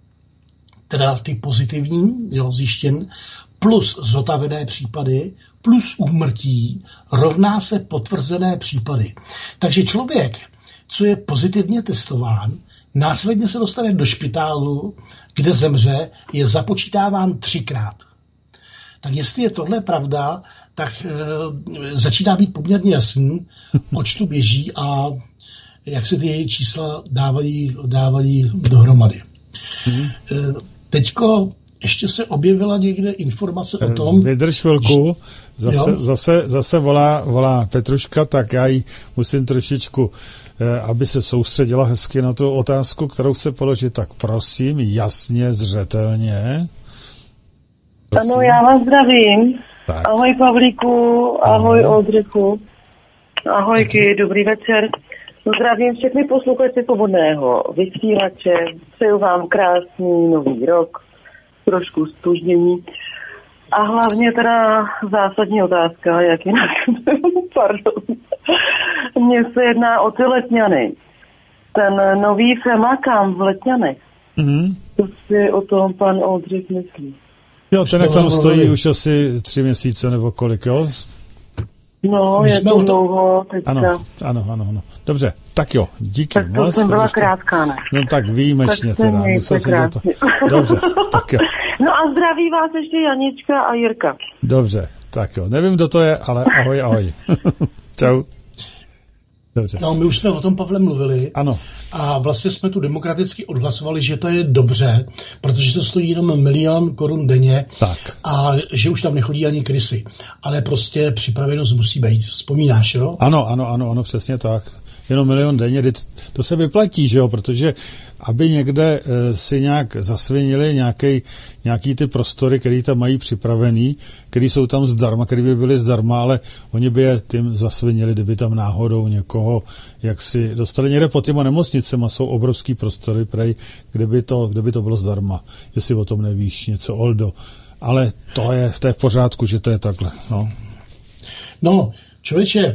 teda ty pozitivní, jo, zjištěn, plus zotavené případy, plus úmrtí, rovná se potvrzené případy. Takže člověk, co je pozitivně testován, následně se dostane do špitálu, kde zemře, je započítáván třikrát. Tak jestli je tohle pravda, tak e, začíná být poměrně jasný, oč tu běží a jak se ty čísla dávají, dávají dohromady. Hmm. E, teďko ještě se objevila někde informace o tom... Vydrž chvilku, zase, zase, zase volá, volá Petruška, tak já jí musím trošičku, eh, aby se soustředila hezky na tu otázku, kterou chce položit, tak prosím, jasně, zřetelně. Prosím. Ano, já vás zdravím. Tak. Ahoj Pavlíku, ahoj Oldřichu, ahojky, dobrý večer. Zdravím všechny posluchače Svobodného vysílače, přeju vám krásný nový rok, trošku stuždění. A hlavně teda zásadní otázka, jak jinak, pardon, mně se jedná o ty Letňany. Ten nový Femakam v Letňanech. Mm-hmm. Co si o tom pan Oldřich myslí? Jo, ten jak tam stojí už asi tři měsíce nebo kolik, jo? No, je to dlouho teďka. Ano, ano, ano, ano. Dobře, tak jo, díky. Tak to moc, jsem byla krátká, ne? No tak výjimečně tak teda. Musel si to... Dobře, tak jo. No a zdraví vás ještě Janička a Jirka. Dobře, tak jo. Nevím, kdo to je, ale ahoj, ahoj. Čau. Dobře. No, my už jsme o tom, Pavle, mluvili. Ano. A vlastně jsme tu demokraticky odhlasovali, že to je dobře, protože to stojí jenom milion korun denně. Tak. A že už tam nechodí ani krysy. Ale prostě připravenost musí být. Vzpomínáš, jo? Ano, ano, ano, ano, přesně tak. Jenom milion denně, to se vyplatí, že jo, protože aby někde e, si nějak zasvinili nějaký, nějaký ty prostory, který tam mají připravený, který jsou tam zdarma, který by byly zdarma, ale oni by je tím zasvinili, kdyby tam náhodou někoho, jak si dostali někde pod těma nemocnicema, jsou obrovský prostory, prej, kde by to, kde by to bylo zdarma, jestli o tom nevíš něco, Oldo. Ale to je, to je v pořádku, že to je takhle, no. No, člověče,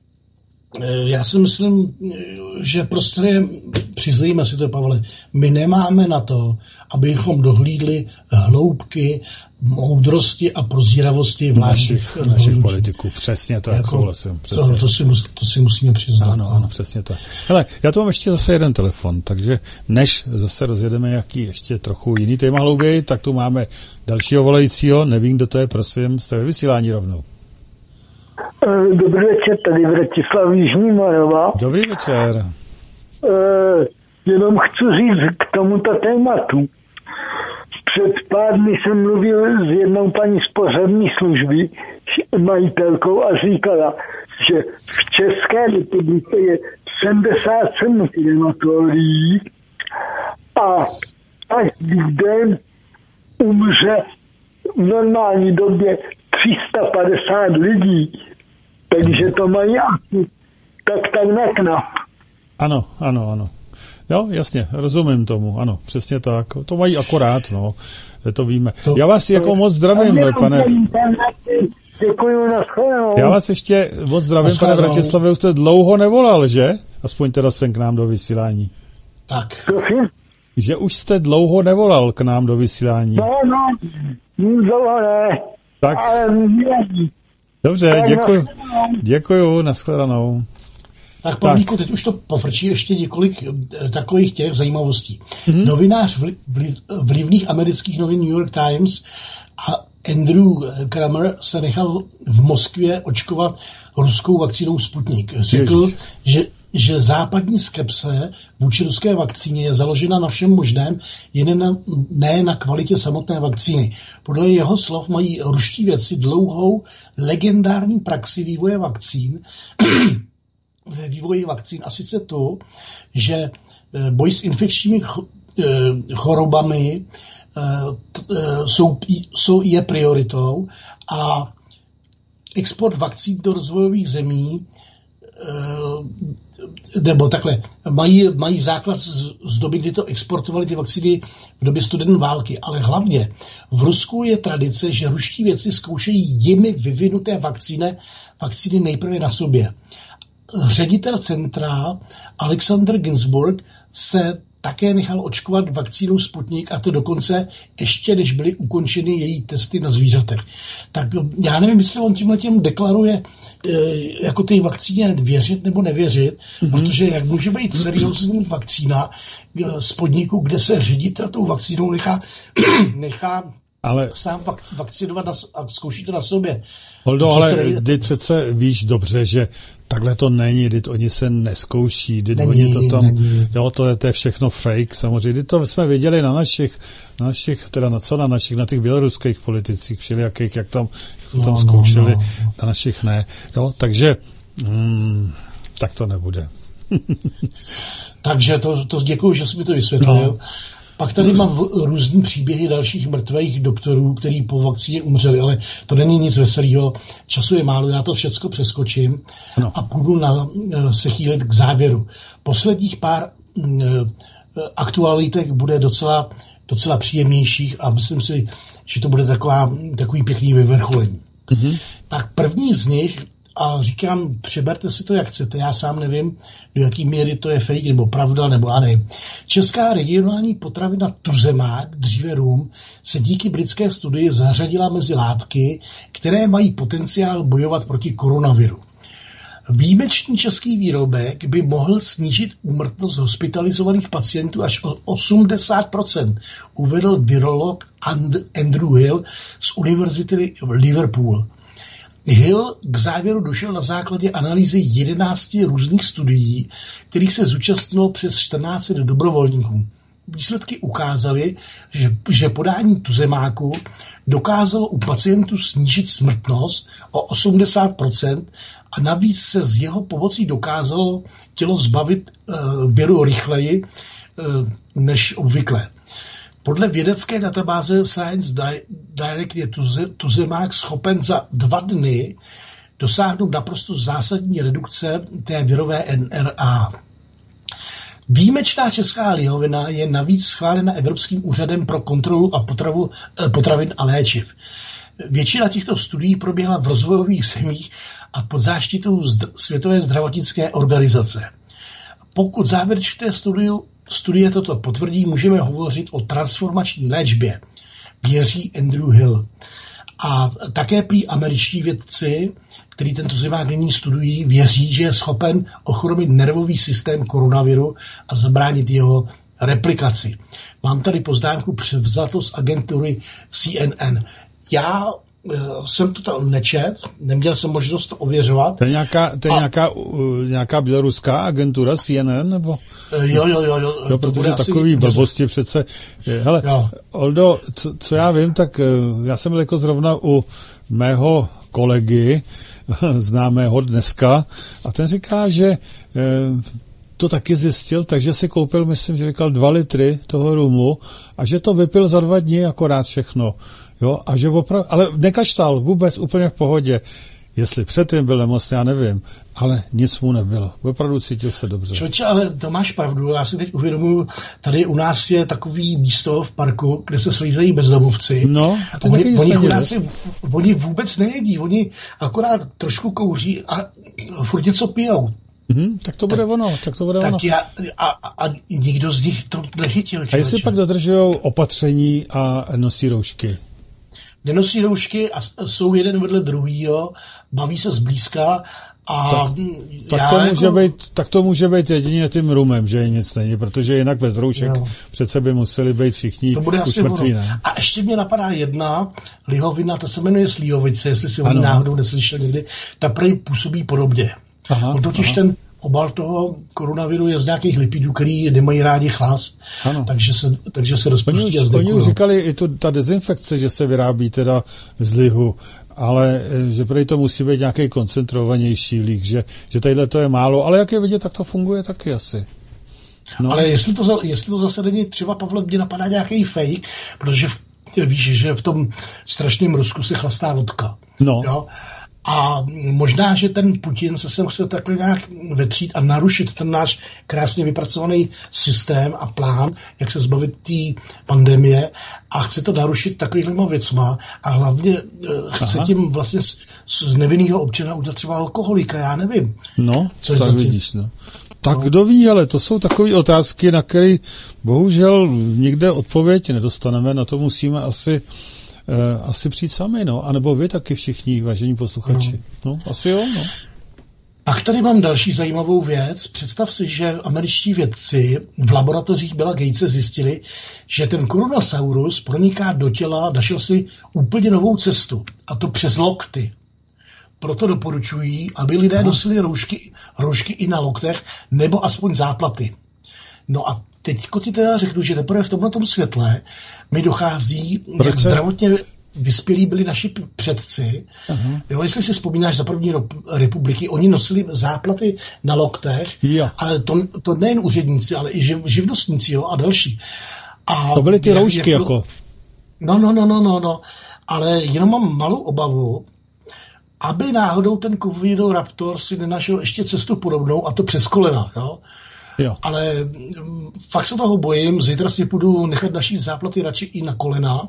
já si myslím, že prostě přiznejme si to, Pavle, my nemáme na to, abychom dohlídli hloubky, moudrosti a prozíravosti našich, našich politiků. Přesně tak, jako, souhlasím. Přesně. To, to, si, to si musíme přiznat. Ano, ano, přesně tak. Hele, já tu mám ještě zase jeden telefon, takže než zase rozjedeme jaký ještě trochu jiný téma hlouběji, tak tu máme dalšího volajícího, nevím, kdo to je, prosím, jste ve vysílání rovnou. Dobrý večer, tady Vratislav Jižní Morava. Dobrý večer. E, jenom chci říct k tomuto tématu. Před pár dny jsem mluvil s jednou paní z pořadní služby, majitelkou, a říkala, že v České republice je sedmdesát sedm krematorií a každý den umře v normální době tři sta padesát lidí, takže to mají asi tak tak na knap. Ano, ano, ano. Jo, jasně, rozumím tomu, ano, přesně tak. To mají akorát, no, to víme. Já vás jako moc zdravím, pane... Děkuju, nashledanou. Já vás ještě moc zdravím, pane Vratislave, už jste dlouho nevolal, že? Aspoň teda jsem k nám do vysílání. Tak. Prosím? Že už jste dlouho nevolal k nám do vysílání. No, no, dlouho ne. Tak. Ale... Dobře, děkuju. Děkuju, nashledanou. Tak, Pavlíku, teď už to pofrčí ještě několik e, takových těch zajímavostí. Mm-hmm. Novinář vli, vli, vlivných amerických novin New York Times a Andrew Kramer se nechal v Moskvě očkovat ruskou vakcínou Sputnik. Řekl, že, že západní skepse vůči ruské vakcíně je založena na všem možném, jen na, ne na kvalitě samotné vakcíny. Podle jeho slov mají ruští vědci dlouhou legendární praxi vývoje vakcín, ve vývoji vakcín, a sice to, že boj s infekčními chorobami jsou, jsou je prioritou a export vakcín do rozvojových zemí, nebo takhle, mají, mají základ z, z doby, kdy to exportovali ty vakcíny v době studené války, ale hlavně v Rusku je tradice, že ruští vědci zkoušejí jimi vyvinuté vakcíny, vakcíny nejprve na sobě. Ředitel centra Alexander Ginsburg se také nechal očkovat vakcínou Sputnik, a to dokonce ještě, než byly ukončeny její testy na zvířatech. Tak já nevím, jestli on tímhletím deklaruje jako té vakcíně věřit nebo nevěřit, mm-hmm. protože jak může být seriózní vakcína z podniku, kde se ředitel tou vakcínou nechá, nechá ale sám vak- vakcinovat a zkouší to na sobě. Holdo, ale ty přece víš dobře, že takhle to není, teď oni se neskouší, teď oni to tam, není. Jo, to je, to je všechno fake, samozřejmě, teď to jsme viděli na našich, na našich, teda na co na našich, na těch běloruských politicích, všelijakých, jak tam, jak to tam no, zkoušeli, no, no. Na našich ne, jo, takže, hmm, tak to nebude. Takže to, to děkuju, že jsi mi to vysvětlil. No. Pak tady mám různý příběhy dalších mrtvých doktorů, kteří po vakcíně umřeli, ale to není nic veselého. Času je málo, já to všecko přeskočím no. a půjdu na, se chýlit k závěru. Posledních pár aktualitek bude docela, docela příjemnějších a myslím si, že to bude taková, takový pěkný vyvrcholení. Mm-hmm. Tak první z nich, a říkám, přeberte si to, jak chcete, já sám nevím, do jaký míry to je fake, nebo pravda, nebo já nevím. Česká regionální potravina Tuzemák, dříve rum, se díky britské studii zařadila mezi látky, které mají potenciál bojovat proti koronaviru. Výjimečný český výrobek by mohl snížit úmrtnost hospitalizovaných pacientů až o osmdesát procent, uvedl virolog Andrew Hill z Univerzity Liverpool. Hill k závěru došel na základě analýzy jedenácti různých studií, kterých se zúčastnilo přes čtrnáct set dobrovolníků. Výsledky ukázaly, že, že podání tuzemáku dokázalo u pacientů snížit smrtnost o osmdesát procent a navíc se z jeho pomocí dokázalo tělo zbavit uh, viru rychleji uh, než obvykle. Podle vědecké databáze Science Direct je tuzemák schopen za dva dny dosáhnout naprosto zásadní redukce té virové N R A. Výjimečná česká lihovina je navíc schválena Evropským úřadem pro kontrolu a potravu, potravin a léčiv. Většina těchto studií proběhla v rozvojových zemích a pod záštitou Světové zdravotnické organizace. Pokud závěrečné studiu Studie toto potvrdí, můžeme hovořit o transformační léčbě, věří Andrew Hill. A také prý američtí vědci, který tento zimák nyní studují, věří, že je schopen ochromit nervový systém koronaviru a zabránit jeho replikaci. Mám tady poznámku převzato z agentury C N N. Já jsem to tam nečet, neměl jsem možnost to ověřovat. To je nějaká, to je a, nějaká, uh, nějaká běloruská agentura C N N, nebo? Jo, jo, jo. jo, jo protože takový blbosti přece. Hele, jo. Oldo, co, co já vím, tak uh, já jsem byl jako zrovna u mého kolegy, známého dneska, a ten říká, že uh, to taky zjistil, takže si koupil, myslím, že říkal dva litry toho rumu a že to vypil za dva dny akorát všechno. Jo, a že opravdu, ale nekaštal vůbec úplně v pohodě. Jestli předtím byl nemocný, já nevím, ale nic mu nebylo. Opravdu cítil se dobře. Člověče, ale to máš pravdu. Já si teď uvědomuji, tady u nás je takový místo v parku, kde se slízejí bezdomovci. No, a to oni, oni, chudáci, oni vůbec nejedí. Oni akorát trošku kouří a furt něco pijou. Hmm, tak to bude tak, ono, tak to bude tak ono. Já, a, a nikdo z nich to nechytil. Člověče. A jestli pak dodržujou opatření a nosí roušky? Nenosí roušky a jsou jeden vedle druhýho, baví se zblízka a tak, tak, to může jako... být, tak to může být jedině tím rumem, že nic není, protože jinak bez roušek no. přece by museli být všichni už mrtví, ne? A ještě mě napadá jedna lihovina, ta se jmenuje slívovice, jestli si o ní náhodou neslyšel někdy, ta prej působí podobně. Aha, On totiž aha. ten obal toho koronaviru je z nějakých lipidů, který nemají rádi chlást, takže se, takže se rozpustí. Oni, oni už říkali i tu, ta dezinfekce, že se vyrábí teda z lihu, ale že prý to musí být nějaký koncentrovanější líh, že, že tadyhle to je málo, ale jak je vidět, tak to funguje taky asi. No. Ale jestli to, jestli to zase není třeba, Pavle, mě napadá nějaký fake, protože v, víš, že v tom strašném Rusku se chlastá vodka. No. Jo? A možná, že ten Putin se sem chce takhle nějak vetřít a narušit ten náš krásně vypracovaný systém a plán, jak se zbavit té pandemie a chce to narušit takovýhlema věcma a hlavně chce Aha. tím vlastně z, z nevinného občana udělat třeba alkoholika, já nevím. No, co tak vidíš, no. Tak kdo ví, ale to jsou takové otázky, na které bohužel nikde odpověď nedostaneme, na to musíme asi Uh, asi přijít sami, no, anebo vy taky všichni, vážení posluchači. No, no asi jo, no. Pak tady mám další zajímavou věc. Představ si, že američtí vědci v laboratořích Billa Gatese zjistili, že ten koronasaurus proniká do těla, našel si úplně novou cestu, a to přes lokty. Proto doporučují, aby lidé Aha. nosili roušky, roušky i na loktech, nebo aspoň záplaty. No a teďko ti teda řeknu, že teprve v tomto světle mi dochází, Proč jak se? zdravotně vyspělí byli naši předci. Uh-huh. Jo, jestli si vzpomínáš za první republiky, oni nosili záplaty na loktech, jo. ale to, to nejen úředníci, ale i živ, živnostníci, jo, a další. A to byly ty jak, roušky jak, jako. No, no, no, no, no, no. Ale jenom mám malou obavu, aby náhodou ten Covidoraptor si nenašel ještě cestu podobnou, a to přes kolena, jo. Jo. Ale fakt se toho bojím, zítra si půjdu nechat naší záplaty radši i na kolena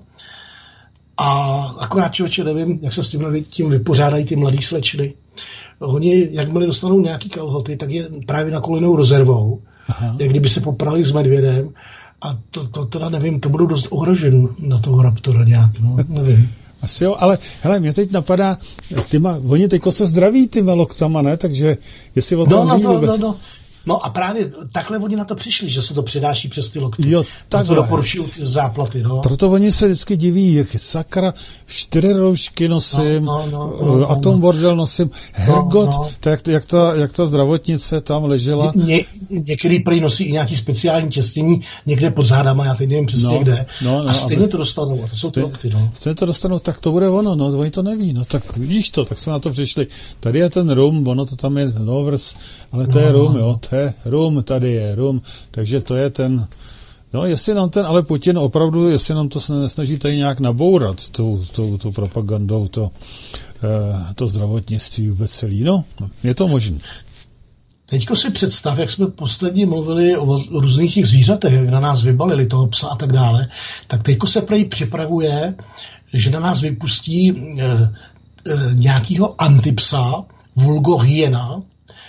a akorát člověče nevím, jak se s tím, tím vypořádají ty mladý slečny. Oni, jakmile dostanou nějaký kalhoty, tak je právě na kolenou rezervou, Aha. jak kdyby se poprali s medvědem a to, to teda nevím, to budou dost ohrožen na toho raptora nějak, no, nevím. Asi jo, ale hele, mě teď napadá, tyma, oni teďko se zdraví tyma loktama, ne, takže jestli o tom no, ví no, vůbec... No, no. No a právě takhle oni na to přišli, že se to předáší přes ty lokty. Jo, tak to doporučují ty záplaty, no. Proto oni se vždycky diví, jak sakra, čtyři roušky nosím, no, no, no, no, Atom no. Bordel nosím, hergot, no, no. Tak, jak, ta, jak ta zdravotnice tam ležela. Ně, některý prý nosí i nějaký speciální těstění někde pod zádama, já teď nevím přesně no, kde. No, no, a stejně aby... to dostanou, a to jsou ty lokty, no. Stejně to dostanou, tak to bude ono, no, oni to neví, no, tak vidíš to, tak jsme na to přišli. Tady je ten rum, ono to tam je Novers, ale to no, je rum, no. jo, to je rum, tady je rum, takže to je ten, no jestli nám ten, ale Putin opravdu, jestli nám to se nesnaží tady nějak nabourat tou, tou, tou propagandou, to, eh, to zdravotnictví vůbec celý, no, je to možné. Teďko si představ, jak jsme posledně mluvili o, o různých těch zvířatech, jak na nás vybalili toho psa a tak dále, tak teďko se prej připravuje, že na nás vypustí eh, eh, nějakýho antipsa, vulgohyena,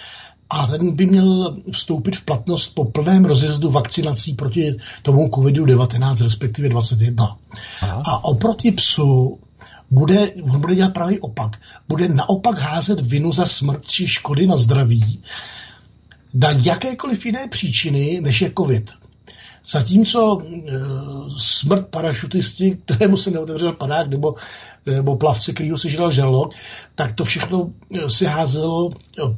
a ten by měl vstoupit v platnost po plném rozjezdu vakcinací proti tomu covidu devatenáct, respektive dvacet jedna. Aha. A oproti psu bude, on bude dělat pravý opak. Bude naopak házet vinu za smrt či škody na zdraví na jakékoliv jiné příčiny, než je covid. Zatímco e, smrt parašutisti, kterému se neotevřel padák, nebo, nebo plavce, kterýho si žral žralok, tak to všechno si házelo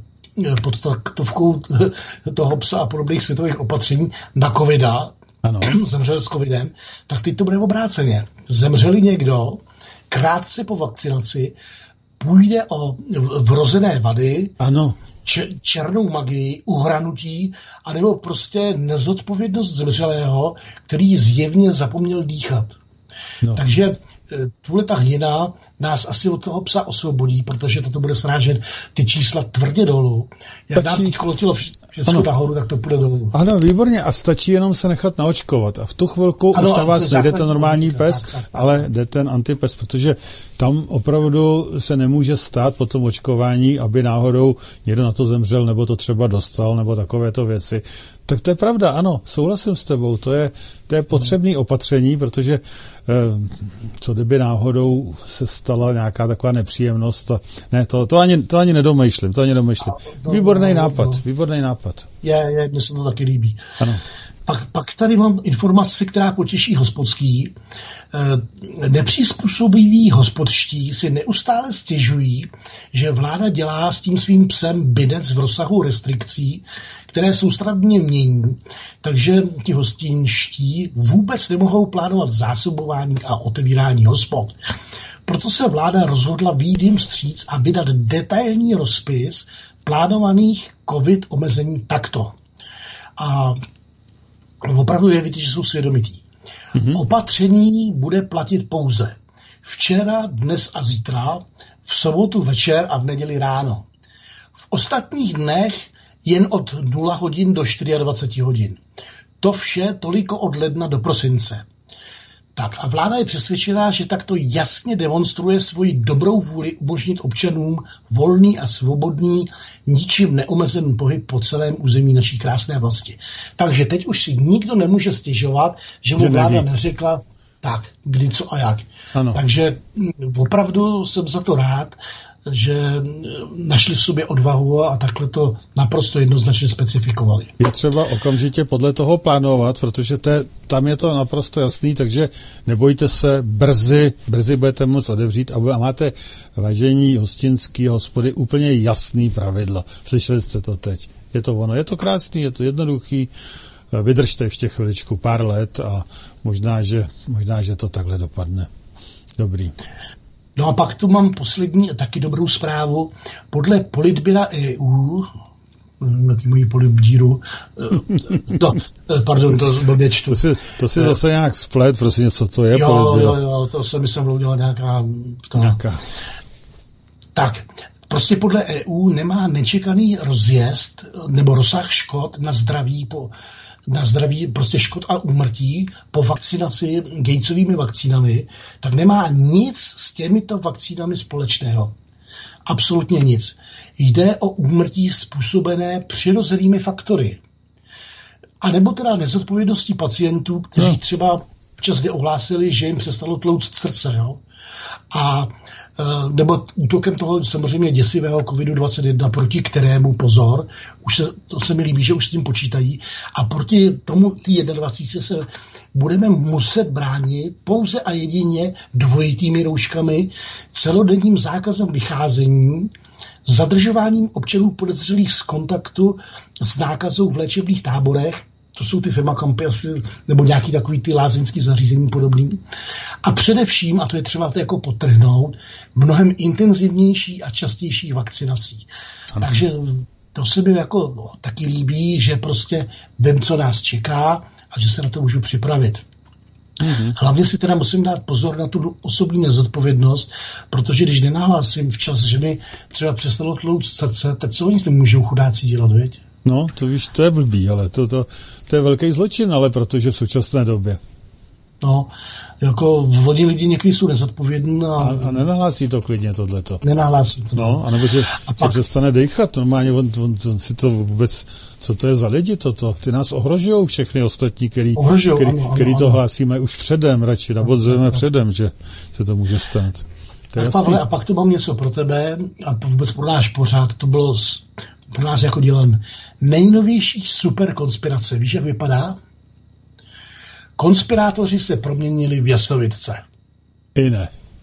pod taktovkou toho psa a podobných světových opatření na covida, ano. Zemřel s covidem, tak teď to bude obráceně. Zemřeli někdo krátce po vakcinaci půjde o vrozené vady, ano. černou magii, uhranutí, anebo prostě nezodpovědnost zemřelého, který zjevně zapomněl dýchat. No. Takže tuhle ta hyena nás asi od toho psa osvobodí, protože toto bude srážet ty čísla tvrdě dolů. Jak nám teď kolotilo všechno nahoru, tak to půjde dolů. Ano, výborně. A stačí jenom se nechat naočkovat. A v tu chvilku ano, už na vás nejde ten normální pes, tak, tak, tak. ale jde ten antipes, protože tam opravdu se nemůže stát po tom očkování, aby náhodou někdo na to zemřel, nebo to třeba dostal, nebo takovéto věci. Tak to je pravda, ano, souhlasím s tebou, to je, to je potřebné opatření, protože eh, co kdyby náhodou se stala nějaká taková nepříjemnost, a, ne, to, to, ani, to ani nedomýšlím, to ani nedomýšlím. Výborný nápad, výborný nápad. Je, je, mně se to taky líbí. Ano. Pak, pak tady mám informaci, která potěší hospodský. E, nepřizpůsobiví hospodští si neustále stěžují, že vláda dělá s tím svým psem binec v rozsahu restrikcí, které soustavně mění, takže ti hostinští vůbec nemohou plánovat zásobování a otevírání hospod. Proto se vláda rozhodla vyjít jim vstříc a vydat detailní rozpis plánovaných covid omezení takto. A opravdu je vidět, že jsou svědomití. Mm-hmm. Opatření bude platit pouze včera, dnes a zítra, v sobotu večer a v neděli ráno. V ostatních dnech jen od nula hodin do dvacet čtyři hodin. To vše toliko od ledna do prosince. Tak a vláda je přesvědčená, že takto jasně demonstruje svoji dobrou vůli umožnit občanům volný a svobodný, ničím neomezený pohyb po celém území naší krásné vlasti. Takže teď už si nikdo nemůže stěžovat, že mu vláda neřekla tak, kdy, co a jak. Ano. Takže opravdu jsem za to rád, že našli v sobě odvahu a takhle to naprosto jednoznačně specifikovali. Je třeba okamžitě podle toho plánovat, protože te, tam je to naprosto jasný, takže nebojte se, brzy, brzy budete moct otevřít a máte, vážení hostinský hospody, úplně jasný pravidla. Slyšeli jste to teď. Je to ono, je to krásný, je to jednoduchý, vydržte ještě chviličku, pár let a možná, že, možná, že to takhle dopadne. Dobrý. No a pak tu mám poslední taky dobrou zprávu. Podle politbyra E U, jaký mojí politbíru, no, pardon, to blbě čtu. To si, to si zase nějak splet, prosím, co to je jo, politbyra. Jo, jo, to jsem myslím udělal nějaká... To. nějaká. Tak, prostě podle E U nemá nečekaný rozjezd nebo rozsah škod na zdraví po na zdraví, prostě škod a úmrtí po vakcinaci Gatesovými vakcínami, tak nemá nic s těmito vakcínami společného. Absolutně nic. Jde o úmrtí způsobené přirozenými faktory. A nebo teda nezodpovědností pacientů, kteří třeba včas ohlásili, že jim přestalo tlouct srdce. Jo? A nebo útokem toho samozřejmě děsivého kovid dvacet jedna, proti kterému, pozor, už se, to se mi líbí, že už s tím počítají, a proti tomu té dvacet jedna se budeme muset bránit pouze a jedině dvojitými rouškami, celodenním zákazem vycházení, zadržováním občanů podezřelých z kontaktu s nákazou v léčebných táborech, to jsou ty firmakampy nebo nějaký takový ty lázeňský zařízení podobný. A především, a to je třeba to jako podtrhnout, mnohem intenzivnější a častější vakcinací. Ano. Takže to se mi jako no, taky líbí, že prostě vím, co nás čeká a že se na to můžu připravit. Mm-hmm. Hlavně si teda musím dát pozor na tu osobní nezodpovědnost, protože když nenahlásím včas, že mi třeba přestalo tlouct srdce, tak co oni s tím můžou chudáci dělat, viď? No, to víš, to je blbý, ale to, to, to je velký zločin, ale protože v současné době. No, jako vodní lidi někdy jsou nezodpovědní. A, a, a nenahlásí to klidně tohleto. Nenahlásí to. No, anebo že, a pak... že přestane dejchat, normálně on, on, on si to vůbec, co to je za lidi toto? Ty nás ohrožujou všechny ostatní, který, ohrožujou, který, ano, který ano, to ano. hlásíme už předem, radši nabozujeme předem, že se to může stát. To tak Pavle, a pak tu mám něco pro tebe a vůbec pro náš pořád, to bylo pro nás jako dělan nejnovější super konspirace. Víš, jak vypadá? Konspirátoři se proměnili v jasnovidce. I ne.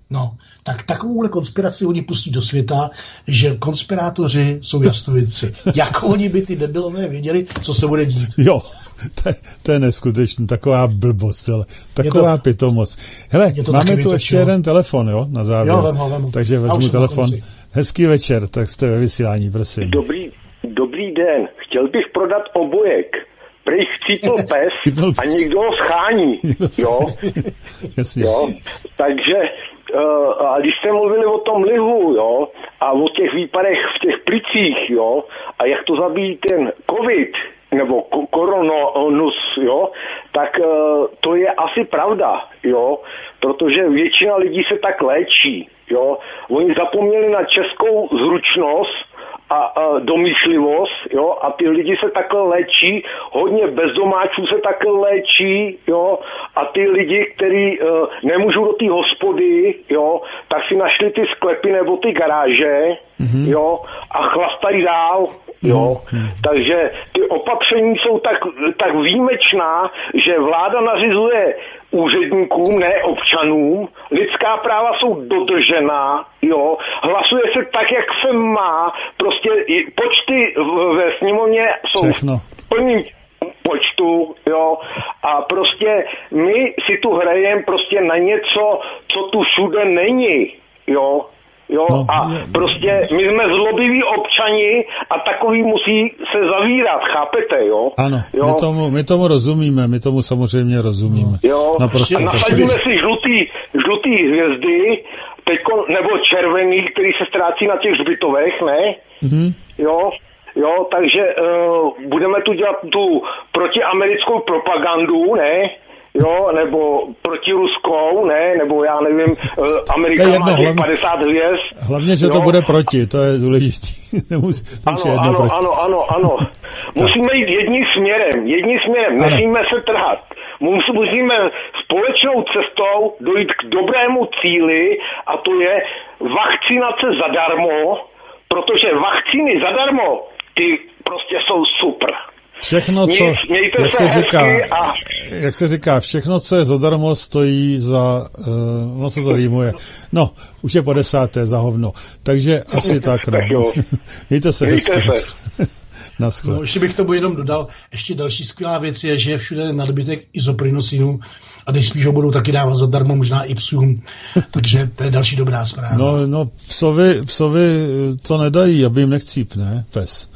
No, tak takovouhle konspiraci oni pustí do světa, že konspirátoři jsou jasnovidci. Jak oni by ty debilové věděli, co se bude dít. Jo, to, to je neskutečný, taková blbost, ale taková to, pitomost. Hele, máme tu ještě jeden telefon, jo, na závěr. Jo, vem ho, vem ho. Takže vezmu telefon. Hezký večer, tak jste ve vysílání, prosím. Dobrý, dobrý den, chtěl bych prodat obojek. Prej chcípl pes a někdo ho schání, jo. Jasně. Jo, takže Uh, a když jste mluvili o tom lihu, jo, a o těch výpadech v těch plicích, jo, a jak to zabíjí ten covid, nebo koronus, jo, tak uh, to je asi pravda, jo, protože většina lidí se tak léčí, jo. Oni zapomněli na českou zručnost a, a domýšlivost, jo, a ty lidi se takhle léčí, hodně bezdomáčů se takhle léčí, jo, a ty lidi, kteří uh, nemůžou do té hospody, jo, tak si našli ty sklepy nebo ty garáže, mm-hmm. jo, a chlastají dál, jo, mm-hmm. takže ty opatření jsou tak, tak výjimečná, že vláda nařizuje úředníkům, ne občanům, lidská práva jsou dodržená, jo, hlasuje se tak, jak se má, prostě počty ve sněmovně jsou Všechno. v plným počtu, jo, a prostě my si tu hrajeme prostě na něco, co tu všude není, jo, jo, no, a je, prostě my jsme zlobiví občani a takový musí se zavírat, chápete, jo? Ano, jo? My, tomu, my tomu rozumíme, my tomu samozřejmě rozumíme. Jo, naprosto. Nasadíme si žlutý, žlutý hvězdy, teďko, nebo červený, který se ztrácí na těch zbytovech, ne? Mm-hmm. Jo, jo, takže uh, budeme tu dělat tu protiamerickou propagandu, ne? Jo, nebo protiruskou, ne, nebo já nevím, uh, Amerika jedno, má těch hlavně, padesát hvězd. Hlavně, že jo? to bude proti, to je důležité. ano, ano, ano, ano, ano, ano. Musíme jít jedním směrem, jedním směrem, nesmíme se trhat. Musíme společnou cestou dojít k dobrému cíli a to je vakcinace zadarmo, protože vakcíny zadarmo, ty prostě jsou super. Všechno, co, Mějte jak, se se říká, a... jak se říká, všechno, co je zadarmo, stojí za, uh, no se to rýmuje, no, už je po desáté za hovno, takže asi tak, no. Mějte se hezky. Naschle. No, ještě bych tomu jenom dodal, ještě další skvělá věc je, že je všude nadbytek izoprinosinů a nejspíš ho budou taky dávat zadarmo, možná i psům, takže to je další dobrá zpráva. No, no psovi, psovi to nedají, aby jim nechcíp, ne, pes.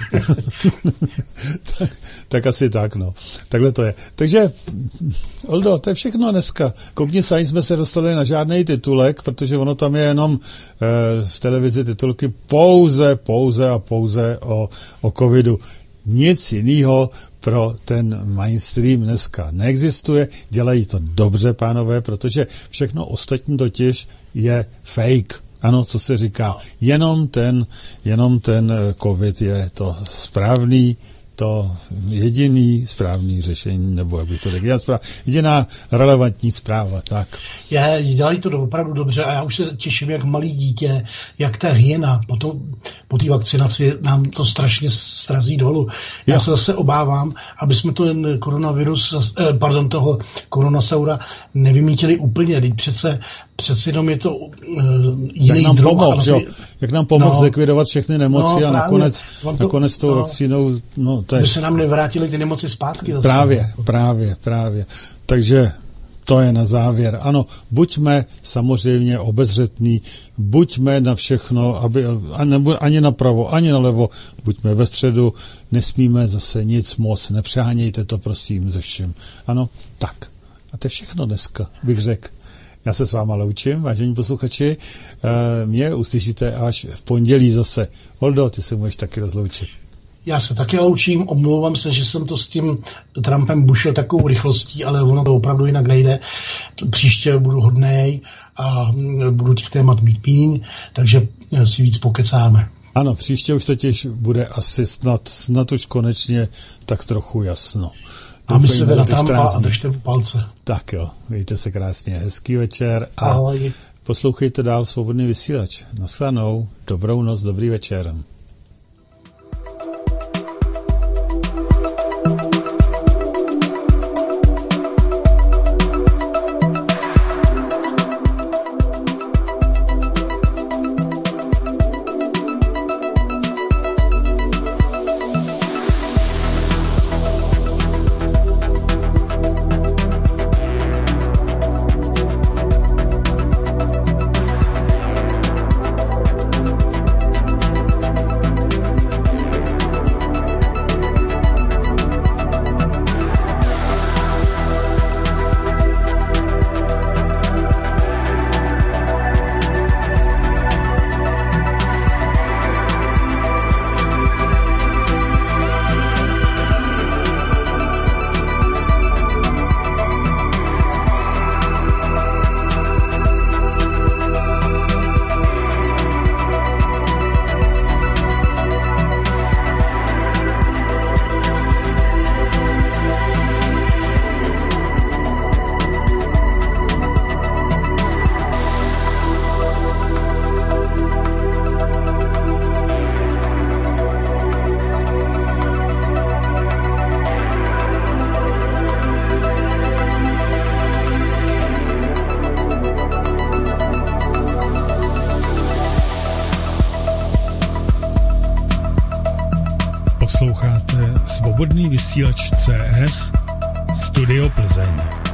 tak, tak asi tak, no. Takhle to je. Takže, Oldo, to je všechno dneska. Koukni se, jsme se dostali na žádný titulek, protože ono tam je jenom eh, v televizi titulky pouze, pouze a pouze o, o covidu. Nic jiného pro ten mainstream dneska neexistuje. Dělají to dobře, pánové, protože všechno ostatní totiž je fake. Ano, co se říká. Jenom ten, jenom ten covid je to správný, to jediný správný řešení, nebo jak bych to řekl, jediná relevantní zpráva, tak. Je, dělají to opravdu dobře a já už se těším, jak malý dítě, jak ta hyena po, to, po té vakcinaci nám to strašně srazí dolů. Já jo. se zase obávám, aby jsme to ten koronavirus, pardon, toho koronasaura nevymítili úplně, teď přece, přece jenom je to uh, jiný jak nám druh. Pomoct, jo, jak nám pomoct no, zlikvidovat všechny nemoci no, a nakonec, to, nakonec tou no, vakcínou, no, to je... By se nám nevrátily ty nemoci zpátky. Zase. Právě, právě, právě. Takže to je na závěr. Ano, buďme samozřejmě obezřetní, buďme na všechno, aby, ani napravo, ani nalevo, buďme ve středu, nesmíme zase nic moc, nepřehánějte to, prosím, ze všem. Ano, tak. A to je všechno dneska, bych řekl. Já se s váma loučím, vážení posluchači. Mě uslyšíte až v pondělí zase. Holdo, ty se můžeš taky rozloučit. Já se taky loučím, omlouvám se, že jsem to s tím Trumpem bušil takovou rychlostí, ale ono to opravdu jinak nejde. Příště budu hodnej a budu těch témat mít míň, takže si víc pokecáme. Ano, příště už totiž bude asi snad, snad už konečně tak trochu jasno. A my se teda Trumpa a držte v palce. Tak jo, mějte se krásně, hezký večer a ahoj. Poslouchejte dál Svobodný vysílač. Naschledanou, dobrou noc, dobrý večer. Posloucháte Svobodný vysílač C S Studio Plzeň.